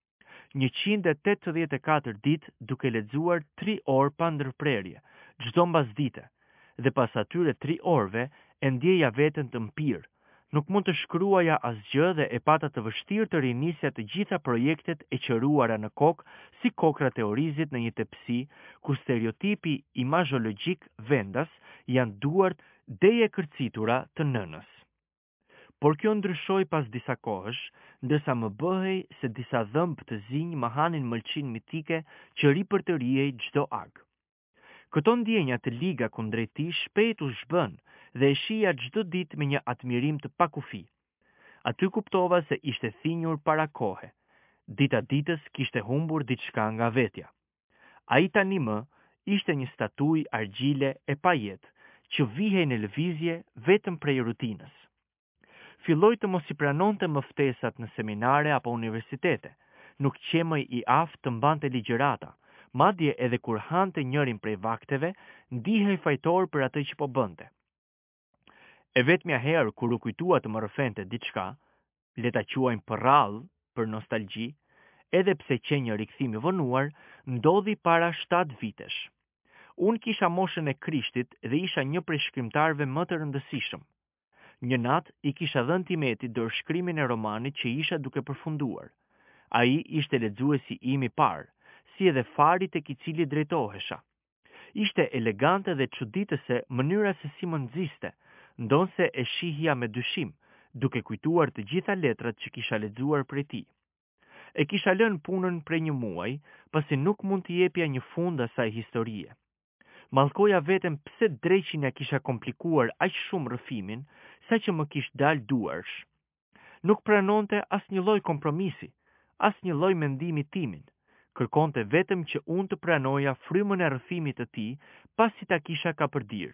184 ditë duke lexuar 3 orë pa ndërprerje, çdo mbasdite, dhe pas atyre 3 orëve e ndjeja veten të mpir. Nuk mund të shkruaja asgjë dhe e pata të vështirë të rinisja të gjitha projektet e qëruara në kokë si kokrat e orizit në një tepsi, ku stereotipi imazhologjik vendas janë duart deje kërcitura të nënës. Por kjo ndryshoi pas disa kohësh, ndërsa më bëhej se disa dhëmb të zinj më hanin mëlçin mitike që ri për të rijej çdo ag. Këto ndjenja të liga kundrejt tij shpejt u zhbën dhe e shija çdo ditë me një admirim të pakufi. Aty kuptova se ishte thinjur para kohe. Dita ditës kishte humbur diçka nga vetja. Ai tani më ishte një statuj argjile e pajet që vihej në lëvizje vetëm prej rutinës. Filloi të mos i pranonte më ftesat në seminare apo universitete, nuk qemëj i aftë të mbante ligjërata, madje edhe kur hante njërin prej vakteve, ndihej fajtor për atë që po bënte. E vetmja herë kur u kujtua të më rrëfente diçka, le ta quajmë përrall për nostalgji, edhe pse që një rikthim i vonuar, ndodhi para 7 vitesh. Unë kisha moshën e Krishtit dhe isha një prej shkrimtarëve më të rëndësishëm. Një natë i kisha dhënë Timetit dorëshkrimin e romanit që isha duke përfunduar. Ai ishte lexuesi im i parë, si edhe fari tek i cili drejtohesha. Ishte elegante dhe çuditëse mënyra se si më nxiste, ndonse e shihja me dyshim, duke kujtuar të gjitha letrat që kisha lexuar prej tij. E kisha lënë punën prej një muaji, pasi nuk mund t'i jepja një fund asaj historie. Mallkoja veten pse dreqin ja kisha komplikuar aq shumë rrëfimin, sa që më kish dalë duarsh. Nuk pranonte asnjë lloj kompromisi, asnjë lloj mendimi timin. Kërkonte vetëm që unë të pranoja frymën e rrëfimit të tij, pasi ta kisha kapërdir.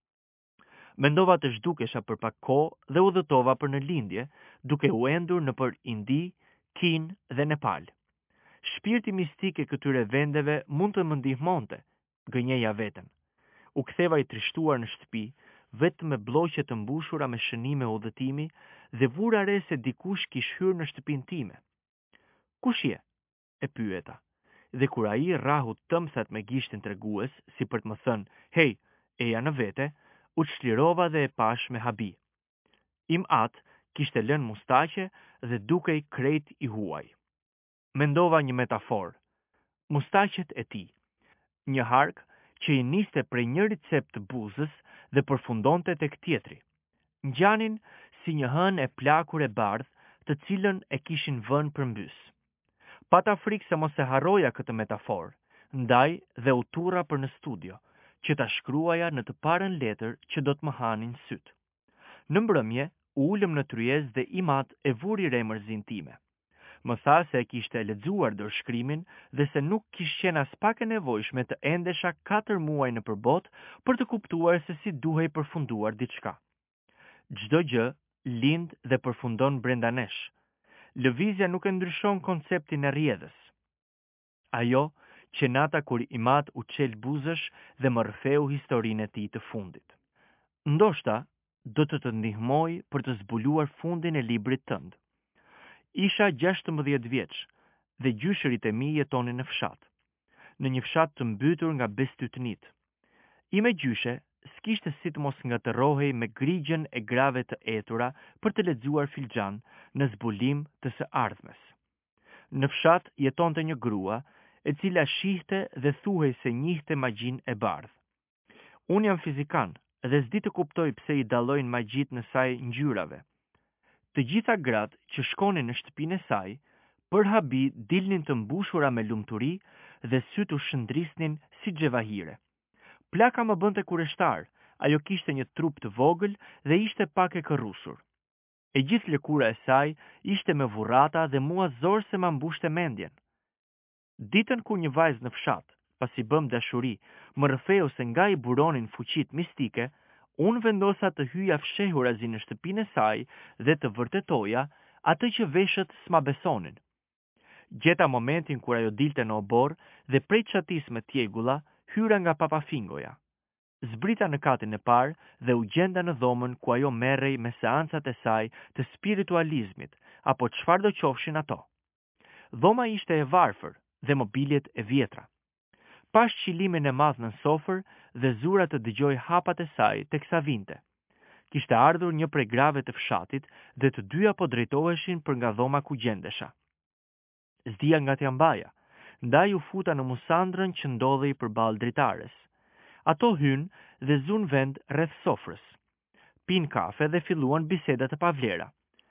Mendova të zhdukesha për pak kohë dhe udhëtova për në lindje, duke u endur nëpër Indi, Kin dhe Nepal. Shpirti mistik e këtyre vendeve mund të më ndihmonte, gënjeja veten. U ktheva i trishtuar në shtëpi, vetëm me bloqe të mbushura me shënime udhëtimi dhe vura re se dikush kish hyrë në shtëpinë time. Kush je? E pyeta. Dhe kur ai rrahu tëmsat me gishtin tregues, si për të më thënë, "Hej, eja në vete", u çlirova dhe e pash me habi. Im At kishte lënë mustaqe dhe dukej krejt i huaj. Mendova një metaforë. Mustaqet e tij. Një hark që i niste prej një recept të buzës dhe përfundonte tek tjetri. Ngjanin si një hënë e plakur e bardhë, të cilën e kishin vënë përmbys. Pata frikë se mos e harroja këtë metaforë, ndaj dhe u turra për në studio, që ta shkruaja në të parën letër që do të më hanin syt. Në mbrëmje, u ulëm në tryez dhe Imat e vuri re mërzin time. Më tha se e kishte lexuar dorëshkrimin dhe se nuk kishte qenë as pak e nevojshme të endesha 4 muaj në përbot për të kuptuar se si duhej përfunduar diçka. Çdo gjë lind dhe përfundon brenda nesh. Lëvizja nuk e ndryshon konceptin e rrjedhës. Ajo që nata kur Imat u qel buzësh dhe më rrëfeu historinë e tij të fundit. Ndoshta do të ndihmoj për të zbuluar fundin e librit tënd. Isha 16 vjeç dhe gjyshërit e mi jetonin në fshat. Në një fshat të mbytur nga bestytnit. I me gjyshe s'kishte si të mos ngatërohej me grigjen e grave të etura për të lexuar filxhan në zbulim të së ardhmes. Në fshat jetonte një grua e cila shihte dhe thuhej se njihte magjin e bardh. Unë jam fizikan dhe s'di të kuptoj pse i dallojnë magjit në saj ngjyrave. Të gjitha gratë që shkonin në shtëpinë e saj, për habi dilnin të mbushura me lumturi dhe syt u shëndrisnin si xhevahire. Plaka më bënte kureshtar, ajo kishte një trup të vogël dhe ishte pak e kërrusur. E gjithë lëkura e saj ishte me vurrata dhe mua zor se ma mbushte mendjen. Ditën kur një vajzë në fshat, pasi bëm dashuri, më rrëfeu se nga i buronin fuqit mistike, unë vendosa të hyja fshehurazi në shtëpinë e saj dhe të vërtetoja atë që veshët s'ma besonin. Gjeta momentin kur ajo dilte në obor dhe prej çatis me tjegulla hyra nga papafingoja. Zbrita në katin e parë dhe u gjenda në dhomën ku ajo merrej me seancat e saj të spiritualizmit apo çfarë do qofshin ato. Dhoma ishte e varfër dhe mobiljet e vjetra. Pash qilimin e madh në sofër dhe zura të dëgjoj hapat e saj teksa vinte. Kishte ardhur një prej grave të fshatit dhe të dyja po drejtoheshin për nga dhoma ku gjendesha. Zdia nga t'jambaja, ndaj u futa në musandrën që ndodhej përballë dritares. Ato hyn dhe zun vend rreth sofrës. Pin kafe dhe filluan bisedat e pavlera.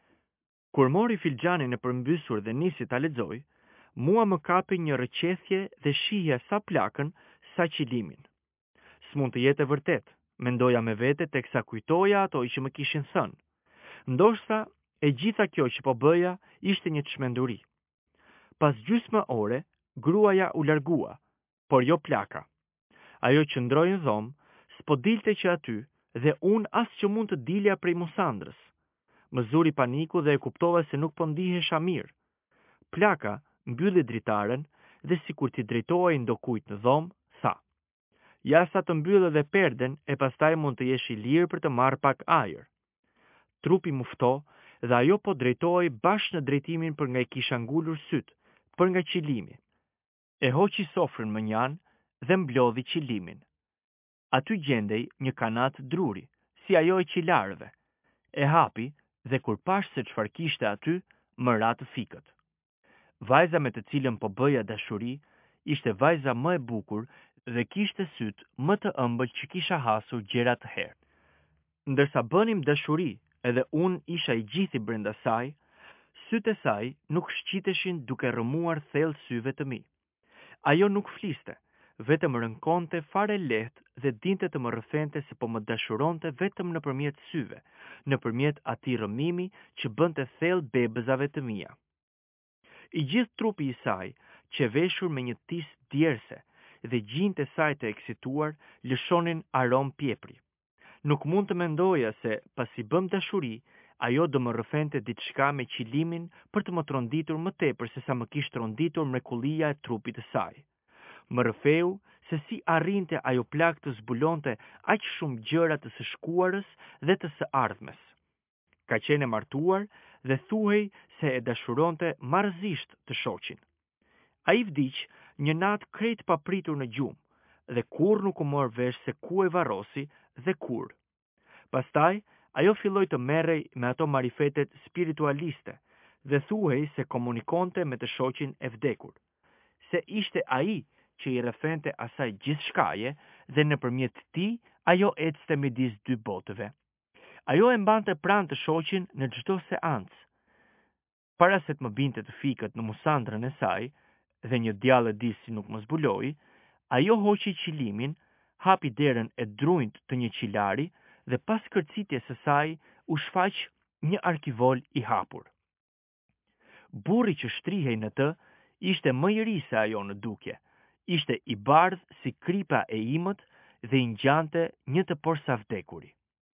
Kur mori filxhanin e përmbysur dhe nisi ta lexoj, mua më kapi një rëqethje dhe shihja sa plakën, sa qilimin. S'mund të jetë e vërtet, mendoja me vete teksa kujtoja ato që më kishin thënë. Ndoshta e gjitha kjo që po bëja ishte një çmenduri. Pas gjysmë ore, gruaja u largua, por jo plaka. Ajo qëndroi në dhomë, s'po dilte që aty dhe unë as që mund të dilja prej musandrës. Më zuri paniku dhe e kuptova se nuk po ndihesha mirë. Plaka mbylli dritaren dhe sikur t'i drejtohej ndokujt në dhomë, tha: "Ja sa të mbyllë dhe perden e pastaj mund të jesh i lirë për të marrë pak ajër." Trupi mufto dhe ajo po drejtohej bashkë në drejtimin për nga i kisha ngulur syt, për nga qilimi. E hoqi sofrën më njanë dhe mblodhi qilimin. Aty gjendej një kanat druri, si ajo e qilarëve. E hapi dhe kur pash se çfarë kishte aty, më ra të fikët. Vajza me të cilën po bëja dashuri ishte vajza më e bukur dhe kishte syt më të ëmbël që kisha hasur gjera të herë. Ndërsa bënim dashuri edhe unë isha i gjithi brenda saj, sytë e saj nuk shqiteshin duke rrëmuar thellë syve të mi. Ajo nuk fliste, vetëm rënkonte fare lehtë dhe dinte të më rrëfente se po më dashuronte vetëm nëpërmjet syve, nëpërmjet atij rrëmimi që bënte thellë bebëzave të mia. I gjithë trupi i saj, që veshur me një tis djerse dhe gjinjtë e saj të eksituar, lëshonin arom pjepri. Nuk mund të mendoja se, pasi bëm dashuri, ajo do më rrëfente diçka me qilimin për të më tronditur më tepër se sa më kishte tronditur mrekullia e trupit të saj. Më rrëfeu se si arrinte ajo plak të zbulonte aq shumë gjëra të së shkuarës dhe të së ardhmes. Ka qenë martuar dhe thuhej se e dashuronte marrëzisht të shoqin. Ai vdiq një natë krejt papritur në gjumë dhe kur nuk u mor vesh se ku e varrosi dhe kur. Pastaj, ajo filloi të merrej me ato marifetet spiritualiste dhe thuhej se komunikonte me të shoqin e vdekur, se ishte ai që i rrëfente asaj gjithçkaje dhe nëpërmjet tij ajo ecste midis dy botëve. Ajo e mbante pranë të shoqin në çdo seancë. Para se të më binte të fikët në musandrën e saj dhe një djalë di si nuk më zbuloi, ajo hoqi qilimin, hapi derën e drunjt të një qilari dhe pas kërcitjes së saj u shfaq një arkivol i hapur. Burri që shtrihej në të ishte më i ri se ajo në dukje, ishte i bardh si kripa e imët dhe i ngjante një të porsavdekuri.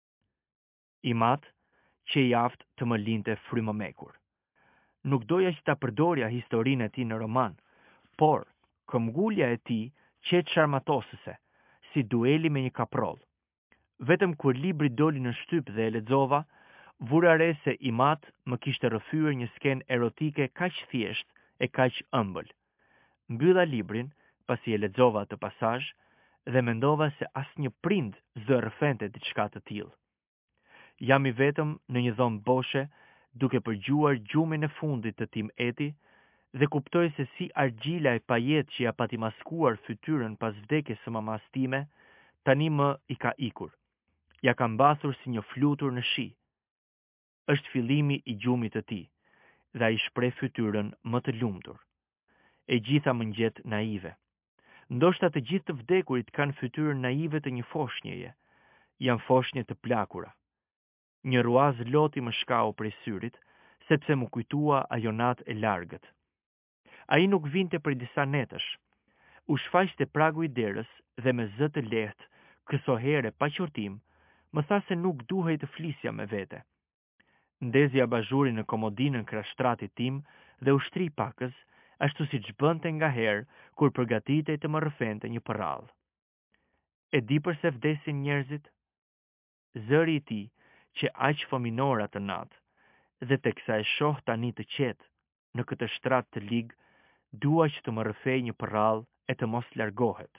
I mat që i aftë të më linte frymëmekur. Nuk doja që ta përdorja historinë e tij në roman, por këmbgulja e tij qetë sharmatosëse, si dueli me një kaproll. Vetëm kur libri doli në shtyp dhe e lexova, vura re se i mat më kishte rrëfyer një skenë erotike kaq thjesht e kaq ëmbël. Mbylla librin pasi e lexova atë pasazh dhe mendova se asnjë prind s'do rrëfente diçka të tillë. Jam i vetëm në një dhomë boshe, duke përgjuar gjumin e fundit të Tim Eti dhe kuptoj se si argjila e pajet që ja pati maskuar fytyrën pas vdekjes së mamas time, tani më i ka ikur. Ja ka mbathur si një flutur në shi. Është fillimi i gjumit të tij dhe ai shpreh fytyrën më të lumtur. E gjitha më ngjet naive. Ndoshta të gjithë të vdekurit kanë fytyrën naive të një foshnjeje. Janë foshnje të plakura. Një ruaz loti më shkau prej syrit, sepse më kujtua ajo natë e largët. Ai nuk vinte për disa netësh. U shfaqte pragu i derës dhe me zë të lehtë, kësohere pa qortim, më tha se nuk duhej të flisja me vete. Ndezi abazhurin në komodinën krashtratit tim dhe u shtri pakës, ashtu si që bënte nga herë kur përgatitej të më rrëfente një përrall. E di përse vdesin njerëzit? Zëri i tij, që aq fëminor atë natë, dhe teksa e shoh tani të qetë në këtë shtrat të ligë, dua që të më rrëfej një përrall e të mos largohet.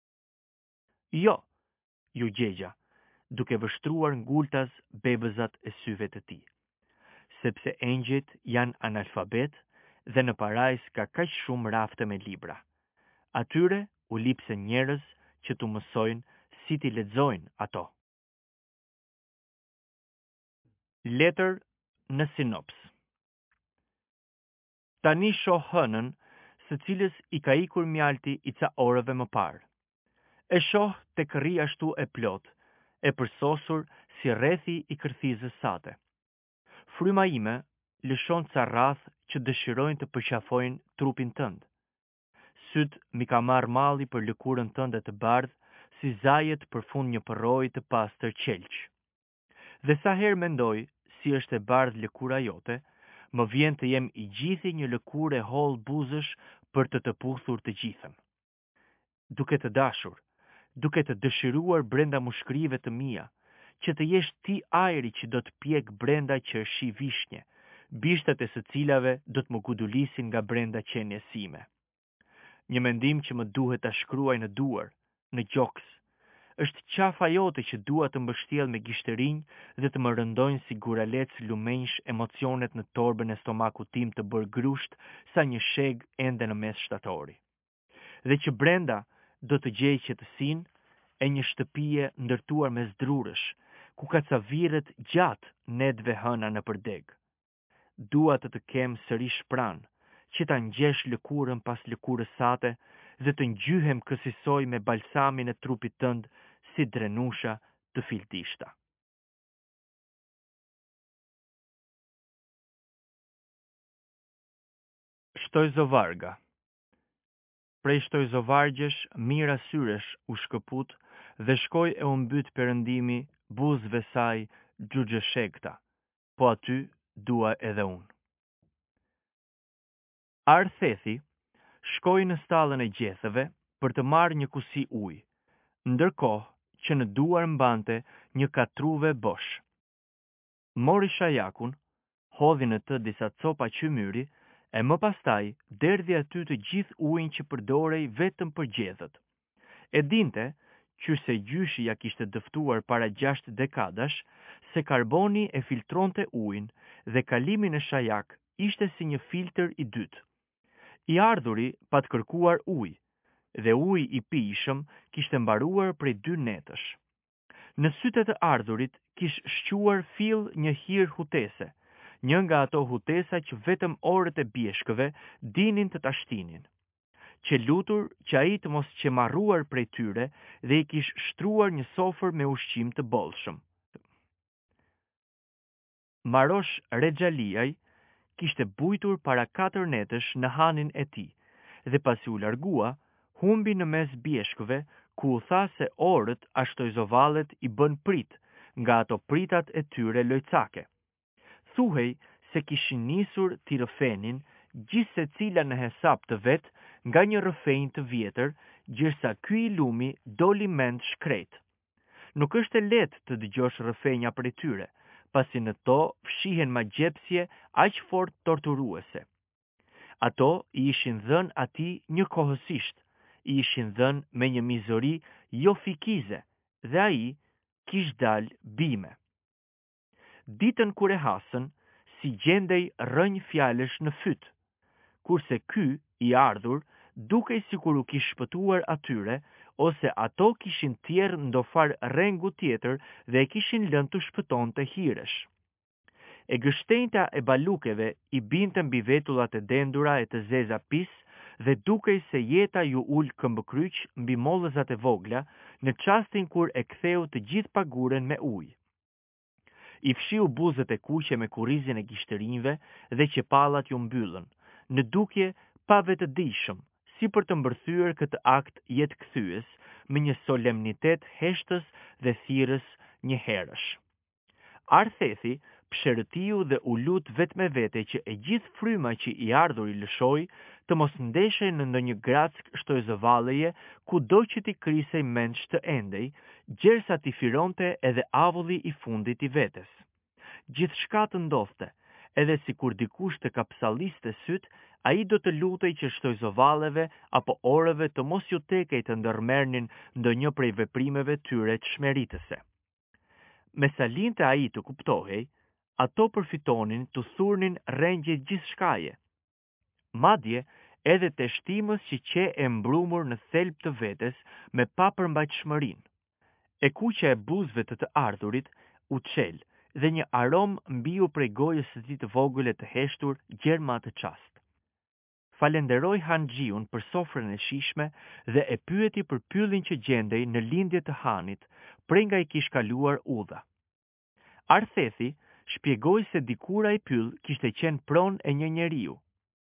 Jo, ju gjegja, duke vështruar ngultas bebëzat e syve të tij, sepse engjëjt janë analfabet dhe në parajs ka kaq shumë rafte me libra. Atyre u lipsen njerëz që tu mësojnë si t'i lexojnë ato. Letër në sinops. Tani shoh hënën, së cilës i ka ikur mjalti i ca orëve më parë. E shoh tek rri ashtu e plot, e përsosur si rrethi i kërthizës sate. Fryma ime lëshon ca rrath që dëshirojnë të përqafojnë trupin tënd. Syt mi ka marrë malli për lëkurën tënde të bardhë, si zajet për fund një përroj të pastër qelq. Dhe sa herë mendoj si është e bardhë lëkura jote, më vjen të jem i gjithi një lëkurë e hollë buzësh për të puthur të gjithën. Duke të dashur, duke të dëshiruar brenda mushkrive të mia, që të jesh ti ajri që do të pjek brenda qershi vishnje, bishtat e së cilave do të më gudulisin nga brenda qenjes sime. Një mendim që më duhet ta shkruaj në duar, në gjoks, është qafa jote që dua të mbështjell me gishtërinj dhe të më rëndojnë si guralec lumenjsh emocionet në torbën e stomakut tim të bërë grusht sa një sheg ende në mes shtatori. Dhe që brenda do të gjej qetësinë e një shtëpie ndërtuar me zdrurësh, ku ka ca virret gjatë netve hëna në përdeg. Dua të kem sërish pranë, që ta ngjesh lëkurën pas lëkurës sate dhe të ngjyhem kësisoj me balsamin e trupit tënd si drenusha të filtishta. Shtojzovarga. Prej shtojzovargjesh mira syresh u shkëput dhe shkoj e u mbyt perëndimi buzëve saj xhuxheshekta, po aty dua edhe unë. Arthethi shkoi në stallën e gjethëve për të marrë një kusi ujë, ndërkohë që në duar mbante një katruve bosh. Mori shajakun, hodhi në të disa copa qymyri, e më pastaj derdhi aty të gjithë ujin që përdorej vetëm për gjedhët. E dinte, qyse gjyshi ja kishte dëftuar para 6 dekadash, se karboni e filtronte ujin dhe kalimi në shajak ishte si një filtr i dytë. I ardhuri pa të kërkuar ujë, dhe uji i pijshëm kishte mbaruar prej 2 netësh. Në sytë të ardhurit kish shquar fill një hir hutese, një nga ato hutesa që vetëm orët e bjeshkëve dinin të ta shtinin. Që lutur që ai të mos qemarruar prej tyre dhe i kish shtruar një sofër me ushqim të bollshëm. Marosh Rexhaliaj kishte bujtur para 4 netësh në hanin e tij, dhe pasi u largua, humbi në mes bjeshkëve, ku u tha se orët ashtojzovallet i bën prit nga ato pritat e tyre lojcake. Thuhej se kishin nisur t'i rrëfenin gjithë se cila në hesap të vet nga një rrëfenj të vjetër, gjërsa ky i lumi doli mend shkret. Nuk është e lehtë të dëgjosh rrëfenja prej tyre, pasi në to fshihen magjepsje aq fort torturuese. Ato i ishin dhënë atij një kohësisht, i ishin dhënë me një mizori jo fikize, dhe ai kish dal bime. Ditën kur e hasën, si gjendej rrënj fjalësh në fyt, kurse ky i ardhur dukej sikur u kish shpëtuar atyre, ose ato kishin tjerë ndofar rengu tjetër dhe e kishin lënë të shpëtonte hiresh. E gështenjta e balukeve i binte mbi vetullat e dendura e të zeza pis, dhe dukej se jeta ju ul këmbëkryq mbi mollëzat e vogla në çastin kur e ktheu të gjithë paguren me ujë. I fshiu buzët e kuqe me kurrizin e gishtërinjve dhe qepallat ju mbyllën, në dukje pa vetëdijshëm, si për të mbërthyer këtë akt jetkëthyes me një solemnitet heshtës dhe thirrës njëherësh. Arthethi psherëtiu dhe u lut vetë me vete që e gjithë fryma që i ardhur i lëshoi të mos ndeshe në ndonjë grack shtojzëvalleje kudo që t'i krisej mendsh të endej, gjersa t'i fironte edhe avulli i fundit i vetes. Gjithçka të ndodhte, edhe sikur dikush të kapsalliste syt, ai do të lutej që shtojzovalleve apo orëve të mos ju tekej të ndërmerrnin ndonjë prej veprimeve tyre çmeritëse. Me sa linte ai të kuptohej, ato përfitonin të thurnin rrengje gjithçkaje. Madje edhe të shtimës që qe e mbrumur në thelb të vetes me papërmbajtshmërinë. E kuqja e buzëve të ardhurit u çel dhe një arom mbiu prej gojës së tij të vogël e të heshtur gjerma atë çast. Falenderoi Hanxhiun për sofrën e shijshme dhe e pyeti për pyllin që gjendej në lindje të hanit, prej nga i kish kaluar udha. Arthethi shpjegoi se dikura i pyll kishte qenë pronë e një njeriu.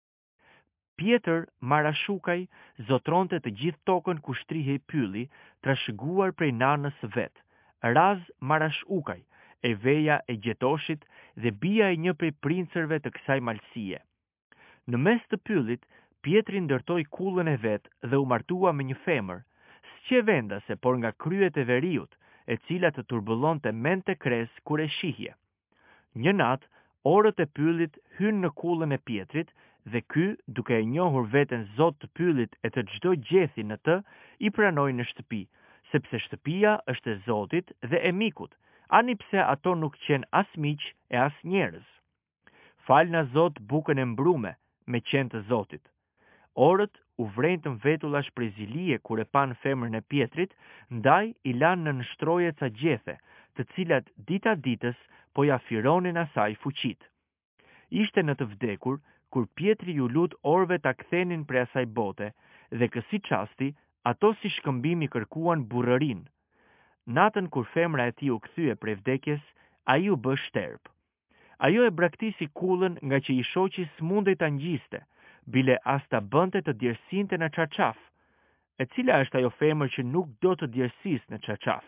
Pjetër Marashukaj zotronte të gjithë tokën ku shtrihej pylli, trashëguar prej nanës së vet, Raz Marashukaj, e veja e Gjetoshit dhe bija e një prej princerve të kësaj malësie. Në mes të pyllit, Pietri ndërtoi kullën e vet dhe u martua me një femër, s'qe vendase por nga kryet e veriut, e cila të turbullonte mend të kres kur e shihje. Një natë, orët e pyllit hynë në kullën e Pietrit, dhe ky, duke e njohur veten zot të pyllit e të çdo gjethi në të, i pranoi në shtëpi, sepse shtëpia është e Zotit dhe e mikut, ani pse ato nuk qenë as miq e as njerëz. Falna Zot bukën e mbrume me qenë të Zotit. Orët u vrejtën vetullash prej zilie kur e pan femrën e Pietrit, ndaj i lanë në nështroje ca gjethe, të cilat dita ditës po ja fironin asaj fuqit. Ishte në të vdekur, kur Pietri ju lut orëve ta kthenin prej asaj bote, dhe kësi çasti, ato si shkëmbimi kërkuan burrërinë. Natën kur femra e tij u kthye prej vdekjes, ai u bë shterp. Ajo e braktisi kullën nga që i shoqi s'mundej ta ngjiste, bile as ta bënte të djersinte në çarçaf. E cila është ajo femër që nuk do të djersis në çarçaf?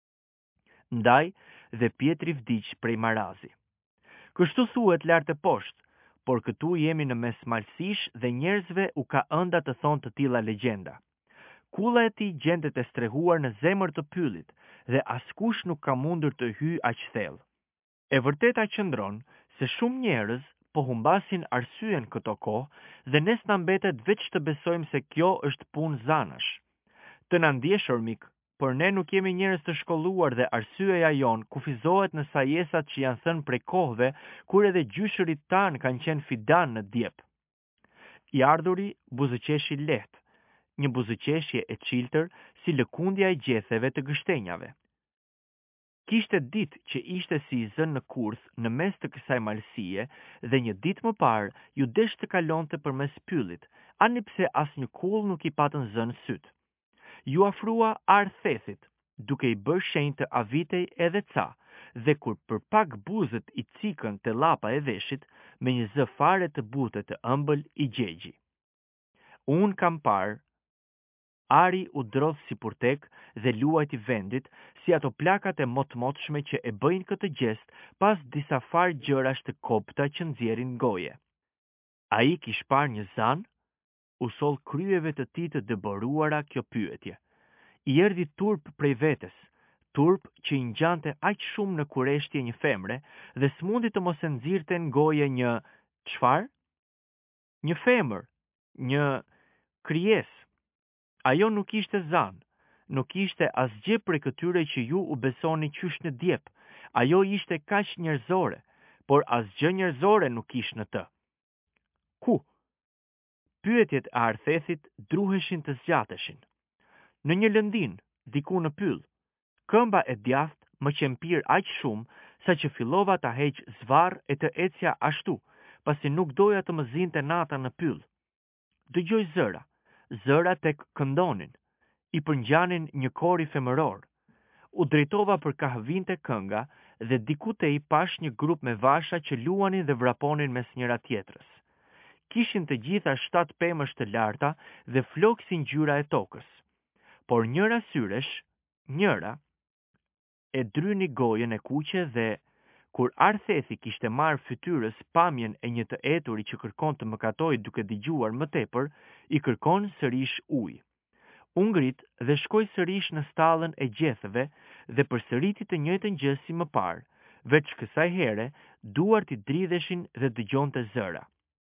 Ndaj dhe Pietri vdiq prej marazi. Kështu thuhet lart e poshtë, por këtu jemi në mes malësish dhe njerëzve u ka ënda të thonë të tilla legjenda. Kulla e tij gjendet e strehuar në zemër të pyllit dhe askush nuk ka mundur të hyjë aq thellë. E vërteta qëndron se shumë njerëz po humbasin arsyen këto kohë dhe ne s'na mbetet veç të besojmë se kjo është punë zanash. Të na ndjeshur mik, por ne nuk jemi njerëz të shkolluar dhe arsyeja jon kufizohet në sajesat që janë thënë prej kohëve kur edhe gjyshërit tanë kanë qenë fidan në djep. I ardhuri buzëqeshi lehtë, një buzëqeshje e çiltër si lëkundja e gjetheve të gështenjave. Kishte ditë që ishte si i zënë në kurth në mes të kësaj malësie dhe një ditë më parë ju desh të kalonte përmes pyllit, ani pse asnjë kull nuk i patën zënë syt. Ju afrua Arthethit, duke i bërë shenjë të avitej edhe ca, dhe kur për pak buzët I cikën te llapa e veshit, me një zë fare të butë të ëmbël I gjegji. Unë kam parë, Ari u drodh si purtek dhe luajti vendit si ato plakat e motshme që e bëjnë këtë gest pas disa farë gjërash të kopta që nxjerrin goje. Ai kish parë një zan, u soll kryeve të tij të dëboruara kjo pyetje. I erdhi turp prej vetes, turp që I ngjante aq shumë në kureshtje një femre dhe s'mundi të mos e nxirrte në goje një çfarë? Një femër, një krijesë. Ajo nuk ishte zan, nuk ishte asgjë prej këtyre që ju u besoni qysh në djep. Ajo ishte kaq njerëzore, por asgjë njerëzore nuk ish në të. Ku? Pyetjet e Arthethit druheshin të zgjateshin. Në një lëndin, diku në pyll, këmba e djathtë më qempir aq shumë sa që fillova ta heq zvarr e të ecja ashtu, pasi nuk doja të më zinte nata në pyll. Dëgjoj zëra tek këndonin, I përngjanin një kori femëror. U drejtova për ka vinte kënga dhe diku te I pash një grup me vasha që luanin dhe vraponin mes njëra tjetrës. Kishin të gjitha 7 pemësh të larta dhe flokë si ngjyra e tokës. Por njëra syresh, njëra, e dryni gojen e kuqe dhe, kur Arthethi kishte marrë fytyrës pamjen e një të eturi që kërkon të mëkatoj duke dëgjuar më tepër, I kërkon sërish ujë. U ngrit dhe shkoi sërish në stallën e gjethëve dhe përsëriti të njëjtën gjë si më parë, veç kësaj here duart I dridheshin dhe dëgjonte zëra.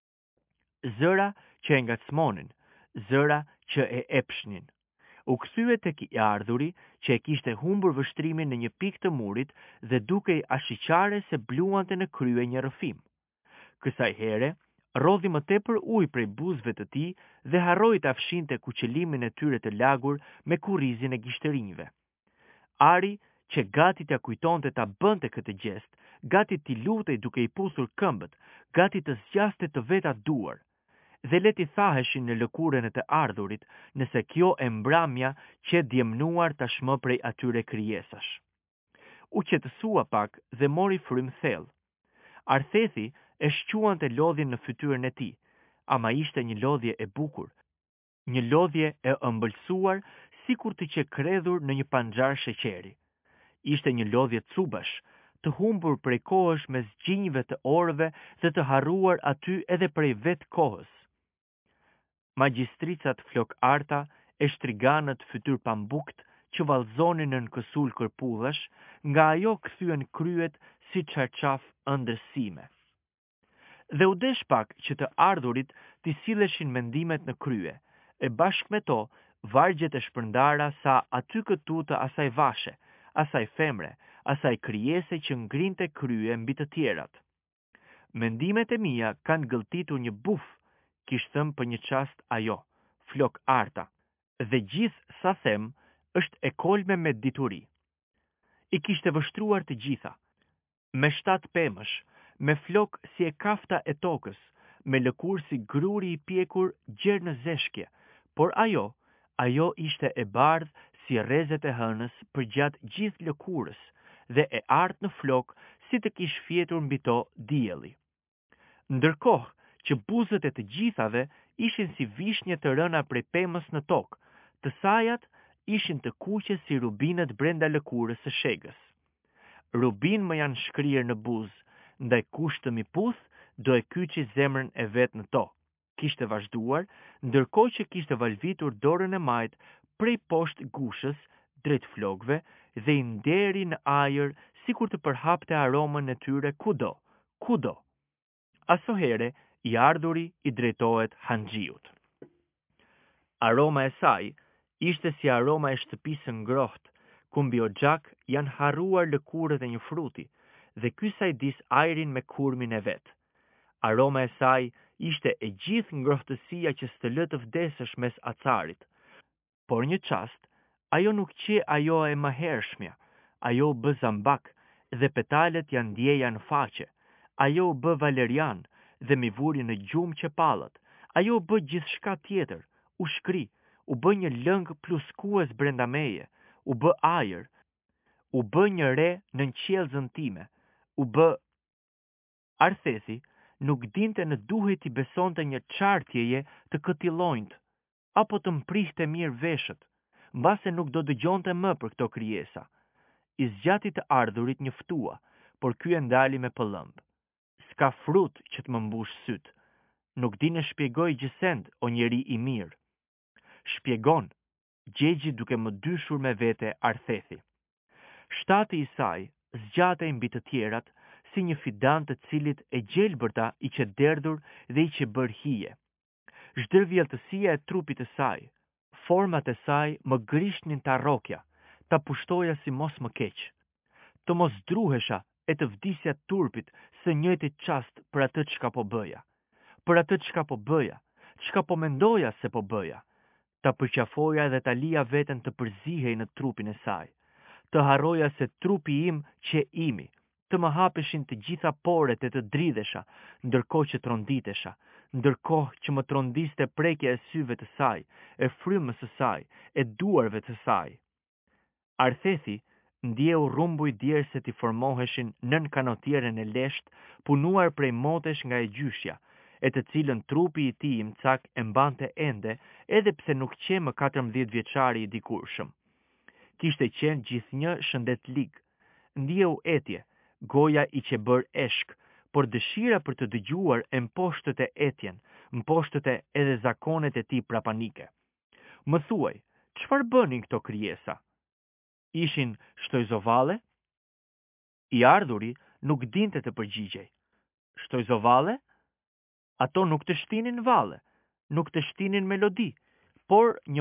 Zëra që e ngacmonin, zëra që e epshnin. U kthye tek I ardhuri që e kishte humbur vështrimin në një pikë të murit dhe duke I ashiqare se bluante në krye një rrëfim. Kësaj here rodhi më tepër ujë prej buzëve të tij dhe harroi ta fshinte kuqëlimin e tyre të lagur me kurrizin e gishtërinjve. Ari, që gati t'ia kujtonte ta bënte këtë gjest, gati t'i lutej duke I puthur këmbët, gati të zgjaste të veta duar, dhe leti thaheshin në lëkurën e të ardhurit, nëse kjo e mbramja që djemnuar tashmë prej atyre krijesash. U qetësua pak dhe mori frym thellë. Arthethi e shquante lodhjen në fytyrën e tij, ama ishte një lodhje e bukur, një lodhje e ëmbëlsuar sikur të qekredhur në një panxhar sheqeri. Ishte një lodhje cubash, të humbur prej kohësh mes gjinjve të orëve dhe të harruar aty edhe prej vetë kohës. Magjistricat flok arta e shtriganët fytyr pambukt që vallëzonin në kësul kërpudhash, nga ajo kthyen kryet si çarçaf ëndërsime. Dhe u desh pak që të ardhurit t'i silleshin mendimet në krye, e bashkë me to vargjet e shpërndara sa aty këtu të asaj vashe, asaj femre, asaj krijese që ngrinte krye mbi të tjerat. Mendimet e mia kanë gëlltitur një buf, kishte thënë për një çast ajo, flok arta, dhe gjithë sa them është e kolme me dituri. I kishte vështruar të gjitha, me 7 pemësh, me flok si e kafta e tokës, me lëkur si gruri I pjekur gjerë në zeshkje, por ajo ishte e bardhë si rrezet e hënës për gjatë gjithë lëkurës, dhe e artë në flok si të kish fjetur mbi to dielli. Ndërkohë që buzët e të gjithave ishin si vishnje të rëna prej pemës në tokë, të sajat ishin të kuqe si rubinët brenda lëkurës së shegës. Rubin më janë shkrirë në buzë, ndaj kush të mi puth, do e kyçi zemrën e vet në to, kishte vazhduar, ndërkohë që kishte valvitur dorën e majt prej poshtë gushës, drejt flokëve, dhe I nderi në ajër sikur të përhapte aromën e tyre kudo. Asohere I ardhuri I drejtohet Hanxhiut. Aroma e saj ishte si aroma e shtëpisë ngrohtë, ku mbi oxhak janë harruar lëkurët e një fruti, dhe ky sajdis ajrin me kurmin e vet. Aroma e saj ishte e gjithë ngrohtësia që s'të lë të vdesësh mes acarit. Por një çast, ajo nuk qe ajo e mëhershmja, ajo bë zambak dhe petalet janë ndjeja në faqe. Ajo bë valerian dhe mi vuri në gjumë qepallët. Ajo bë gjithçka tjetër, u shkri, u bë një lëng pluskues brenda meje, u bë ajër, u bë një re në qelzën time, u bë... Arthesi nuk dinte në duhet I besonte një qartjeje të këtij llojit, apo të mpriste mirë veshët, mbase nuk do dëgjonte më për këto krijesa. I zgjati të ardhurit njoftua, por ky e ndali me pëllëmb. S'ka frut që të më mbush syt. Nuk di në shpjegoj gjësend, o njeri I mirë. Shpjegon, gjegji duke më dyshur me vete Arthesi. Shtati I saj zgjatej mbi të tjerat si një fidan të cilit e gjelbërta I që derdhur dhe I që bër hije. Zhdërvjeltësia e trupit të saj, format e saj më grishnin ta rokja, ta pushtoja si mos më keq. Të mos druhesha e të vdisja turpit së njëjtit qast për atë çka po bëja. Për atë çka po bëja, çka po mendoja se po bëja. Ta përqafoja dhe ta lija veten të përzihej në trupin e saj. Të harroja se trupi im që imi, të më hapeshin të gjitha poret e të dridhesha, ndërkohë që tronditesha, ndërkohë që më trondiste prekja e syve të saj, e frymës së saj, e duarve të saj. Arthesi ndjeu rumbuj djerse t'i formoheshin nën kanotierën e lesht, punuar prej motesh nga e gjyshja, e të cilën trupi I tij I mcak e mbante ende, edhe pse nuk qemë 14 vjeçari I dikurshëm. Kishte qenë gjithnjë shëndet lig. Ndjeu etje, goja I që bër eshk, por dëshira për të dëgjuar e mposhtët e etjen, mposhtët e edhe zakonet e tij prapanike. Më thuaj, çfarë bënin këto krijesa? Ishin shtojzovalle? I ardhuri nuk dinte të përgjigjej. Shtojzovalle? Ato nuk të shtinin valle, nuk të shtinin melodi, por një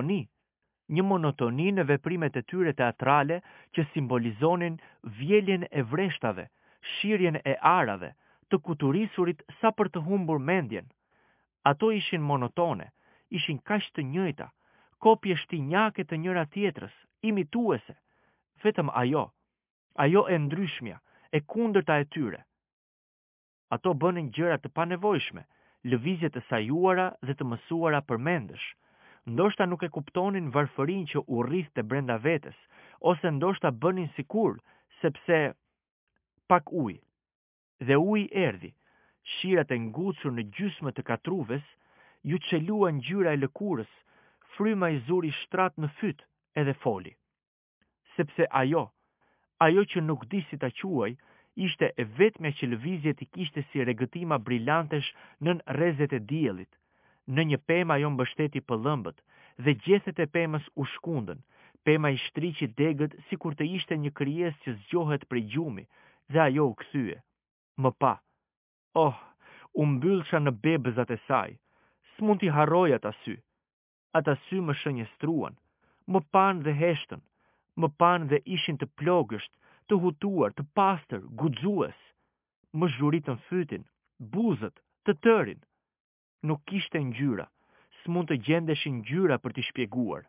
monotoni në veprimet e tyre teatrale që simbolizonin vjeljen e vreshtave, shirjen e arave, të kuturisurit sa për të humbur mendjen. Ato ishin monotone, ishin kaq të njëjta, kopje shtinjake të njëra tjetrës, imituese. Vetëm ajo e ndryshmja, e kundërta e tyre. Ato bënin gjëra të panevojshme, lëvizje të sajuara dhe të mësuara përmendesh. Ndoshta nuk e kuptonin varfërinë që u rrithte brenda vetes, ose ndoshta bënin sikur, sepse pak ujë. Dhe uji erdhi, shirat e ngucur në gjysmë të katruves, ju çelua ngjyra e lëkurës, fryma I zuri shtrat në fyt edhe foli. Sepse ajo që nuk di si ta quaj, ishte e vetmja që lëvizjet I kishte si regëtima brillantesh nën rrezet e diellit. Në një pemë ajo mbështeti pëllëmbët, dhe gjethet e pemës u shkundën. Pema I shtriqi degët sikur të ishte një krijesë që zgjohet prej gjumi, dhe ajo u kthye. Më pa. Oh, u mbyllsha në bebëzat e saj. S'mund t'i harroj ata sy. Ata sy më shënjestruan, më pan dhe heshtën, më pan dhe ishin të plogësht, të hutuar, të pastër, guxues. Më zhuritën fytin, buzët, të tërin. Nuk kishte ngjyra, s'mund të gjendeshin ngjyra për t'i shpjeguar.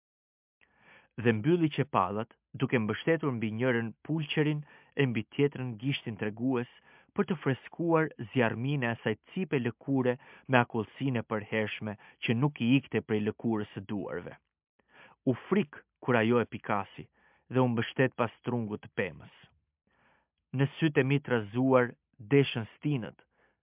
Dhe mbylli qepallat, duke mbështetur mbi njërin pulqerin e mbi tjetrën gishtin tregues për të freskuar zjarminë e asaj cipe lëkure me akullsinë e përhershme që nuk I ikte prej lëkurës së duarve. U frik kur ajo e pikasi dhe u mbështet pas trungut të pemës. Në sytë e mi të razuar deshën stinët,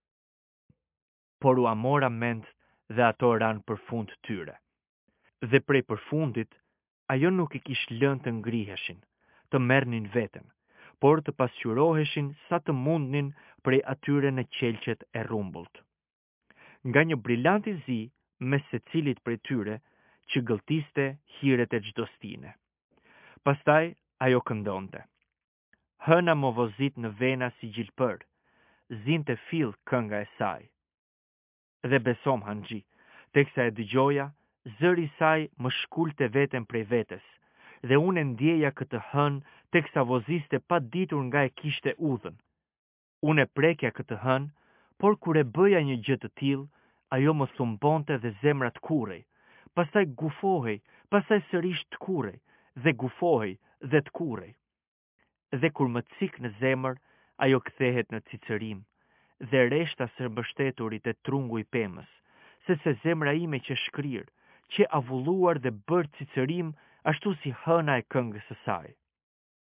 por u amora mend dhe ato ranë për fund tyre. Dhe prej përfundit, ajo nuk I kish lënë të ngriheshin, të merrnin veten, por të pasqyroheshin sa të mundnin prej atyre në qelqet e rrumbullt. Nga një brillant I zi mes secilit prej tyre që gëlltiste hiret e çdo stine. Pastaj ajo këndonte. Hëna më vozit në vena si gjilpër, zinte fill kënga e saj. Dhe besom Hanxhi, teksa e dëgjoja, zëri I saj më shkulte veten prej vetes, dhe unë ndjeja këtë hën teksa voziste pa ditur nga e kishte udhën. Unë e prekja këtë hën, por kur e bëja një gjë të tillë, ajo më thumbonte dhe zemra të kurrej, pastaj gufohej, pastaj sërish të kurrej, dhe gufohej dhe të kurrej. Dhe kur më cik në zemër, ajo kthehet në cicërim, dhe reshta së mbështeturit e trungu I pemës, se zemra ime që shkrir, që avulluar dhe bërë cicërim ashtu si hëna e këngës së saj.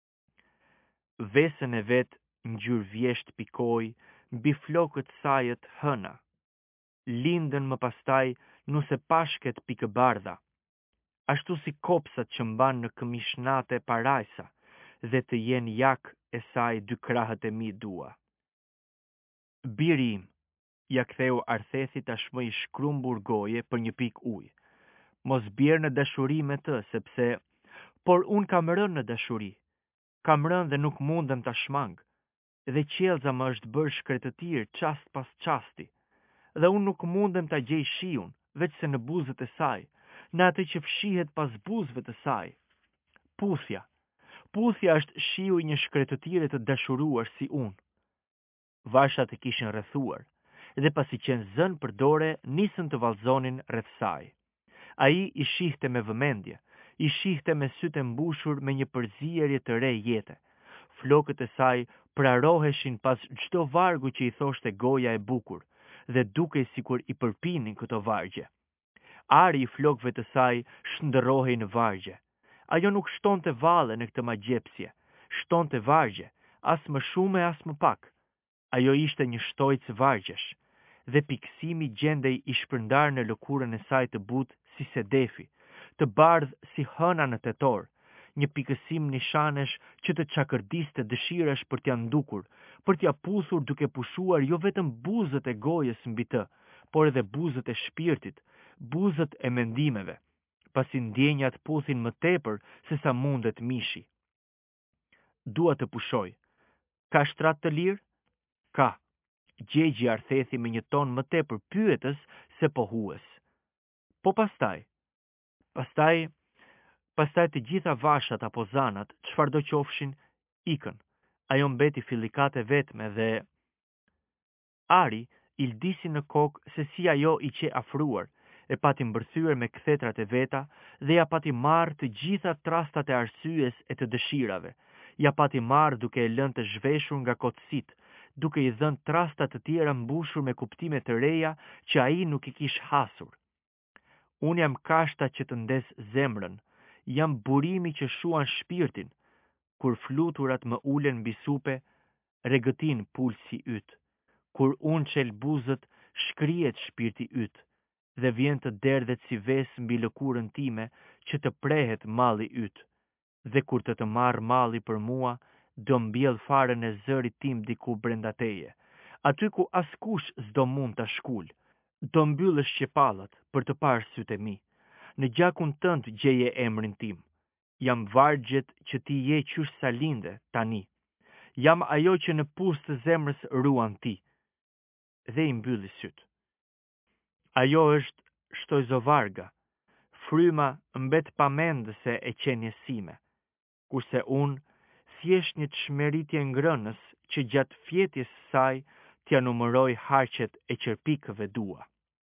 Vesën e vet ngjyrë vjesht pikoj, mbi flokët sajët hëna. Lindën më pastaj nuse pashket pikë bardha, ashtu si kopsat që mban në këmishnate parajsa, dhe të jenë jak e saj dy krahët e mi dua. Biri im, ja ktheu Arthethi tashmë i shkrumbur goje për një pikë ujë. Mos bjerë në dashuri me të, sepse, por unë kam rënë në dashuri, kam rënë dhe nuk mundem ta shmang, dhe qiellza më është bërë shkretëtir qast pas qasti, dhe unë nuk mundem ta gjej shiun, veç se në buzët e saj, në atë që fshihet pas buzëve të saj. Puthja është shiu i një shkretëtire të dashuruar si unë. Vashat e kishin rrethuar, dhe pasi qenë zënë për dore, nisën të vallëzonin rreth saj. Ai i shihte me vëmendje, i shihte me sytë mbushur me një përzierje të re jete. Flokët e saj praroheshin pas çdo vargu që i thoshte goja e bukur, dhe dukej sikur i përpinin këto vargje. Ari i flokëve të saj shndërrohej në vargje. Ajo nuk shtonte valle në këtë magjepsje, shtonte vargje, as më shumë as më pak. Ajo ishte një shtojcë vargjesh, dhe piksimi gjendej i shpërndar në lëkurën e saj të butë si sedefi, të bardhë si hëna në tetor, një pikësim nishanesh që të çakërdiste dëshiresh për t'ia ndukur, për t'ia puthur duke pushuar jo vetëm buzët e gojës mbi të, por edhe buzët e shpirtit, buzët e mendimeve, pasi ndjenjat puthin më tepër se sa mundet mishi. Dua të pushoj. Ka shtrat të lirë? Ka. Gjegji Arthethi me një ton më tepër pyetës se pohues. Po pastaj të gjitha vashat apo zanat, çfarëdo qofshin, ikën. Ajo mbeti fillikate vetme dhe Ari i ldisi në kokë se si ajo i që afruar, e pati mbërthyer me kthetrat e veta dhe ja pati marrë të gjitha trastat e arsyes e të dëshirave. Ja pati marrë duke e lënë të zhveshur nga kotësit, duke i dhënë trastat të tjera mbushur me kuptime të reja që ai nuk i kish hasur. Unë jam kashta që të ndes zemrën, jam burimi që shuan shpirtin, kur fluturat më ulen mbi supe, regëtin pulsi yt. Kur unë qel buzët, shkrihet shpirti yt, dhe vjen të derdhet si ves mbi lëkurën time që të prehet malli yt. Dhe kur të marr malli për mua, do mbjell farën e zërit tim diku brenda teje, aty ku askush s'do mund ta shkul. Do mbyllësh qepallat për të parë sytë e mi. Në gjakun tënd gjeje emrin tim. Jam vargjet që ti je qysh sa linde tani. Jam ajo që në pusë të zemrës ruan ti. Dhe i mbylli syt. Ajo është shtojzovarga. Fryma mbet pamendëse e qenjes sime, kurse unë thjesht një çmeritje ngrënës që gjatë fjetjes saj t'ja numëroj harqet e qerpikëve dua.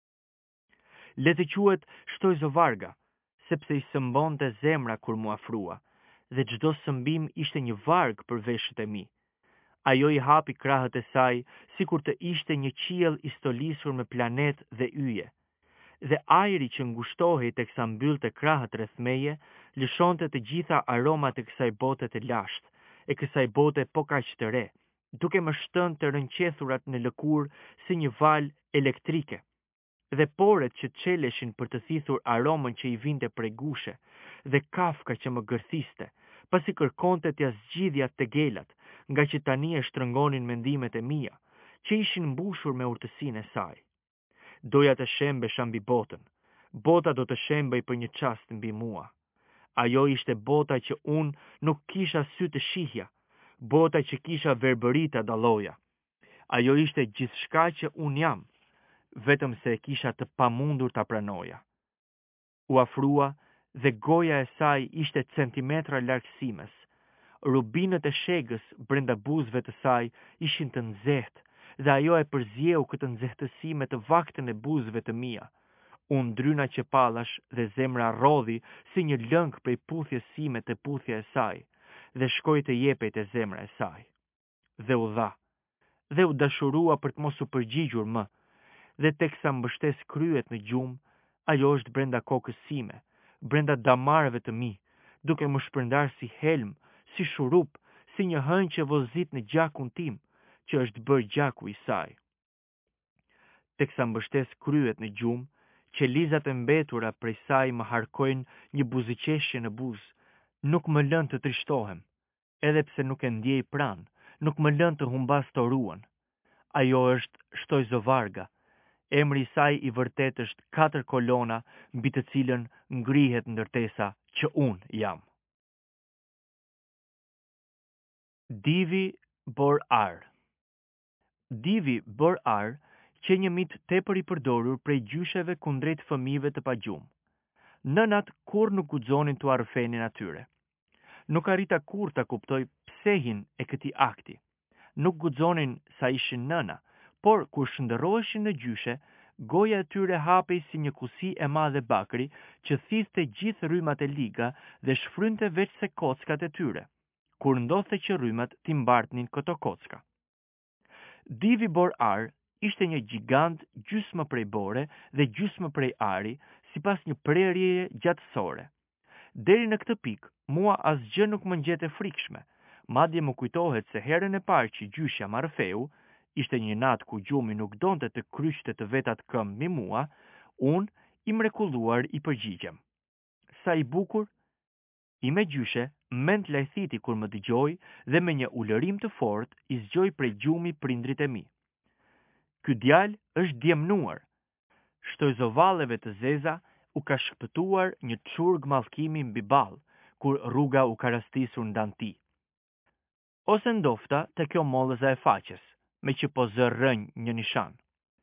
Le të quhet shtojzovarga, sepse i sëmbonte zemra kur mu afrua, dhe çdo sëmbim ishte një varg për veshët e mi. Ajo i hapi krahët e saj, sikur të ishte një qiell i stolisur me planet dhe yje. Dhe ajri që ngushtohej teksa mbyllte krahët rreth meje, lëshonte të gjitha aromat e kësaj bote të lashtë, e kësaj bote po kaq të re, duke më shtënë të rënqethurat në lëkurë si një valë elektrike. Dhe poret që çeleshin për të thithur aromën që i vinte prej gushe, dhe kafka që më gërthiste, pasi kërkonte t'ja zgjidhja të gelat, nga që tani e shtrëngonin mendimet e mia, që ishin mbushur me urtësinë e saj. Doja të shembesha mbi botën. Bota do të shembej për një çast mbi mua. Ajo ishte bota që unë nuk kisha sy të shihja, bota që kisha verbërita dalloja. Ajo ishte gjithçka që unë jam, vetëm se e kisha të pamundur ta pranoja. U afrua dhe goja e saj ishte centimetra largësimes. Rubinët e shegës brenda buzëve të saj ishin të nxehtë, dhe ajo e përzjeu këtë nxehtësi me të vaktën e buzëve të mia. Unë ndryna qepallash dhe zemra rodhi si një lëng prej puthjes sime te puthja e saj, dhe shkoi të jepej te zemra e saj. Dhe u dha, dhe u dashurua për të mos u përgjigjur më, dhe teksa mbështes kryet në gjumë, ajo është brenda kokës sime, brenda damarëve të mi, duke më shpërndar si helm, si shurup, si një hënë që vozit në gjakun tim, që është bërë gjaku i saj. Teksa mbështes kryet në gjumë, që lizat e mbetura prej saj më harkojnë një buzëqeshje në buzë, nuk më lën të trishtohem, edhe pse nuk e ndjej pranë, nuk më lën të humbas të ruan. Ajo është Shtojzo Varga. Emri i saj i vërtet është 4 kolona mbi të cilën ngrihet ndërtesa që unë jam. Divi Bor Ar. Divi Bor Ar që një mit tepër i përdorur prej gjysheve kundrejt fëmijëve të pagjumë. Nënat kur nuk guxonin të arfenin atyre. Nuk arrita kur ta kuptoj psehin e këtij akti. Nuk guxonin sa ishin nëna, por kur shndërroheshin në gjyshe, goja e tyre hapej si një kusi e madhe bakri që thithte gjithë rrymat e liga dhe shfrynte veç se kockat e tyre, kur ndodhte që rrymat t'i mbartnin këto kocka. Divi Bor Ar ishte një gjigant gjysmë prej bore dhe gjysmë prej ari, sipas një prerjeje gjatësore. Deri në këtë pikë, mua asgjë nuk më ngjete frikshme, madje më kujtohet se herën e parë që gjyshja Marfeu, ishte një natë ku gjumi nuk donte të kryqte të vetat këmbë mi mua, unë i mrekulluar i përgjigjem. Sa i bukur, i me gjyshe, mend lajthiti kur më dëgjoi dhe me një ulërim të fortë i zgjoi prej gjumi prindrit e mi. Ky djalë është djemnuar. Shtojzovalleve të zeza u ka shpëtuar një çurg mallkimi mbi ball, kur rruga u ka rastisur ndan tij. Ose ndofta te kjo mollëza e faqes, me që po zë rrënj një nishan.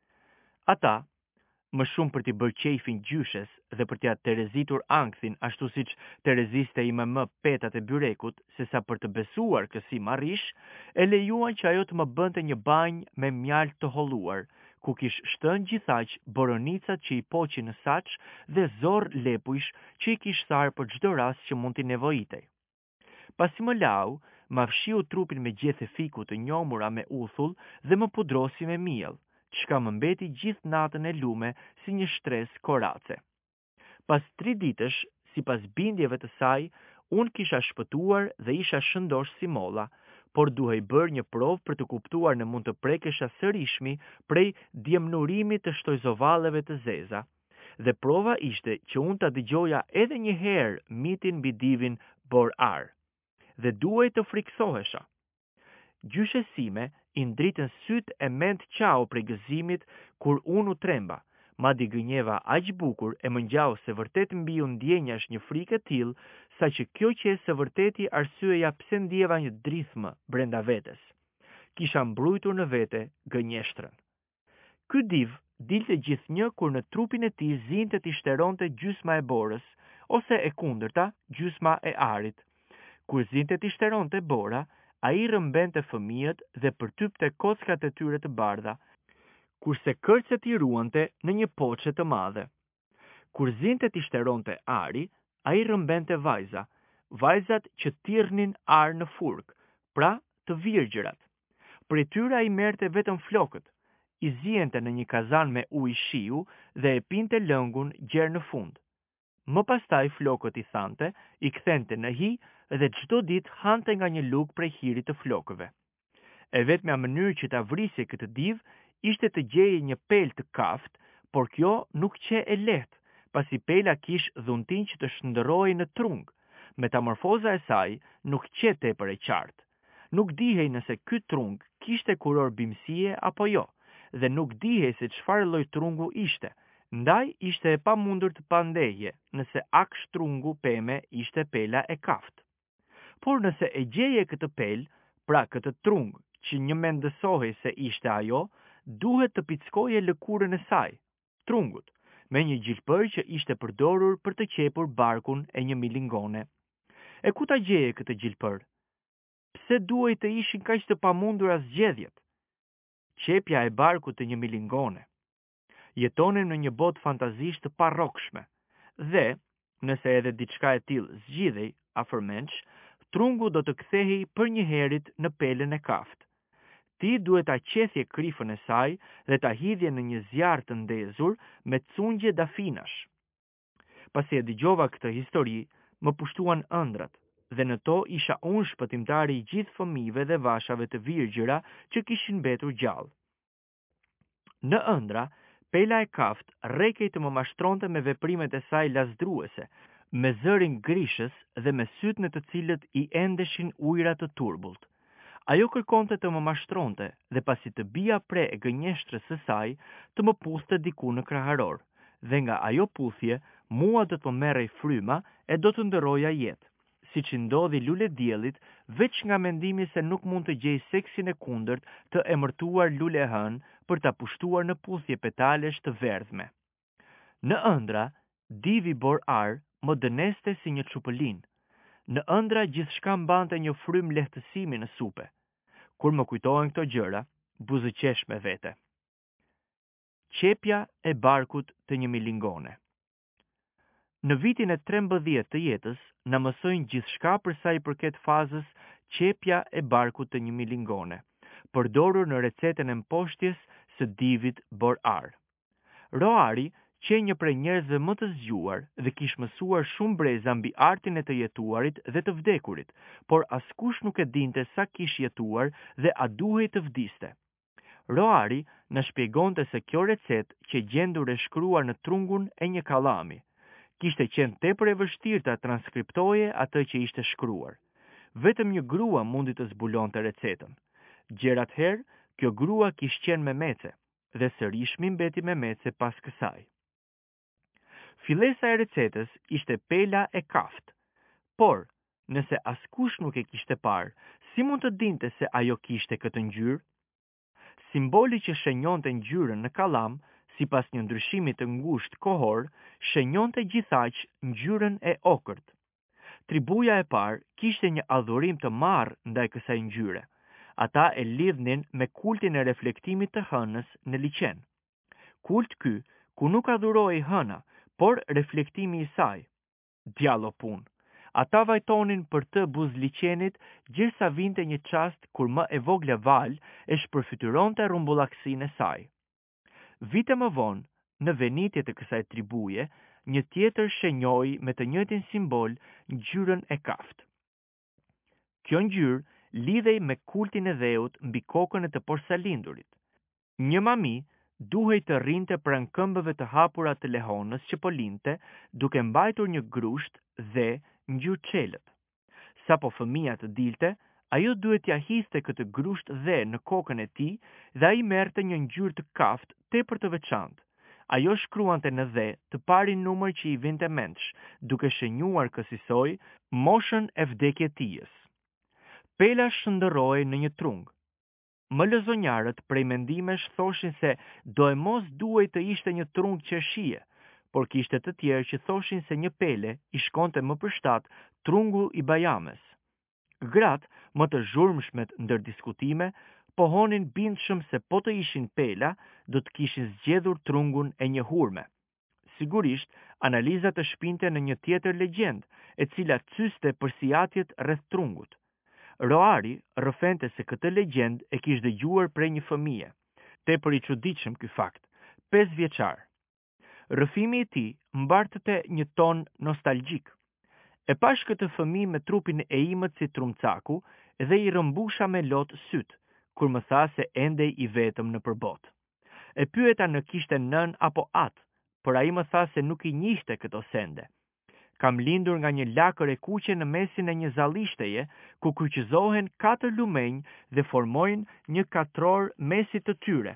Ata, më shumë për t'i bërë qejfin gjyshes dhe për t'ia terezitur ankthin ashtu siç tereziste i më petat e byrekut, sesa për të besuar kësi marrish, e lejuan që ajo të më bënte një banjë me mjaltë të holluar, ku kish shtën gjithaq boronicat që i poqi në saç dhe zorr lepujsh që i kish tharë për çdo rast që mund t'i nevojitej. Pasi më lau, ma fshiu trupin me gjethe fiku të njomura me uthull dhe më pudrosi me miell, çka më mbeti gjithë natën e lume si një shtres korace. Pas 3 ditësh, sipas bindjeve të saj, unë kisha shpëtuar dhe isha shëndosh si molla, por duhej bërë një provë për të kuptuar në mund të prekesha sërishmi prej djemnurimit të shtojzovalleve të zeza, dhe prova ishte që unë ta dëgjoja edhe një herë mitin mbi divin Bor Ar, dhe duhej të friksohesha. Gjyshe sime i ndritën syt e mend qau prej gëzimit kur unë u tremba, madje gënjeva aq bukur e më ngjau se vërtet mbi u ndjenjash një frikë e tillë, sa që kjo që së vërteti arsyeja pse ndjeva një drithmë brenda vetes. Kisha mbrujtur në vete gënjeshtrën. Ky div dilte gjithnjë kur në trupin e tij zinte t'i shteronte gjysma e borës, ose e kundërta, gjysma e arit. Kur zinte t'i shteronte bora, a i rëmbente fëmijët dhe përtypte kockat e tyre të bardha, kurse kërcet i ruante në një poçe të madhe. Kur zinte t'i shteronte ari, a i rëmbente vajzat që tirnin ar në furk, pra të virgjërat. Për tyre a i merte vetëm flokët, i ziente në një kazan me ujë shiu dhe e pinte lëngun gjerë në fund. Më pastaj flokët i thante, i kthente në hi dhe çdo ditë hante nga një lugë prej hirit të flokëve. E vetmja mënyrë që ta vrisje këtë div ishte të gjeje një pelë të kaft, por kjo nuk qe e lehtë, pasi pela kish dhuntin që të shndërrohej në trung. Metamorfoza e saj nuk qe tepër e qartë. Nuk dihej nëse ky trung kishte kuror bimësie apo jo, dhe nuk dihej se çfarë lloj trungu ishte. Ndaj ishte e pamundur të pandehje nëse aksh trungu peme ishte pela e kaft. Por nëse e gjeje këtë pel, pra këtë trung që një mendësohej se ishte ajo, duhet të pickoje lëkurën e saj, trungut, me një gjilpër që ishte përdorur për të qepur barkun e një milingone. E ku ta gjeje këtë gjilpër? Pse duhej të ishin kaq të pamundura zgjedhjet? Qepja e barkut të një milingone. Jetonim në një botë fantazisht të parrokshme, dhe, nëse edhe diçka e tillë zgjidhej afërmenç, trungu do të kthehej për një herit në pelën e kaft. Ti duhet ta qethje krifën e saj dhe ta hidhje në një zjarr të ndezur me cungje dafinash. Pasi e dëgjova këtë histori, më pushtuan ëndrat. dhe në to isha unë shpëtimtari i gjithë fëmijëve dhe vashave të virgjëra që kishin mbetur gjallë. Në ëndra, Pela e kaft rrekej të më mashtronte me veprimet e saj lasdruese, me zërin grishës dhe me sytë në të cilët i endeshin ujra të turbullt. Ajo kërkonte të më mashtronte dhe pasi të bija pre e gënjeshtrës së saj, të më puthte diku në kraharor, dhe nga ajo puthje, mua do të më merrej fryma e do të ndëroja jetë. Si që ndodhi lule diellit, veç nga mendimi se nuk mund të gjej seksin e kundërt të emërtuar lule hën për ta pushtuar në puthje petalesh të verdhme. Në ëndra, divi bor ar më dëneste si një çupëlin. Në ëndra gjithçka mbante një frym lehtësimi në supe. Kur më kujtohen këto gjëra, buzëqesh me vete. Qepja e barkut të një milingone. Në vitin e 13 të jetës, na mësojnë gjithçka për sa i përket fazës qepja e barkut të një milingone, përdorur në recetën e mposhtjes së divit bor ar. Roari që një prej njerëzve më të zgjuar dhe kish mësuar shumë breza mbi artin e të jetuarit dhe të vdekurit, por askush nuk e dinte sa kish jetuar dhe a duhej të vdiste. Roari na shpjegonte se kjo recetë që gjendur e shkruar në trungun e një kallami kishte qenë tepër e vështirë ta transkriptoje atë që ishte shkruar. Vetëm një grua mundi të zbulonte recetën. Gjërat herë, kjo grua kishte qenë me mece, dhe sërish mi mbeti me mece pas kësaj. Fillesa e recetës ishte pela e kaft, por nëse askush nuk e kishte parë, si mund të dinte se ajo kishte këtë ngjyrë? Simboli që shenjonte ngjyrën në kallam, sipas një ndryshimi të ngushtë kohor, shenjonte gjithaq ngjyrën e okërt. Tribuja e parë kishte një adhurim të marrë ndaj kësaj ngjyre. Ata e lidhnin me kultin e reflektimit të hënës në liqen. Kult ky, ku nuk adhurohej hëna, por reflektimi i saj. Djallo pun. Ata vajtonin për të buzliqenit gjithsa vinte një çast kur më e vogla Val e shpërfytyronte rrumbullaksinë e saj. Vite më vonë, në venitje të kësaj tribuje, një tjetër shenjoi me të njëjtin simbol ngjyrën e kaft. Kjo ngjyrë lidhej me kultin e dheut mbi kokën e të porsalindurit. Një mami duhej të rrinte pranë këmbëve të hapura të lehonës që po linte, duke mbajtur një grusht dhe ngjyrë çelët. Sapo fëmia të dilte, ajo duhet t'ja histe këtë grusht dhe në kokën e tij dhe ai merrte një ngjyrë të kaft tepër të veçantë. Ajo shkruante në dhe të parin numër që i vinte mendsh, duke shënjuar kësaj moshën e vdekjetijës. Pela shndërrohej në një trung. Më lëzonjarët prej mendimesh thoshin se do e mos duhej të ishte një trung qershie, por kishte të tjerë që thoshin se një pele i shkonte më përshtat trungu i bajames. Gratë më të zhurmshmet ndër diskutime pohonin bindshëm se po të ishin pela, do të kishin zgjedhur trungun e një hurme. Sigurisht, analiza të shpinte në një tjetër legjend, e cila cyste për sijatjet rreth trungut. Roari rrëfente se këtë legjend e kishte dëgjuar prej një fëmije, tepër i çuditshëm ky fakt, 5 vjeçar. Rrëfimi i tij mbartete një ton nostalgjik. E pash këtë fëmijë me trupin e imët si trumcaku dhe i rëmbusha me lot syt, kur më tha se ende i vetëm në përbot. E pyeta në kishte nën apo atë, por ai më tha se nuk i njihte këto sende. Kam lindur nga një lakër e kuqe në mesin e një zallishteje, ku kryqëzohen 4 lumenj dhe formojnë një katror mesit të tyre.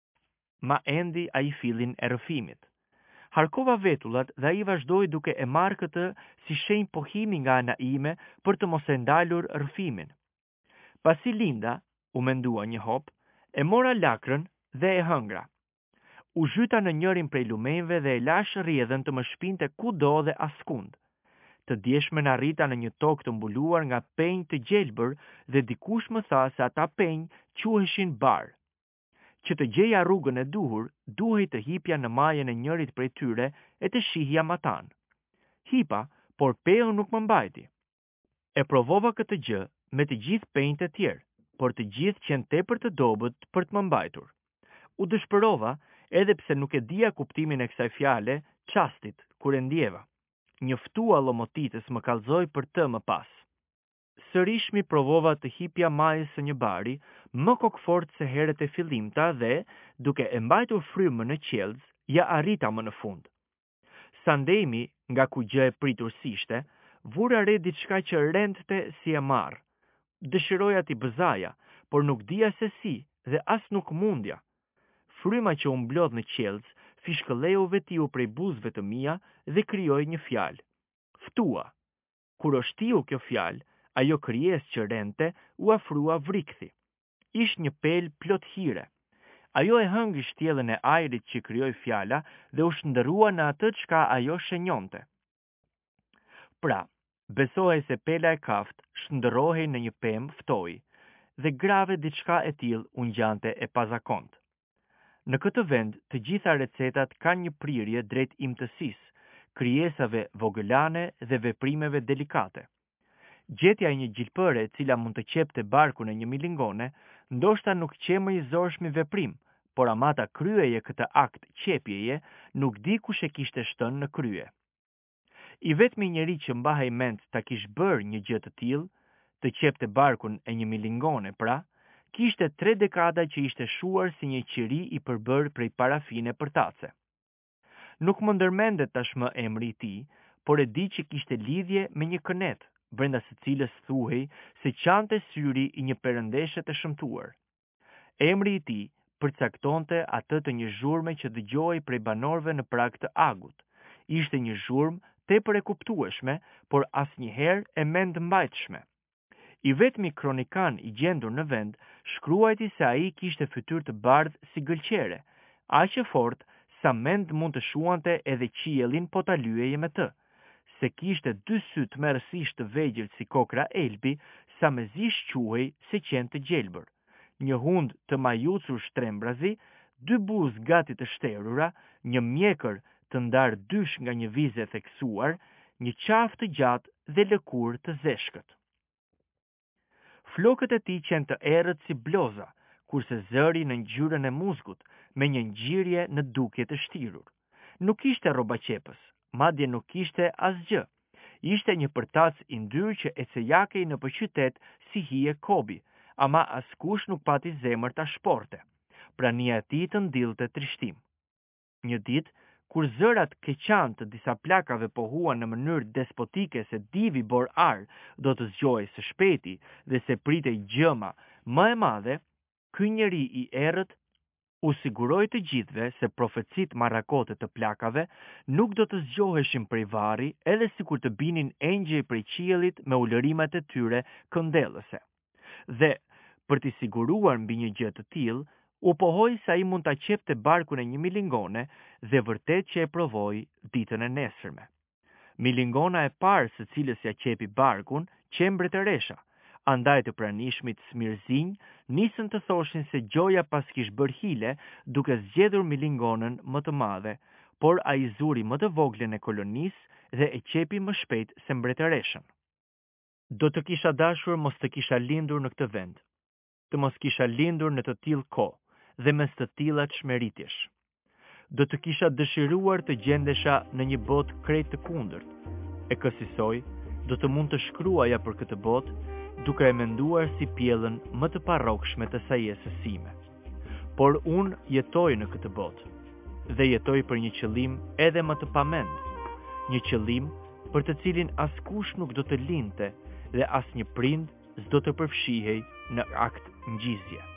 Ma endi ai fillin e rrëfimit. Harkova vetullat dhe ai vazhdoi duke e marrë këtë si shenjë pohimi nga ana ime për të mos e ndalur rrëfimin. Pasi linda, u mendua një hop, e mora lakrën dhe e hëngra. U zhyta në njërin prej lumenjve dhe e lash rrjedhën të më shpinte kudo dhe askund. Të djeshmen arrita në një tokë të mbuluar nga penj të gjelbër dhe dikush më tha se ata penj quheshin bar. Që të gjeja rrugën e duhur, duhej të hipja në majën e njërit prej tyre e të shihja matan. Hipa, por peo nuk më mbajti. E provova këtë gjë me të gjithë penjtë e tjerë, por të gjithë qenë tepër të dobët për të më mbajtur. U dëshpërova, edhe pse nuk e dija kuptimin e kësaj fjale, çastit, kur e ndjeva. Njoftua Llomotitës më kallzoi për të më pas. sërish mi provova të hipja majës së një bari, më kokfort se herët e fillimta dhe, duke e mbajtur frymën në qelz, ja arrita më në fund. Sa ndemi, nga ku gjë e pritur sishte, vura re diçka që rendte si e marr. Dëshiroja t'i bëzaja, por nuk dija se si dhe as nuk mundja. Fryma që u mblodh në qelz, fishkëlleu vetiu prej buzëve të mia dhe krijoi një fjalë. Ftua. Kur o shtiu kjo fjalë, ajo krijesë që rente u afrua vrikthi. Ish një pel plot hire. Ajo e hëngi shtjellën e ajrit që krijoi fjala dhe u shndërrua në atë çka ajo shenjonte. Pra, besohej se pela e kaft shndërrohej në një pemë ftoi dhe grave diçka e tillë u ngjante e pazakont. Në këtë vend, të gjitha recetat kanë një prirje drejt imtësisë, krijesave vogëlane dhe veprimeve delikate. Gjetja e një gjilpëre e cila mund të qepte barkun e një milingone, ndoshta nuk qemë i zorshmi veprim, por amata kryeje këtë akt qepjeje, nuk di kush e kishte shtënë në krye. I vetmi njeri që mbahej mend ta kish bërë një gjë të tillë, të qepte barkun e një milingone pra, kishte 3 dekada që ishte shuar si një qiri i përbërë prej parafine për tace. Nuk më ndërmendet tashmë emri i tij, por e di që kishte lidhje me një kënet, brenda së cilës thuhej se qante syri i një perëndeshe të shëmtuar. Emri i tij përcaktonte atë të një zhurme që dëgjohej prej banorëve në prag të agut. Ishte një zhurmë tepër e kuptueshme, por asnjëherë e mendmbajtshme. I vetmi kronikan i gjendur në vend shkruajti se ai kishte fytyrë të bardhë si gëlqere, aq e fortë sa mend mund të shuante edhe qiellin po ta lyeje me të, se kishte 2 sy të merësisht të vegjël si kokra elbi, sa mezisht quhej se qenë të gjelbër, një hund të majucur shtrembrazi, 2 buzë gati të shterura, një mjekër të ndarë dysh nga një vizë e theksuar, një qafë të gjatë dhe lëkurë të zeshkët. Flokët e tij qenë të errët si bloza, kurse zëri në ngjyrën e muskut, me një ngjyrje në dukje të shtirur. Nuk ishte rroba qepës, madje nuk ishte asgjë. Ishte një përtac i ndyrë që ecejakej në qytet si hije kobi, ama askush nuk pati zemër ta shporte. Prania e tij të ndillte trishtim. Një ditë, kur zërat keqan të disa plakave pohuan në mënyrë despotike se divi bor ar do të zgjohej së shpejti dhe se pritej gjëma më e madhe, ky njeri i errët u siguroi të gjithëve se profecit marrakote të plakave nuk do të zgjoheshin prej varri edhe sikur të binin engjëj prej qiellit me ulërimet e tyre këndellëse. Dhe, për t'i siguruar mbi një gjë të tillë, u pohoi sa I mund ta qepte barkun e një milingone dhe vërtet që e provoi ditën e nesërme. Milingona e parë së cilës ja qepi barkun, qembretëresha, andaj të pranishmit smirëzinj, nisën të thoshin se gjoja pas kish bër hile duke zgjedhur milingonën më të madhe, por ai zuri më të voglën e kolonisë dhe e qepi më shpejt se mbretëreshën. Do të kisha dashur mos të kisha lindur në këtë vend, të mos kisha lindur në të tillë kohë dhe mes të tilla çmeritjesh. Do të kisha dëshiruar të gjendesha në një botë krejt të kundërt. E kësaj do të mund të shkruaja për këtë botë, duke e menduar si pjellën më të parrokshme të sajesës sime. Por unë jetoj në këtë botë dhe jetoj për një qëllim edhe më të pamend, një qëllim për të cilin askush nuk do të linte dhe asnjë prind s'do të përfshihej në akt ngjizje.